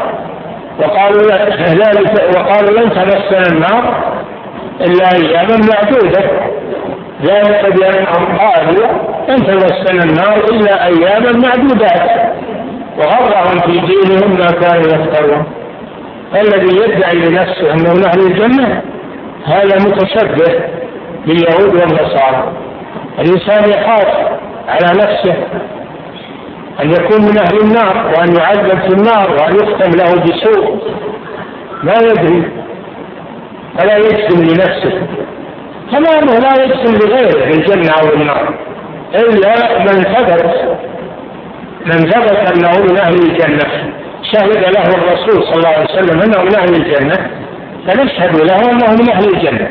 وقالوا لن تمسنا النار إلا أياما معدودة، ذلك بأنهم قالوا لن تمسنا النار إلا أياما معدودات، وغرهم في دينهم ما كانوا يفترون. الذي يدعي لنفسه أنه من أهل الجنة هذا متشبه باليهود والنصارى. الإنسان يخاف على نفسه أن يكون من أهل النار وأن يعذب في النار وأن يختم له بسوء، لا يدري فلا يجزم لنفسه، تمامه لا يدخل بغيره في الجنة أو النار إلا من ثبت أنه من أهل الجنة، شهد له الرسول صلى الله عليه وسلم أنه من أهل الجنة، فنشهد له أنه من أهل الجنة.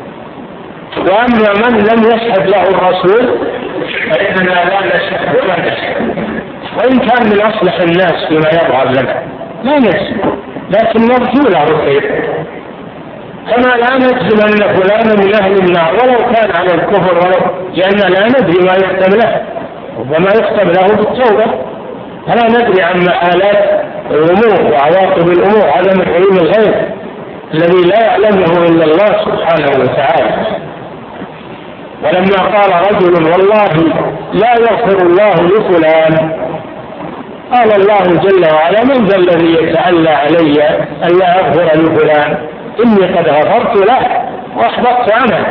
وأما من لم يشهد له الرسول فإننا لا نشهد ولا نشهد، وإن كان من أصلح الناس فيما يظهر لنا لا نشهد، لكن نرجو له الخير، كما لا نجزم أن فلانا من أهل النار ولو كان على الكفر، لأن لا ندري ما يختم له، ربما يختم له بالتوبة، فلا ندري عن مآلات الأمور وعواقب الأمور، هذا من علم الغيب الذي لا يعلمه إلا الله سبحانه وتعالى. ولما قال رجل والله لا يغفر الله لفلان، قال الله جل وعلا من ذا الذي يتألى علي أن لا أغفر لفلان، إني قد غفرت له وأحبطت عنه.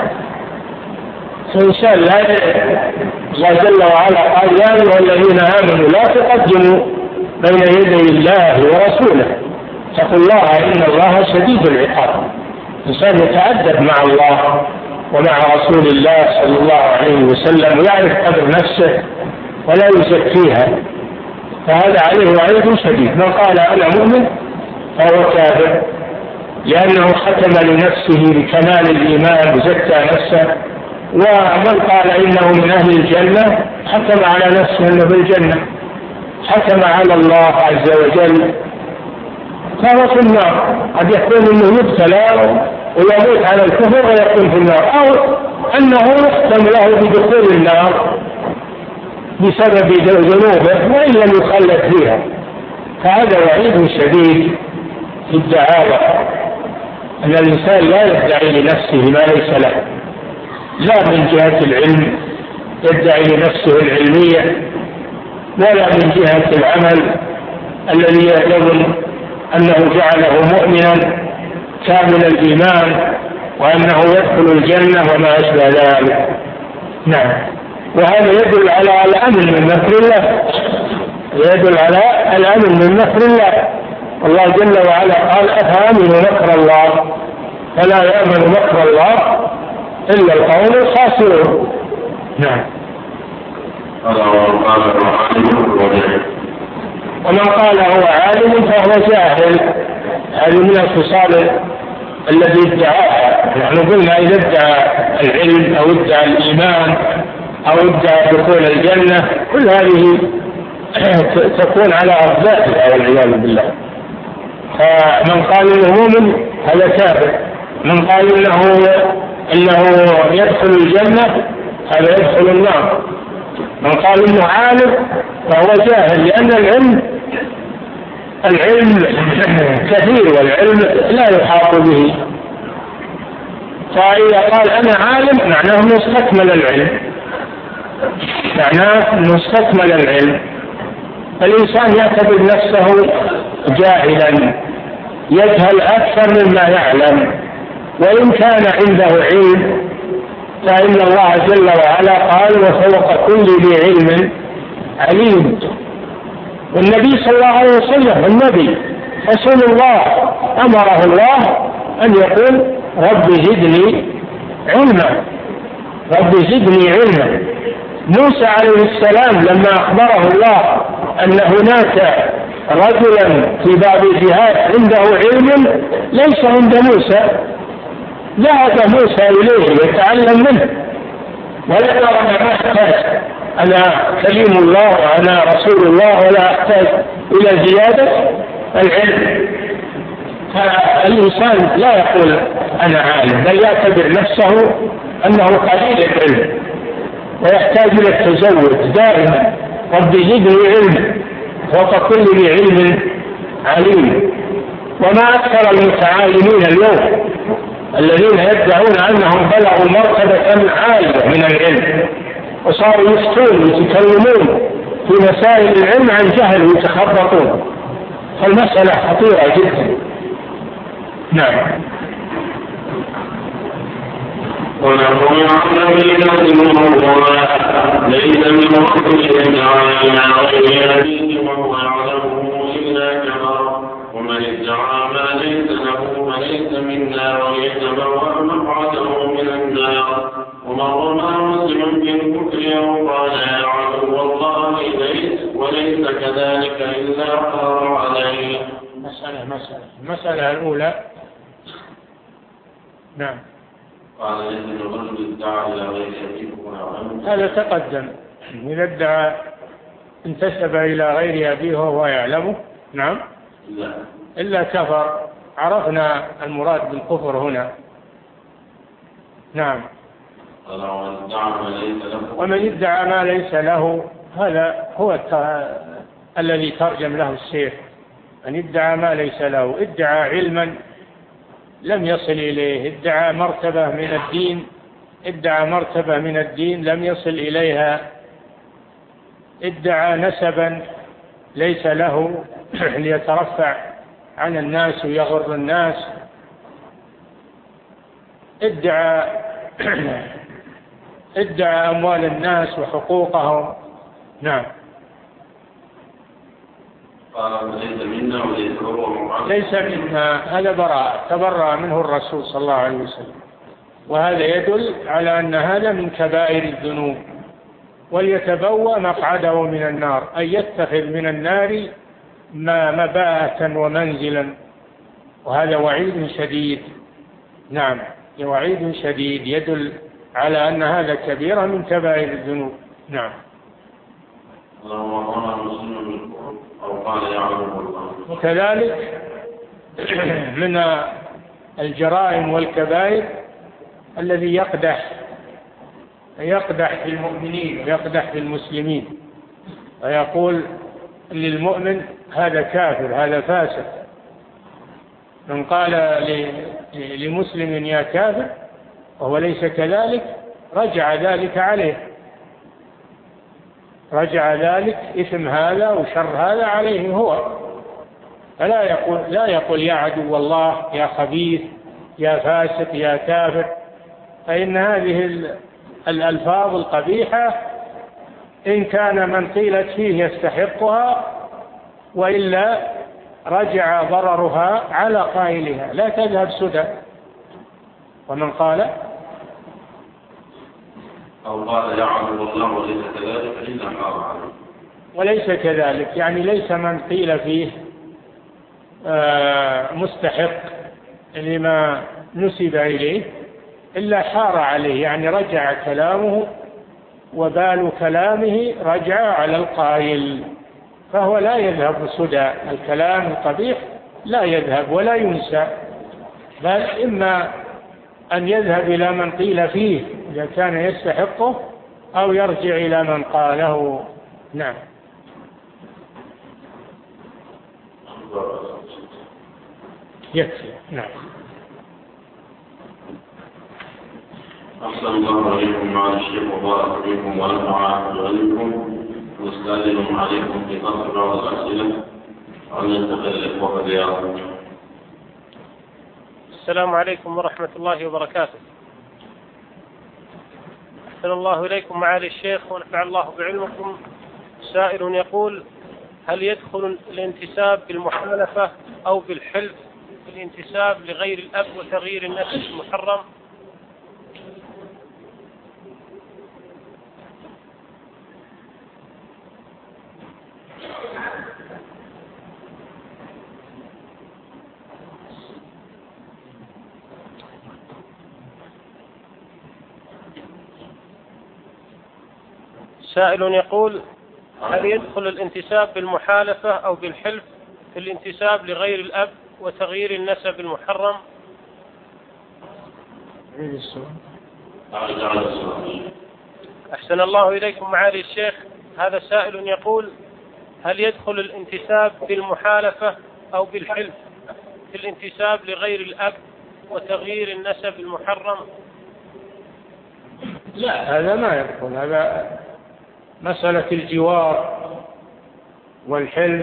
فإنسان الله جل وعلا قال يا أيها الذين آمنوا لا تقدموا بين يدي الله ورسوله، اتقوا الله إن الله شديد العقاب. الإنسان يتأدب مع الله ومع رسول الله صلى الله عليه وسلم ويعرف قدر نفسه ولا يزكيها، فهذا عليه وعيد شديد. من قال أنا مؤمن فهو كافر، لأنه ختم لنفسه بكمال الإيمان وزكى نفسه. ومن قال إنه من أهل الجنة حكم على نفسه أنه في الجنة، حكم على الله عز وجل، فهو في النار. قد يكون أنه يبتلى ويموت على الكفر ويكون في النار، أو أنه يختم له بدخول النار بسبب ذنوبه وإن لم يخلد فيها. فهذا وعيد شديد في الدعاوى، أن الإنسان لا يدعي لنفسه ما ليس له، لا من جهة العلم يدعي لنفسه العلمية، ولا من جهة العمل الذي يظن أنه جعله مؤمنا كامل الإيمان وأنه يدخل الجنة وما أشبه ذلك. نعم، وهذا يدل على الأمن من مكر الله، يدل على الأمن من مكر الله. الله جل وعلا قال أفأمنوا مكر الله فلا يأمن مكر الله إلا القوم الخاسرون. نعم. ومن قال هو عالم فهو جاهل، هذه من الخصال الذي ادعاها. نحن قلنا إذا ادعى العلم أو ادعى الإيمان أو ادعى دخول الجنة كل هذه تكون على أرضاتها والعياذ بالله. فمن قال إنه مؤمن هذا كافر، من قال إنه يدخل الجنة هذا يدخل النار، من قال إنه عالم فهو جاهل، لأن العلم كثير والعلم لا يحاط به. فإذا قال أنا عالم معناه أنه استكمل العلم، معناه أنه استكمل العلم. فالإنسان يعتبر نفسه جاهلا، يجهل أكثر مما يعلم، وإن كان عنده علم فإن الله جل وعلا قال وفوق كل ذي علم عليم. والنبي صلى الله عليه وسلم النبي رسول الله أمره الله أن يقول رب زدني علما، رب زدني علما. موسى عليه السلام لما أخبره الله أن هناك رجلا في باب الجهاد عنده علم ليس عند موسى، ذهب موسى إليه يتعلم منه ولا أنا ما أحتاج، أنا كليم الله وأنا رسول الله ولا أحتاج إلى زيادة العلم. فالإنسان لا يقول أنا عالم، بل يعتبر نفسه أنه قليل العلم ويحتاج إلى التزود دائما. رب زدني علما فوق كل ذي علم عليم. وما أكثر المتعالمين اليوم الذين يدعون أنهم بلغوا مرتبة عالية من العلم وصاروا يفتون ويتكلمون في مسائل العلم عن جهل ويتخبطون، فالمسألة خطيرة جدا. نعم. ونقول عن ليس من رب شيء على غير يديه وهو يعلمه إلا كفر، ومن ادعى ما ليس له فليس منا ويتبوأ مقعده من النار. ومن رمى مسلما بالكفر أو قال يا عدو الله وليس كذلك إلا قال عليه. المسألة الأولى. نعم. قال ليس الرجل ادعى إلى غير أبيه. هذا تقدم. إذا ادعى انتسب إلى غير أبيه وهو يعلمه. نعم. إلا كفر. عرفنا المراد بالكفر هنا. نعم. ومن ادعى ما ليس له هذا هو الذي ترجم له السيف. من ادعى ما ليس له، ادعى علما لم يصل إليه، ادعى مرتبة من الدين لم يصل إليها، ادعى نسبا ليس له ليترفع عن الناس ويغر الناس، ادعى أموال الناس وحقوقهم. نعم. ليس منا، هذا براءة، تبرأ منه الرسول صلى الله عليه وسلم. وهذا يدل على أن هذا من كبائر الذنوب. وليتبوأ مقعده من النار، أي يتخذ من النار مباءة ومنزلا. وهذا وعيد شديد. نعم، وعيد شديد يدل على أن هذا كبيرة من كبائر الذنوب. نعم. وكذلك من الجرائم والكبائر الذي يقدح في المؤمنين ويقدح في المسلمين ويقول للمؤمن هذا كافر هذا فاسق. من قال لمسلم يا كافر وهو ليس كذلك رجع ذلك عليه، رجع ذلك إثم هذا وشر هذا عليه هو. لا يقول يا عدو الله يا خبيث يا فاسق يا كافر، فإن هذه الألفاظ القبيحة إن كان من قيلت فيه يستحقها، وإلا رجع ضررها على قائلها لا تذهب سدى. ومن قال أو قال يا عدو الله وليس كذلك إلا قال عليه. وليس كذلك يعني ليس من قيل فيه مستحق لما نسب إليه إلا حار عليه، يعني رجع كلامه وبال كلامه رجع على القائل، فهو لا يذهب سدى. الكلام القبيح لا يذهب ولا ينسى، بل إما أن يذهب إلى من قيل فيه إذا كان يستحقه أو يرجع إلى من قاله. نعم. يكفي. نعم. أحسن الله عليكم مع الشيخ وبارك فيكم ونفع عليكم ونستأذن عليكم في قصر بعض الأسئلة وننتقل الإخوة الرياض. السلام عليكم ورحمة الله وبركاته. أحسن الله إليكم معالي الشيخ ونفع الله بعلمكم. سائل يقول: هل يدخل الانتساب بالمحالفة أو بالحلف في الانتساب لغير الأب وتغيير النسب المحرم؟ سائل يقول: هل يدخل الانتساب بالمحالفة أو بالحلف في الانتساب لغير الأب وتغيير النسب المحرم؟ أحسن الله إليكم معالي الشيخ. هذا سائل يقول: هل يدخل الانتساب بالمحالفة أو بالحلف في الانتساب لغير الأب وتغيير النسب المحرم؟ لا، هذا ما يدخل. هذا مسألة الجوار والحلف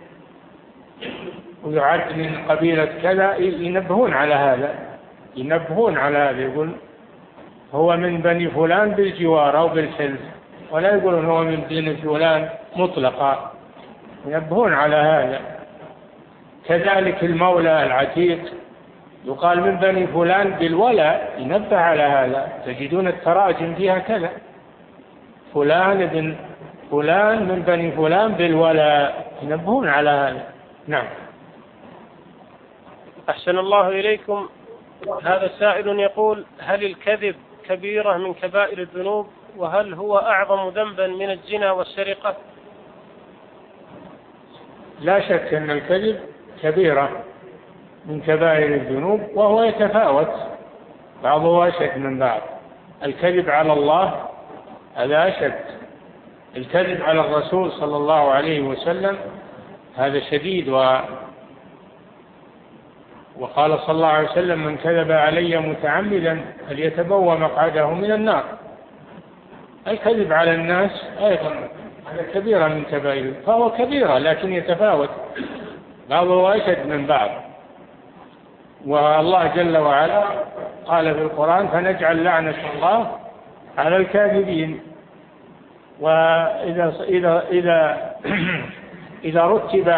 ويعد من قبيلة كذا، ينبهون على هذا، يقول هو من بني فلان بالجوار أو بالحلف، ولا يقولون هو من بني فلان مطلقا، ينبهون على هذا. كذلك المولى العتيق يقال من بني فلان بالولاء، ينبه على هذا. تجدون التراجم فيها كذا، فلان ابن فلان من بني فلان بالولاء، ينبهون على هذا. نعم. أحسن الله إليكم. هذا سائل يقول: هل الكذب كبيرة من كبائر الذنوب؟ وهل هو أعظم ذنبا من الزنا والسرقة؟ لا شك أن الكذب كبيرة من كبائر الذنوب، وهو يتفاوت، بعضه أشد من بعض. الكذب على الله هذا أشد، الكذب على الرسول صلى الله عليه وسلم هذا شديد. وقال صلى الله عليه وسلم: من كذب علي متعمدا فليتبوأ مقعده من النار. الكذب على الناس أيضا هذا كبيرة من كبائر، فهو كبيرة لكن يتفاوت، بعضه أشد من بعض. والله جل وعلا قال في القرآن: فنجعل لعنة الله على الكاذبين. وإذا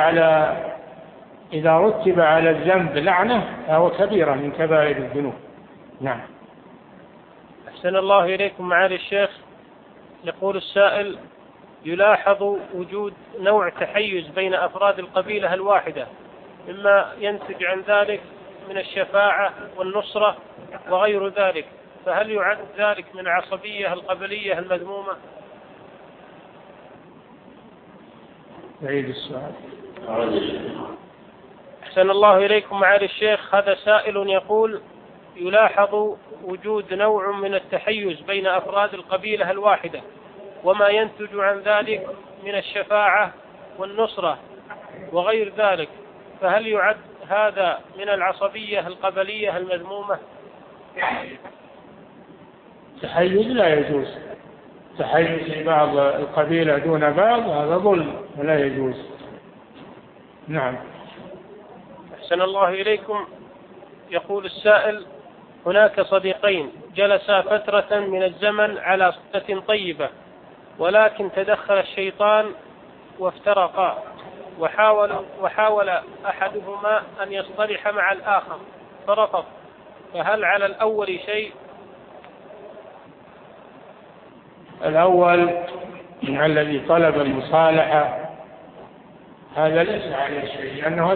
رتب على الذنب لعنة فهو كبيرة من كبائر الذنوب. نعم. أحسن الله إليكم معالي الشيخ. يقول السائل: يلاحظ وجود نوع تحيز بين أفراد القبيلة الواحدة، مما ينتج عن ذلك من الشفاعة والنصرة وغير ذلك، فهل يعد ذلك من العصبية القبلية المذمومة؟ عيد السؤال. أحسن الله إليكم معالي الشيخ. هذا سائل يقول: يلاحظ وجود نوع من التحيز بين أفراد القبيلة الواحدة، وما ينتج عن ذلك من الشفاعة والنصرة وغير ذلك، فهل يعد هذا من العصبية القبلية المذمومة؟ تحيز لا يجوز، تحيز بعض القبيلة دون بعض هذا ظلم ولا يجوز. نعم. أحسن الله إليكم. يقول السائل: هناك صديقين جلسا فترة من الزمن على صلة طيبة، ولكن تدخل الشيطان وافترقا، وحاول أحدهما أن يصطلح مع الآخر فرفض، فهل على الأول شيء؟ الأول من الذي طلب المصالحة هذا ليس عليه شيء، لأنه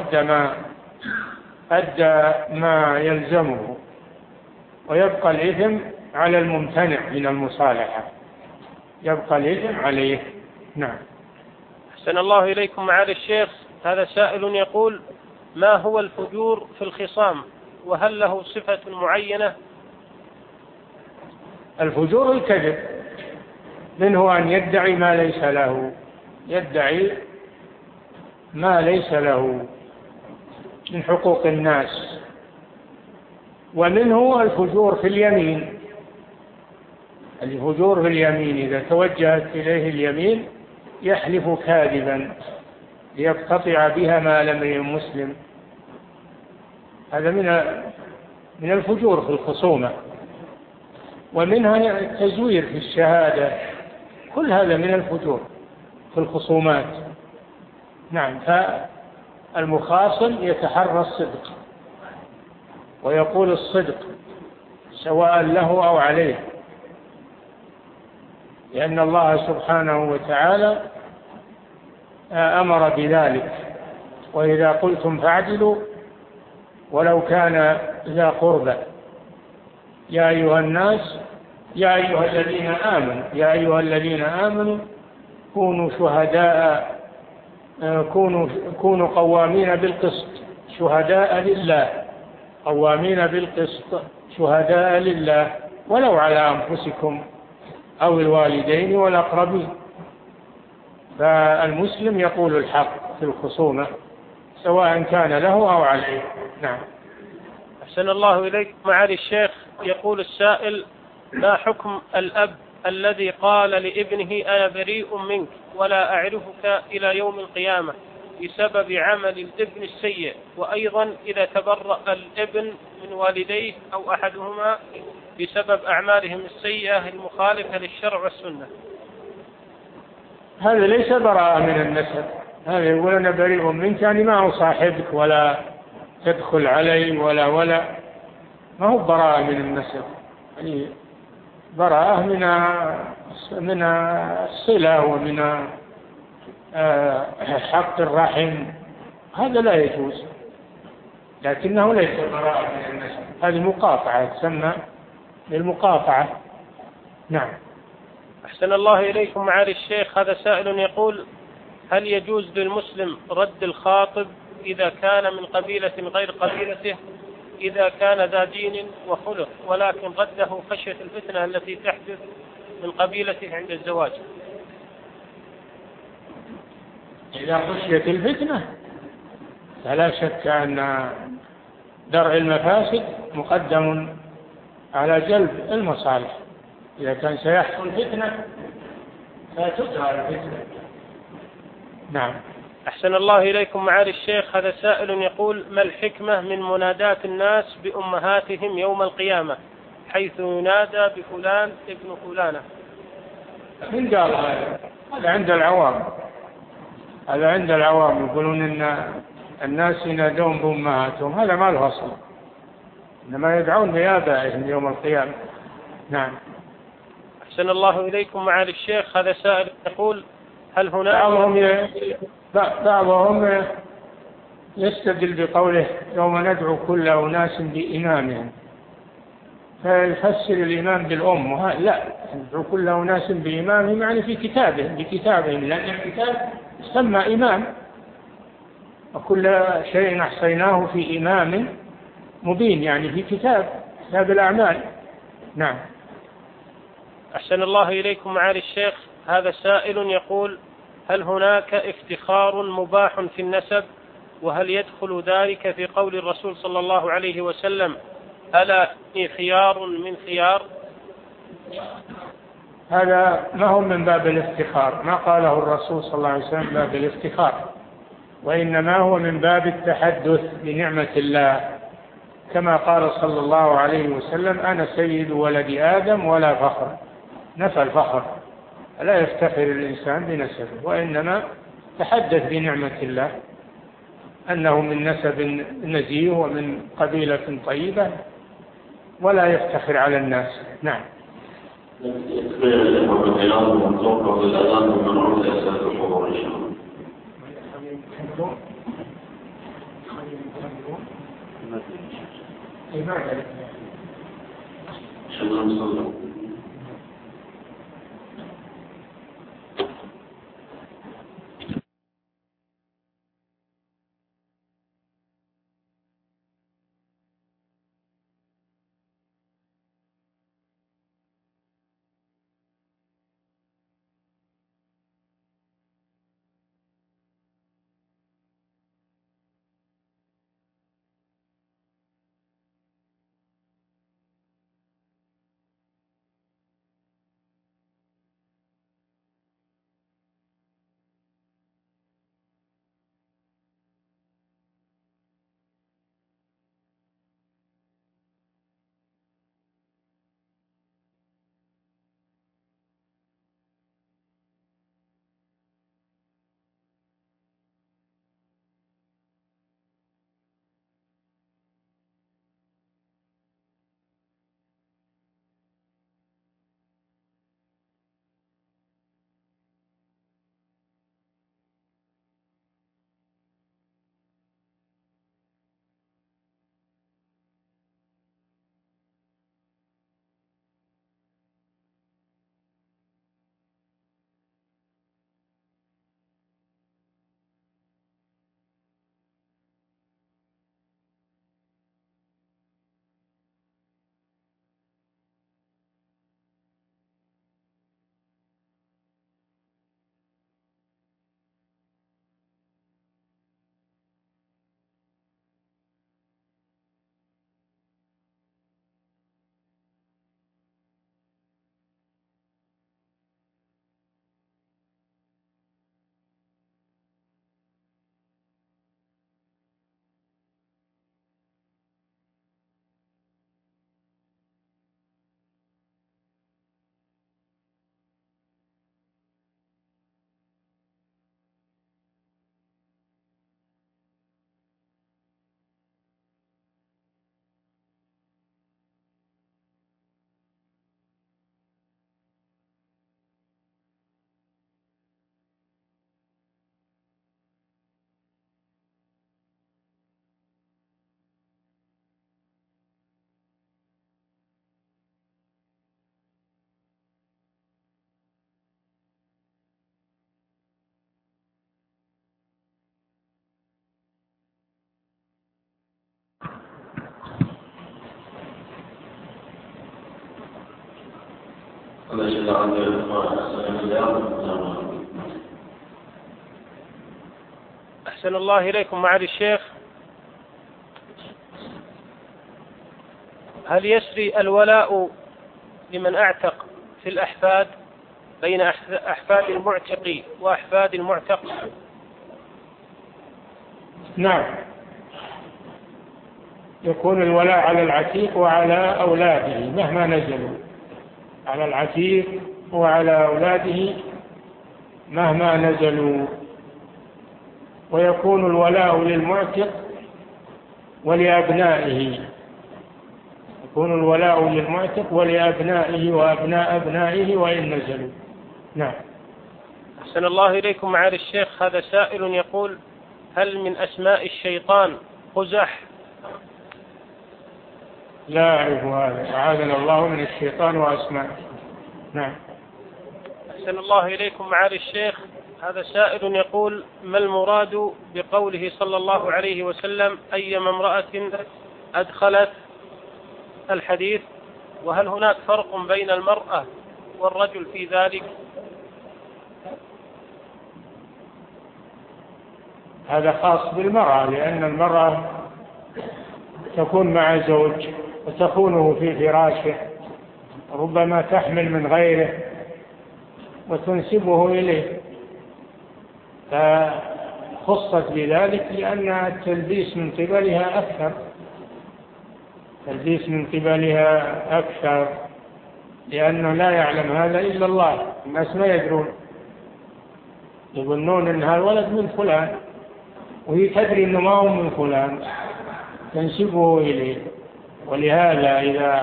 أدى ما يلزمه، ويبقى الإثم على الممتنع من المصالحة، يبقى الإثم عليه. نعم. أحسن الله إليكم معالي الشيخ. هذا سائل يقول: ما هو الفجور في الخصام، وهل له صفة معينة؟ الفجور الكذب، منه أن يدعي ما ليس له، يدعي ما ليس له من حقوق الناس. ومنه الفجور في اليمين، الفجور في اليمين إذا توجهت إليه اليمين يحلف كاذبا ليقتطع بها مال امرئ مسلم، هذا من الفجور في الخصومة. ومنها التزوير في الشهادة، كل هذا من الفجور في الخصومات. نعم. فالمخاصم يتحرى الصدق ويقول الصدق سواء له أو عليه، لأن الله سبحانه وتعالى أمر بذلك: وإذا قلتم فاعدلوا ولو كان ذا قربى يا أيها الناس يا أيها الذين آمنوا كونوا قوامين بالقسط شهداء لله، قوامين بالقسط شهداء لله ولو على أنفسكم أو الوالدين والأقربين. فالمسلم يقول الحق في الخصومة سواء كان له أو عليه. نعم. أحسن الله إليك معالي الشيخ. يقول السائل: ما حكم الأب الذي قال لابنه أنا بريء منك ولا أعرفك إلى يوم القيامة بسبب عمل الابن السيء، وأيضا إذا تبرأ الابن من والديه أو أحدهما بسبب أعمالهم السيئة المخالفة للشرع والسنة؟ هذا ليس براءة من النسب، هذا يقول أنا بريء منك يعني ما أصاحبك ولا تدخل علي ولا ما هو براءة من النسب، يعني براءة من الصلة ومن حق الرحم، هذا لا يجوز، لكنه ليس براءة من النسب، هذه مقاطعة تسمى بالمقاطعة. نعم. أحسن الله إليكم معالي الشيخ، هذا سائل يقول: هل يجوز للمسلم رد الخاطب إذا كان من قبيلة غير قبيلته إذا كان ذا دين وخلق، ولكن رده خشية الفتنة التي تحدث من قبيلته عند الزواج؟ إذا خشيت الفتنة فلا شك أن درء المفاسد مقدم على جلب المصالح. إذا كان سيحصل فتنة فتدرى الفتنة. نعم. أحسن الله إليكم معالي الشيخ، هذا سائل يقول: ما الحكمة من مناداة الناس بأمهاتهم يوم القيامة حيث ينادى بفلان ابن فلانة؟ من قال هذا عند العوام، هذا عند العوام يقولون إن الناس ينادون بأمهاتهم، هذا ما له أصل، إنما يدعون بآبائهم يوم القيامة. نعم. أحسن الله إليكم معالي الشيخ، هذا سائل يقول: هل هناك بعضهم يستدل بقوله يوم ندعو كل أناس بإمامهم، فيفسر الإمام بالأم، لا، ندعو كل أناس بإمامهم يعني في بكتابهم، لأن الكتاب يسمى إمام، وكل شيء أحصيناه في إمام مبين، يعني في كتاب الأعمال. نعم. أحسن الله إليكم معالي الشيخ، هذا سائل يقول: هل هناك افتخار مباح في النسب؟ وهل يدخل ذلك في قول الرسول صلى الله عليه وسلم: ألا خيار من خيار؟ هذا ما هو من باب الافتخار، ما قاله الرسول صلى الله عليه وسلم باب الافتخار، وإنما هو من باب التحدث بنعمة الله، كما قال صلى الله عليه وسلم: أنا سيد ولد آدم ولا فخر، نفى الفخر، لا يفتخر الإنسان بنسبه، وإنما تحدث بنعمة الله أنه من نسب نزيه ومن قبيلة طيبة، ولا يفتخر على الناس. نعم. أحسن الله إليكم معالي الشيخ. هل يسري الولاء لمن أعتق في الأحفاد بين أحفاد المعتق وأحفاد المعتق؟ نعم، يكون الولاء على العتيق وعلى أولاده مهما نزلوا، على العتيق وعلى أولاده مهما نزلوا. ويكون الولاء للمعتق ولأبنائه، يكون الولاء للمعتق ولأبنائه وأبناء أبنائه وإن نزلوا. نعم. أحسن الله إليكم معالي الشيخ. هذا سائل يقول: هل من أسماء الشيطان قزح؟ لا أعرف هذا، أعاذنا الله من الشيطان وأسمائه. نعم. أحسن الله إليكم معالي الشيخ. هذا سائل يقول: ما المراد بقوله صلى الله عليه وسلم أيما امرأة أدخلت الحديث؟ وهل هناك فرق بين المرأة والرجل في ذلك؟ هذا خاص بالمرأة، لأن المرأة تكون مع زوج وتخونه في فراشه، ربما تحمل من غيره وتنسبه إليه، فخصت بذلك لأن التلبيس من قبلها أكثر، التلبيس من قبلها أكثر، لأنه لا يعلم هذا إلا الله. الناس ما يدرون، يظنون أن هذا ولد من فلان وهي تدري أنه ما هو من فلان، تنسبه إليه. ولهذا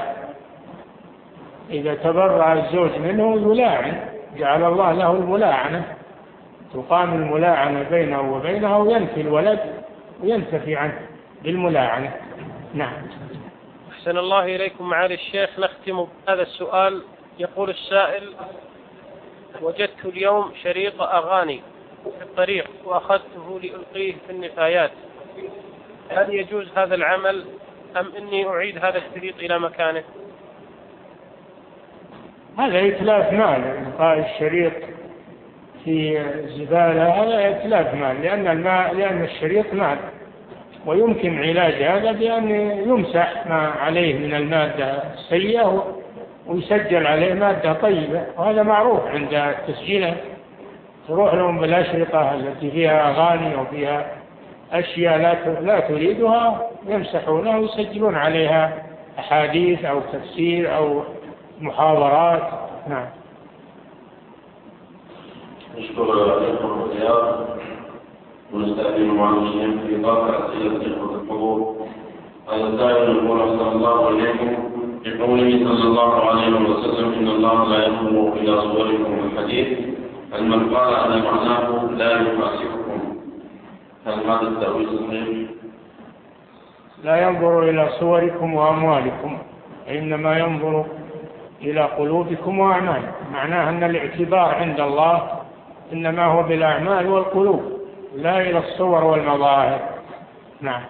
إذا تبرأ الزوج منه يلاعن، جعل الله له الملاعنة، تقام الملاعنة بينه وبينها وينفي الولد وينتفي عنه بالملاعنة. نعم. أحسن الله إليكم معالي الشيخ. نختم هذا السؤال. يقول السائل: وجدت اليوم شريط أغاني في الطريق وأخذته لألقيه في النفايات، هل يجوز هذا العمل أم إني أعيد هذا الشريط إلى مكانه؟ هذا إتلاف مال، إلقاء الشريط في الزبالة هذا إتلاف مال، لأن الشريط مال، ويمكن علاج هذا بأن يمسح ما عليه من المادة السيئة ويسجل عليه مادة طيبة، وهذا معروف عند التسجيل، تروح لهم بالأشرطة التي فيها أغاني وفيها أشياء لا تريدها، يمسحونها ويسجلون عليها أحاديث أو تفسير أو محاضرات. نعم. نشكر الإخوة الرياض ونستأذن معلمين في طاقة أسئلة إخوة الحضور. هذا السائل يقول: أحسن الله إليكم، بقوله صلى الله عليه وسلم إن الله لا ينظر إلى صوركم الحديث، هل من قال أن معناه لا يفاسقكم، هل هذا التأويل صحيح؟ لا ينظر إلى صوركم وأموالكم، إنما ينظر إلى قلوبكم وأعمالكم. معناه أن الاعتبار عند الله إنما هو بالأعمال والقلوب، لا إلى الصور والمظاهر. نعم.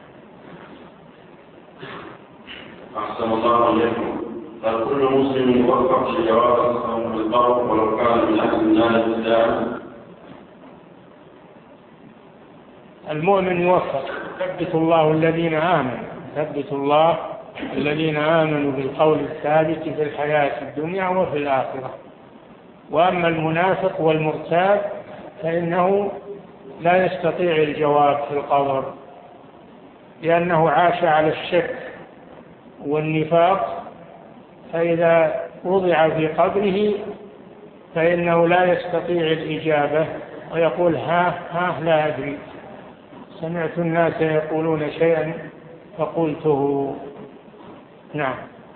أحسن الله إليكم. هل كل مسلم يوفق لجواب الصوم بالقول ولو كان من أهل النار الإسلام؟ المؤمن يوفق، ثبت الله الذين آمنوا، ثبت الله الذين آمنوا بالقول الثابت في الحياة الدنيا وفي الآخرة. وأما المنافق والمرتاب فإنه لا يستطيع الجواب في القبر، لأنه عاش على الشك والنفاق، فإذا وضع في قبره فإنه لا يستطيع الإجابة ويقول ها لا أدري، سمعت الناس يقولون شيئا فقلته. نعم.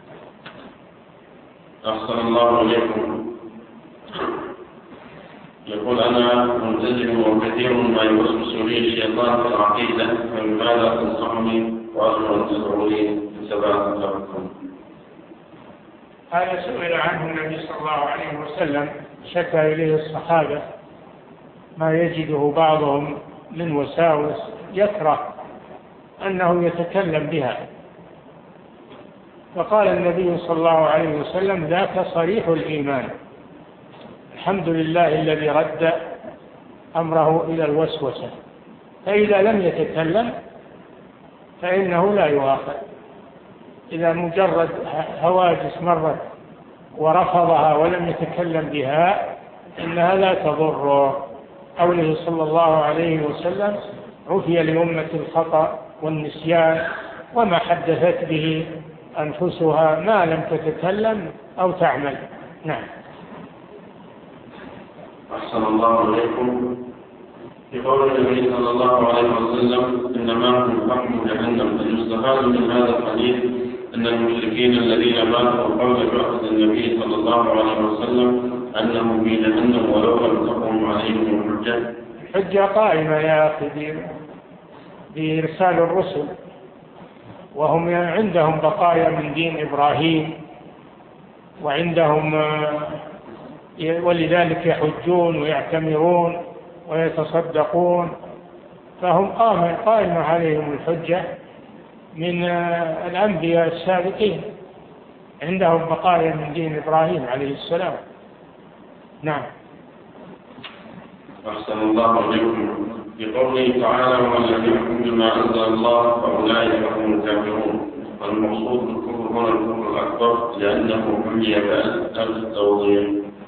أحسن الله إليكم. يقول: أنا ملتزم وكثير ما يوسوس لي الشيطان في العقيدة، فلماذا تنصحني وأرجو أن تدعو لي بسبب ذلكم؟ هذا سئل عنه النبي صلى الله عليه وسلم، شكى إليه الصحابة ما يجده بعضهم من وساوس يكره أنه يتكلم بها، فقال النبي صلى الله عليه وسلم: ذاك صريح الإيمان، الحمد لله الذي رد أمره إلى الوسوسة. فإذا لم يتكلم فإنه لا يؤاخذ. إذا مجرد هواجس مرت ورفضها ولم يتكلم بها إنها لا تضره. قوله صلى الله عليه وسلم: عفي لأمة الخطأ والنسيان وما حدثت به أنفسها ما لم تتكلم أو تعمل. نعم. أحسن الله إليكم. في قول النبي صلى الله عليه وسلم: إنما هم حكم جهنم، فيستفاد من هذا الحديث أن المشركين الذين ماتوا قبل بعثة النبي صلى الله عليه وسلم أنهم في جهنم ولو لم تقم عليهم الحجة. الحجة قائمة يا أخي بإرسال الرسل، وهم عندهم بقايا من دين إبراهيم، وعندهم ولذلك يحجون ويعتمرون ويتصدقون، فهم قائمة عليهم الحجة من الأنبياء السابقين، عندهم بقايا من دين إبراهيم عليه السلام. نعم. أحسن الله إليكم. في قوله تعالى: ومن لم يحكم بما أنزل الله فأولئك هم الكافرون. والمقصود بالكفر هنا الكفر الأكبر لأنه حمي التوضيح.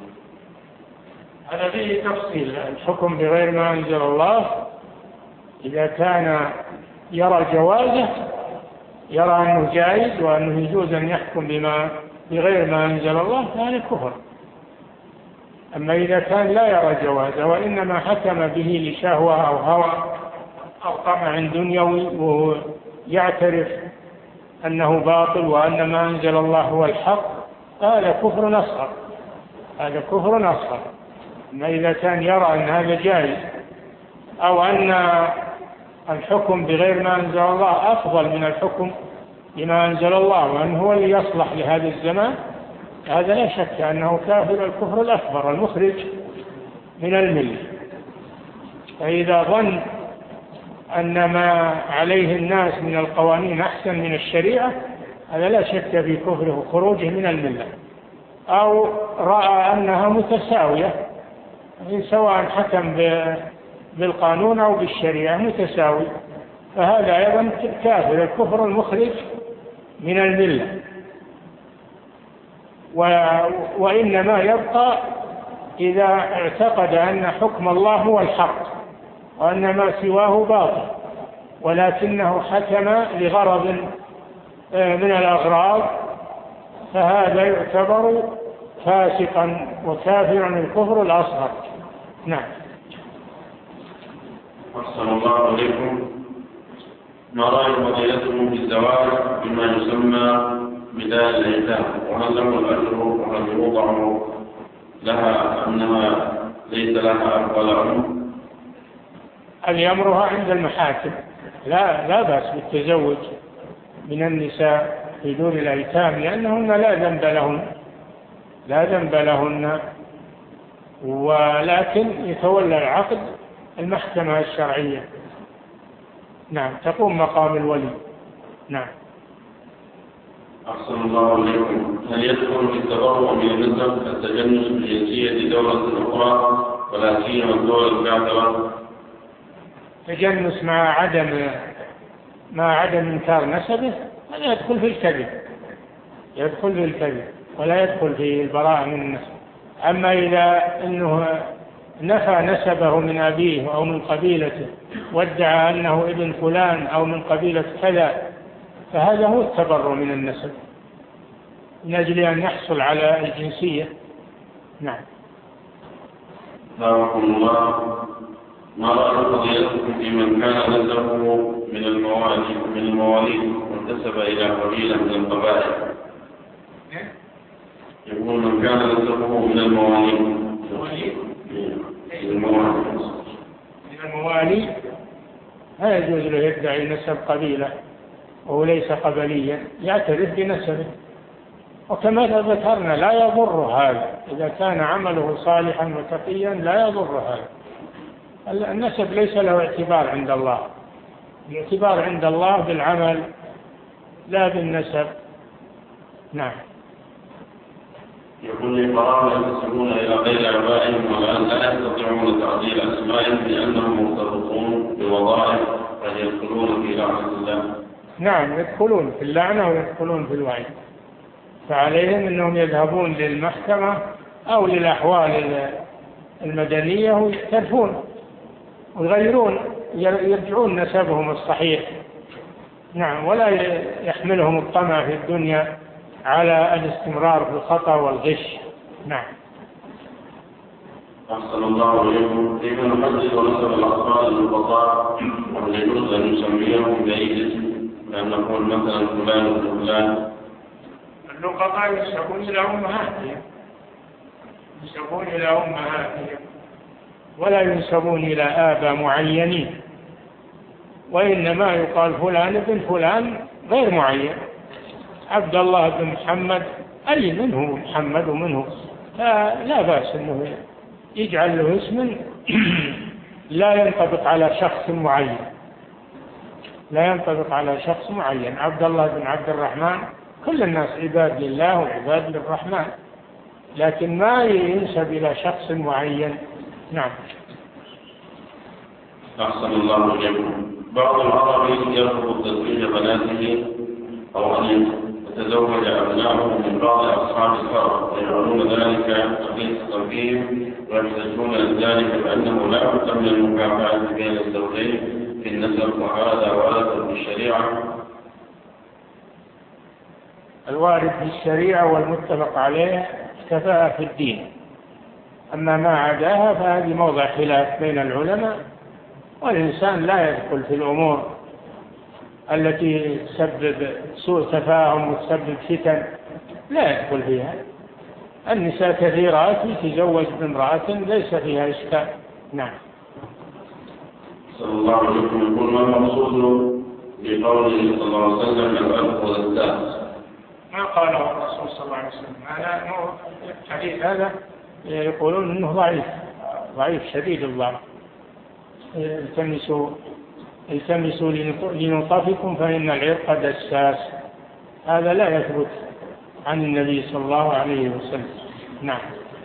هذا فيه تفصيل. الحكم بغير ما أنزل الله إذا كان يرى جوازه، يرى أنه جائز وأنه يجوز أن يحكم بغير ما أنزل الله، فهذا كفر. أما إذا كان لا يرى جوازه وإنما حكم به لشهوة أو هوى أو طمع دنيوي وهو يعترف أنه باطل وأن ما أنزل الله هو الحق، هذا كفر أصغر. هذا كفر أصغر. أما إذا كان يرى أن هذا جائز أو أن الحكم بغير ما أنزل الله أفضل من الحكم بما أنزل الله وأنه هو اللي يصلح لهذا الزمان، هذا لا شك أنه كافر الكفر الأكبر المخرج من الملة. فإذا ظن أن ما عليه الناس من القوانين أحسن من الشريعة، هذا لا شك في كفره وخروجه من الملة. أو رأى أنها متساوية، سواء حكم بالقانون أو بالشريعة متساوي، فهذا أيضا كافر الكفر المخرج من الملة. وإنما يبقى إذا اعتقد أن حكم الله هو الحق وأن ما سواه باطل، ولكنه حكم لغرض من الأغراض، فهذا يعتبر فاسقا وكافرا الكفر الأصغر. نعم. أحسن الله عليكم. ما رأي فضيلتكم في الزواج بما يسمى بداية الأيتام، وهل له الأجر وهل يوضع لها أنها ليس لها أب ولا أم؟ أمرها عند المحاكم، لا بأس بالتزوج من النساء في دور الأيتام، لأنهن لا ذنب لهن، ولكن يتولى العقد المحكمة الشرعية. نعم، تقوم مقام الولي. نعم. أحسن الله عليكم. هل يدخل في التبرع من النسب التجنس بجنسية دولة أخرى ولا سيما الدول الكافرة؟ تجنس مع عدم إنكار نسبه، هذا يدخل في الكذب ولا يدخل في البراءة من النسب. أما إذا أنه نفى نسبه من أبيه أو من قبيلته وادعى أنه ابن فلان أو من قبيلة كذا، فهذا هو التبرؤ من النسب من أجل أن يحصل على الجنسية. نعم. بارك الله. ما رأي فضيلتكم في من كان نسبه من المواليد وانتسب إلى قبيلة من القبائل؟ يقول من كان نسبه من المواليد لا يجوز له يدعي نسب قبيلة وهو ليس قبليا، يعترف بنسبه. وكما ذكرنا لا يضر هذا، إذا كان عمله صالحا وتقيا لا يضر هذا. النسب ليس له اعتبار عند الله، الاعتبار عند الله بالعمل لا بالنسب. نعم. يقول لي قرار ينتسبون إلى غير آبائهم والآن لا يستطيعون تعديل أسمائهم لأنهم مرتبطون بوظائف قد يدخلون في لعنة الله. نعم يدخلون في اللعنة ويدخلون في الوعيد، فعليهم أنهم يذهبون للمحكمة أو للأحوال المدنية ويعترفون ويغيرون يرجعون نسبهم الصحيح. نعم، ولا يحملهم الطمع في الدنيا على الاستمرار في الخطأ والغش. نعم. أحسن الله إليكم. كيف نحدد ونسب الأطفال البطاء وهل يجوز أن نسميهم بأي اسم؟ لأن نقول مثلا فلان وفلان. اللقطاء يسحبون إلى أمهاتهم، يسحبون إلى أمهاتهم ولا ينسبون إلى آباء معينين، وإنما يقال فلان ابن فلان غير معين، عبد الله بن محمد أي منه محمد ومنه، لا بأس أنه يجعل له اسم لا ينطبق على شخص معين، لا ينطبق على شخص معين. عبد الله بن عبد الرحمن كل الناس عباد لله وعباد للرحمن، لكن ما ينسب إلى شخص معين. نعم. أحسن الله إليكم. بعض العرب يرفض تزويج بناته أو أن يتزوج أبنائه من بعض أصحاب الفرق ويجعلون ذلك حقيقة فيهم ويحتجون لذلك بأنه لا بد من المكافأة بين الزوجين في النسب، وهذا وارد في الشريعة. الوارد في الشريعة والمتفق عليه كفاءة في الدين، أما ما عداها فهذه موضع خلاف بين العلماء، والإنسان لا يدخل في الأمور التي تسبب سوء تفاهم وتسبب فتن، لا يدخل فيها. النساء كثيرات يتزوج بامرأة ليس فيها إشكال. نعم. صلى الله عليه وسلم يقول ما المقصود بقوله صلى الله عليه وسلم الأب والأساس؟ ما قاله الرسول صلى الله عليه وسلم، هذا الحديث هذا يقولون انه ضعيف شديد الضعف. التمسوا لنطفكم فإن العرق دساس، هذا لا يثبت عن النبي صلى الله عليه وسلم. نعم.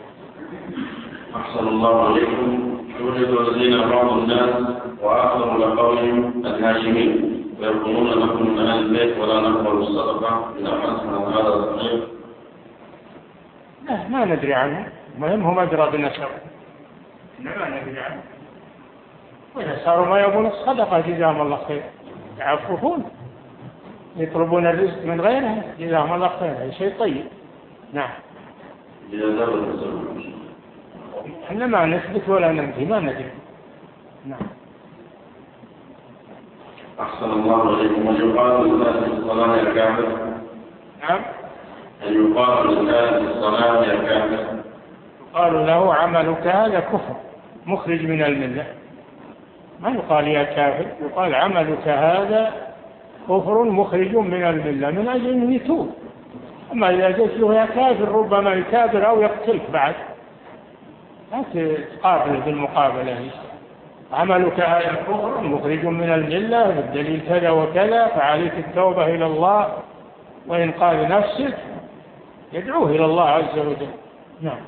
أحسن الله عليكم. يوجد الذين بعض الناس وآخر لقولهم الهاشمين ويقولون نحن من أهل البيت ولا نقبل الصدقة إذا حسن هذا صحيح؟ لا، ما ندري عنه، المهم هم أدرى بنسبه، ما ندري عنه. وإذا صاروا ما يبون الصدقة جزاهم الله خير، يعففون يطلبون الرزق من غيره جزاهم الله خير، هذا شيء طيب. نعم. احنا ما نثبت ولا ننفي، ما ندري. نعم. أحسن الله عليكم. ويقال للناس في الصلاة يا كافر؟ نعم. أن يقال للناس في الصلاة يا كافر؟ يقال له عملك هذا كفر مخرج من الملة، ما يقال يا كافر، يقال عملك هذا كفر مخرج من الملة من أجل أن يتوب. أما إذا قلت له يا كافر ربما يكافر أو يقتلك بعد، لا تقابله بالمقابلة. عملك هذا كفر مخرج من الملة بالدليل كذا وكذا، فعليك التوبة إلى الله وإنقاذ نفسك، يدعوه إلى الله عز وجل. نعم.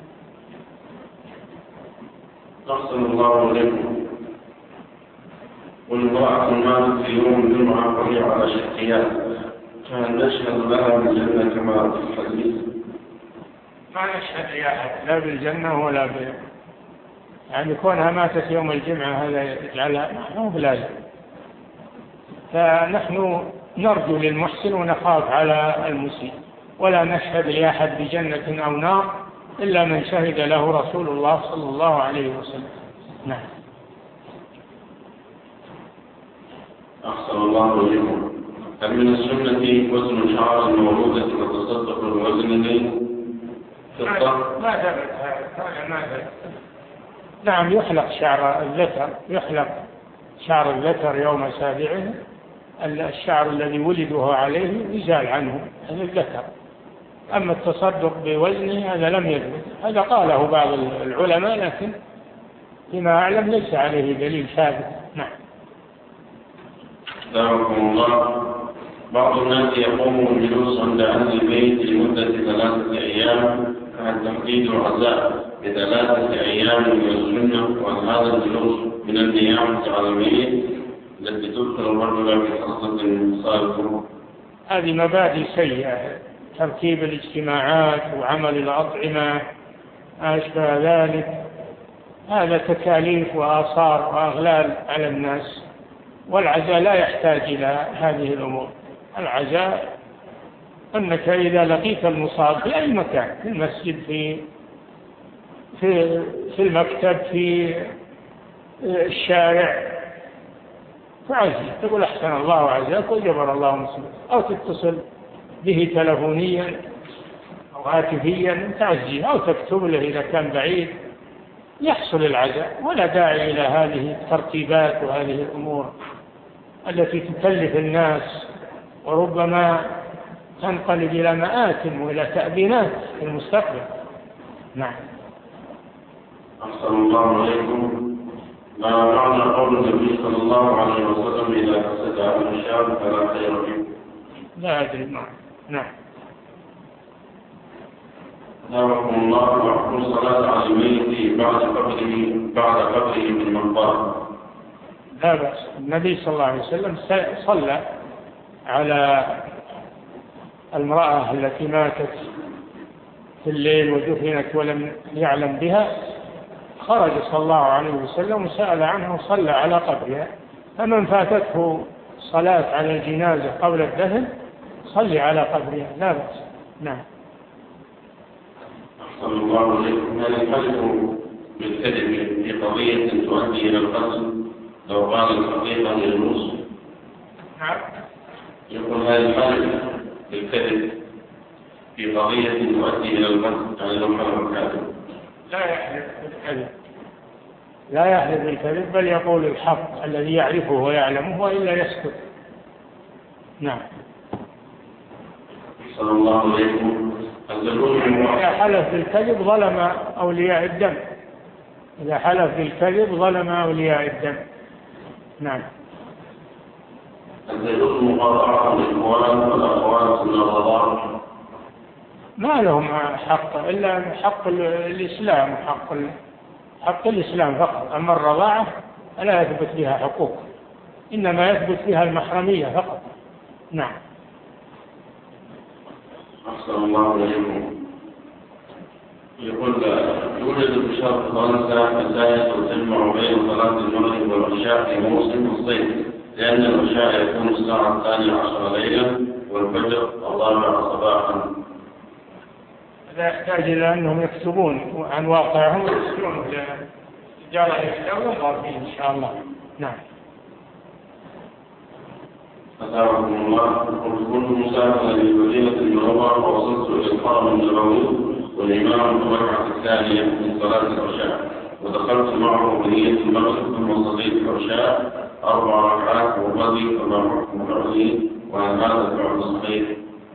أحسن الله عليكم. والمرأة ماتت في يوم الجمعة وهي على شقيات، فهل نشهد لها بالجنة كما في الحديث؟ ما نشهد لأحد لا بالجنة ولا يعني كونها ماتت يوم الجمعة هذا يجعلها مو بلازم. فنحن نرجو للمحسن ونخاف على المسيء، ولا نشهد لأحد بجنة أو نار إلا من شهد له رسول الله صلى الله عليه وسلم. نعم. أحسن الله إليكم. هل من السنة وزن شعر المولودة وتصدق بوزنه فضة؟ ما ثبت هذا، ما ثبت. نعم، يحلق شعر الذكر، يحلق شعر الذكر يوم سابعه، الشعر الذي ولده عليه يزال عنه هذا الذكر. أما التصدق بوزنه هذا لم يثبت، هذا قاله بعض العلماء لكن فيما أعلم ليس عليه دليل ثابت. نعم. دعوكم الله. بعض الناس يقوم بالجلوس عند أهل البيت لمدة 3 أيام، عن تحديد العزاء ب3 أيام من السنة، وأن هذا الجلوس من النيابة على الميت التي تدخل الرجل في قصة صالحة. هذه مبادئ سيئة، ترتيب الاجتماعات وعمل الأطعمة ما أشبه ذلك، هذا تكاليف وآثار وأغلال على الناس، والعزاء لا يحتاج إلى هذه الأمور. العزاء أنك إذا لقيت المصاب في أي مكان، في المسجد، في المكتب، في الشارع، تعزي، تقول أحسن الله عزاك وجبر الله مسلم، أو تتصل به تلفونيا أو هاتفيا تعزيه، أو تكتب له إذا كان بعيد، يحصل العزاء. ولا داعي إلى هذه الترتيبات وهذه الأمور التي تكلف الناس وربما تنقلب إلى مآثم وإلى تأبينات في المستقبل. نعم. أحسن الله عليكم. ما معنى قول النبي صلى الله عليه وسلم إذا فسد عمل الشاب فلا خير فيه؟ لا أدري. نعم. نعمكم الله. وحكم الصلاة على الميت بعد قبره من مقبرة؟ لا بأس. النبي صلى الله عليه وسلم صلى على المرأة التي ماتت في الليل ودفنت ولم يعلم بها، خرج صلى الله عليه وسلم وسأل عنها وصلى على قبرها. فمن فاتته صلاة على الجنازة قبل الدفن صلي على قبرها، لا بأس. نعم. أحسن الله عليكم. هل الحلف بالكذب في قضية تؤدي إلى القتل لو قال الحقيقة للمسلم؟ نعم. يقول هل الحلف بالكذب في قضية تؤدي إلى القتل يعني لو كان الكاذب؟ لا يحلف بالكذب، لا يحلف بالكذب، بل يقول الحق الذي يعرفه ويعلمه وإلا يسكت. نعم. صلى الله عليكم. إذا حلف بالكذب ظلم أولياء الدم، إذا حلف بالكذب ظلم أولياء الدم. نعم. الزيوت مقاطعة الإخوان والأخوات من الرضاعة؟ ما لهم حق إلا حق الإسلام، حق الإسلام فقط. أما الرضاعة لا يثبت بها حقوق، إنما يثبت بها المحرمية فقط. نعم. أحسن الله عليكم. يقول يوجد بشرط فرنسا مساجد تجمع بين صلاة المغرب والعشاء في موسم الصيف، لأن العشاء يكون الساعة 12 ليلا والفجر 4 صباحا. هذا يحتاج إلى أنهم يكتبون عن واقعهم ويرسلون لرجال الإسلام ويظهر فيه إن شاء الله. نعم. أسألكم الله. كنت مسافرا لمدينة المنورة ووصلت إلى الحرم النبوي والإمام في الركعة الثانية من صلاة العشاء، ودخلت معه بنية المغرب ثم صليت العشاء 4 ركعات وبدي فما حكم فعلي وهل هذا الفعل صحيح؟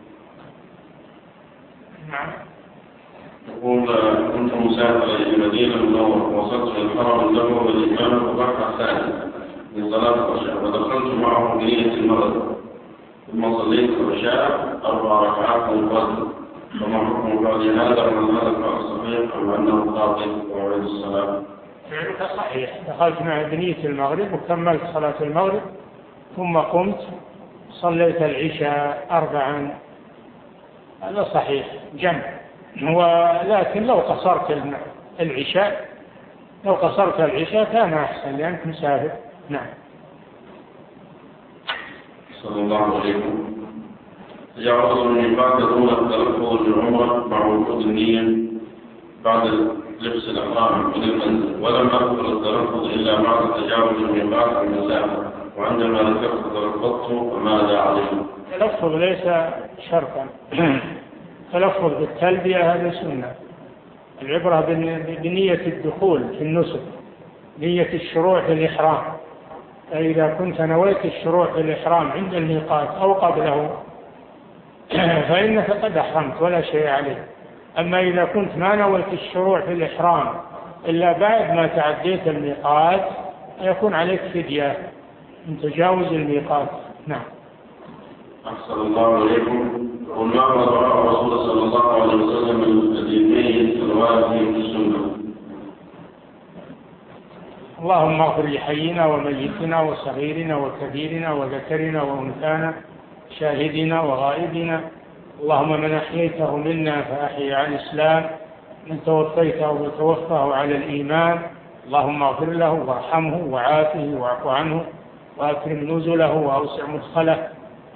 نعم. يقول كنت مسافرا إلى المدينة المنورة ووصلت إلى الحرم النبوي والإمام في الركعة الثانية من صلاة العشاء، ودخلت معه بنية المغرب ثم صليت العشاء 4 ركعات وبدي فما حكم فعل هذا وهل هذا الفعل صحيح أم أنه خاطئ وأعيد الصلاة؟ فعلك صحيح. دخلت مع بنية المغرب وكملت صلاة المغرب ثم قمت صليت العشاء 4، هذا صحيح جمع. ولكن لو قصرت العشاء كان أحسن لأنك مسافر. نعم. صلى الله عليكم. يعرض من بعد دون التلفظ بالعمرة مع وجود النية بعد لبس الإحرام من المنزل، ولم أذكر التلفظ إلا بعد تجاوز من بعد المسافة، وعندما ذكرت تلفظت فماذا عليه؟ التلفظ ليس شرطا. التلفظ بالتلبية هذا سنة. العبرة بنية الدخول في النسك، نية الشروع في الإحرام. فإذا كنت نويت الشروع في الإحرام عند الميقات أو قبله فإنك قد أحرمت ولا شيء عليه. أما إذا كنت ما نويت الشروع في الإحرام إلا بعد ما تعديت الميقات يكون عليك فدية من تجاوز الميقات. نعم. أحسن الله عليكم. وما وضع الرسول صلى الله عليه وسلم الذكرين الوارد في السنة. اللهم اغفر لحينا وميتنا وصغيرنا وكبيرنا وذكرنا وانثانا شاهدنا وغائبنا. اللهم من احييته منا فاحي على الاسلام، من توفيته فتوفه على الايمان. اللهم اغفر له وارحمه وعافه واعف عنه واكرم نزله واوسع مدخله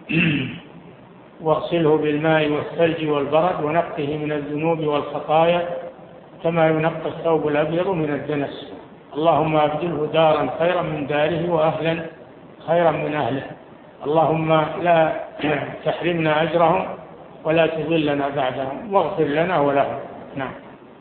واغسله بالماء والثلج والبرد ونقه من الذنوب والخطايا كما ينقى الثوب الابيض من الدنس. اللهم ابدله دارا خيرا من داره واهلا خيرا من اهله. اللهم لا تحرمنا اجرهم ولا تذلنا بعدهم واغفر لنا ولهم. نعم.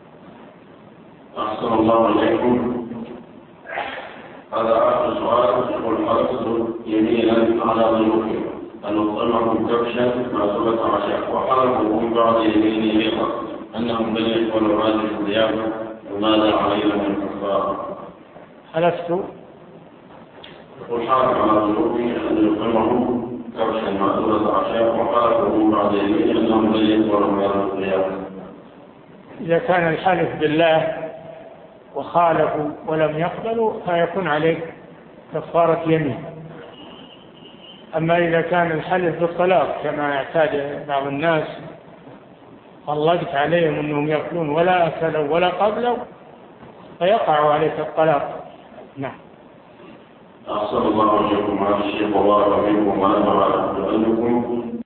أحسن الله إليكم. هذا آخر سؤال. يقول حرصت يمينا على ضيوفه أن أطعمهم كبشا ما ثبت عشاء وحرموا من بعض يمينه أيضا أنهم لن يقبلوا هذه الضيافة وماذا علينا من كفارة؟ حلفت. يقول حرم على ضيوفه أن يطعمهم كبشا ما ثبت عشاء وحرموا من بعض يمينه أنهم لن يقبلوا هذه الضيافة. إذا كان الحلف بالله وخالفوا ولم يقبلوا فيكون عليك كفارة يمين. أما إذا كان الحلف بالطلاق كما يعتاد بعض الناس، طلقت عليهم أنهم يأكلون ولا أكلوا ولا قبلوا فيقع عليك الطلاق. نعم. أحسن الله إليكم. هذا الشيء وبارك فيكم ونفع بأنكم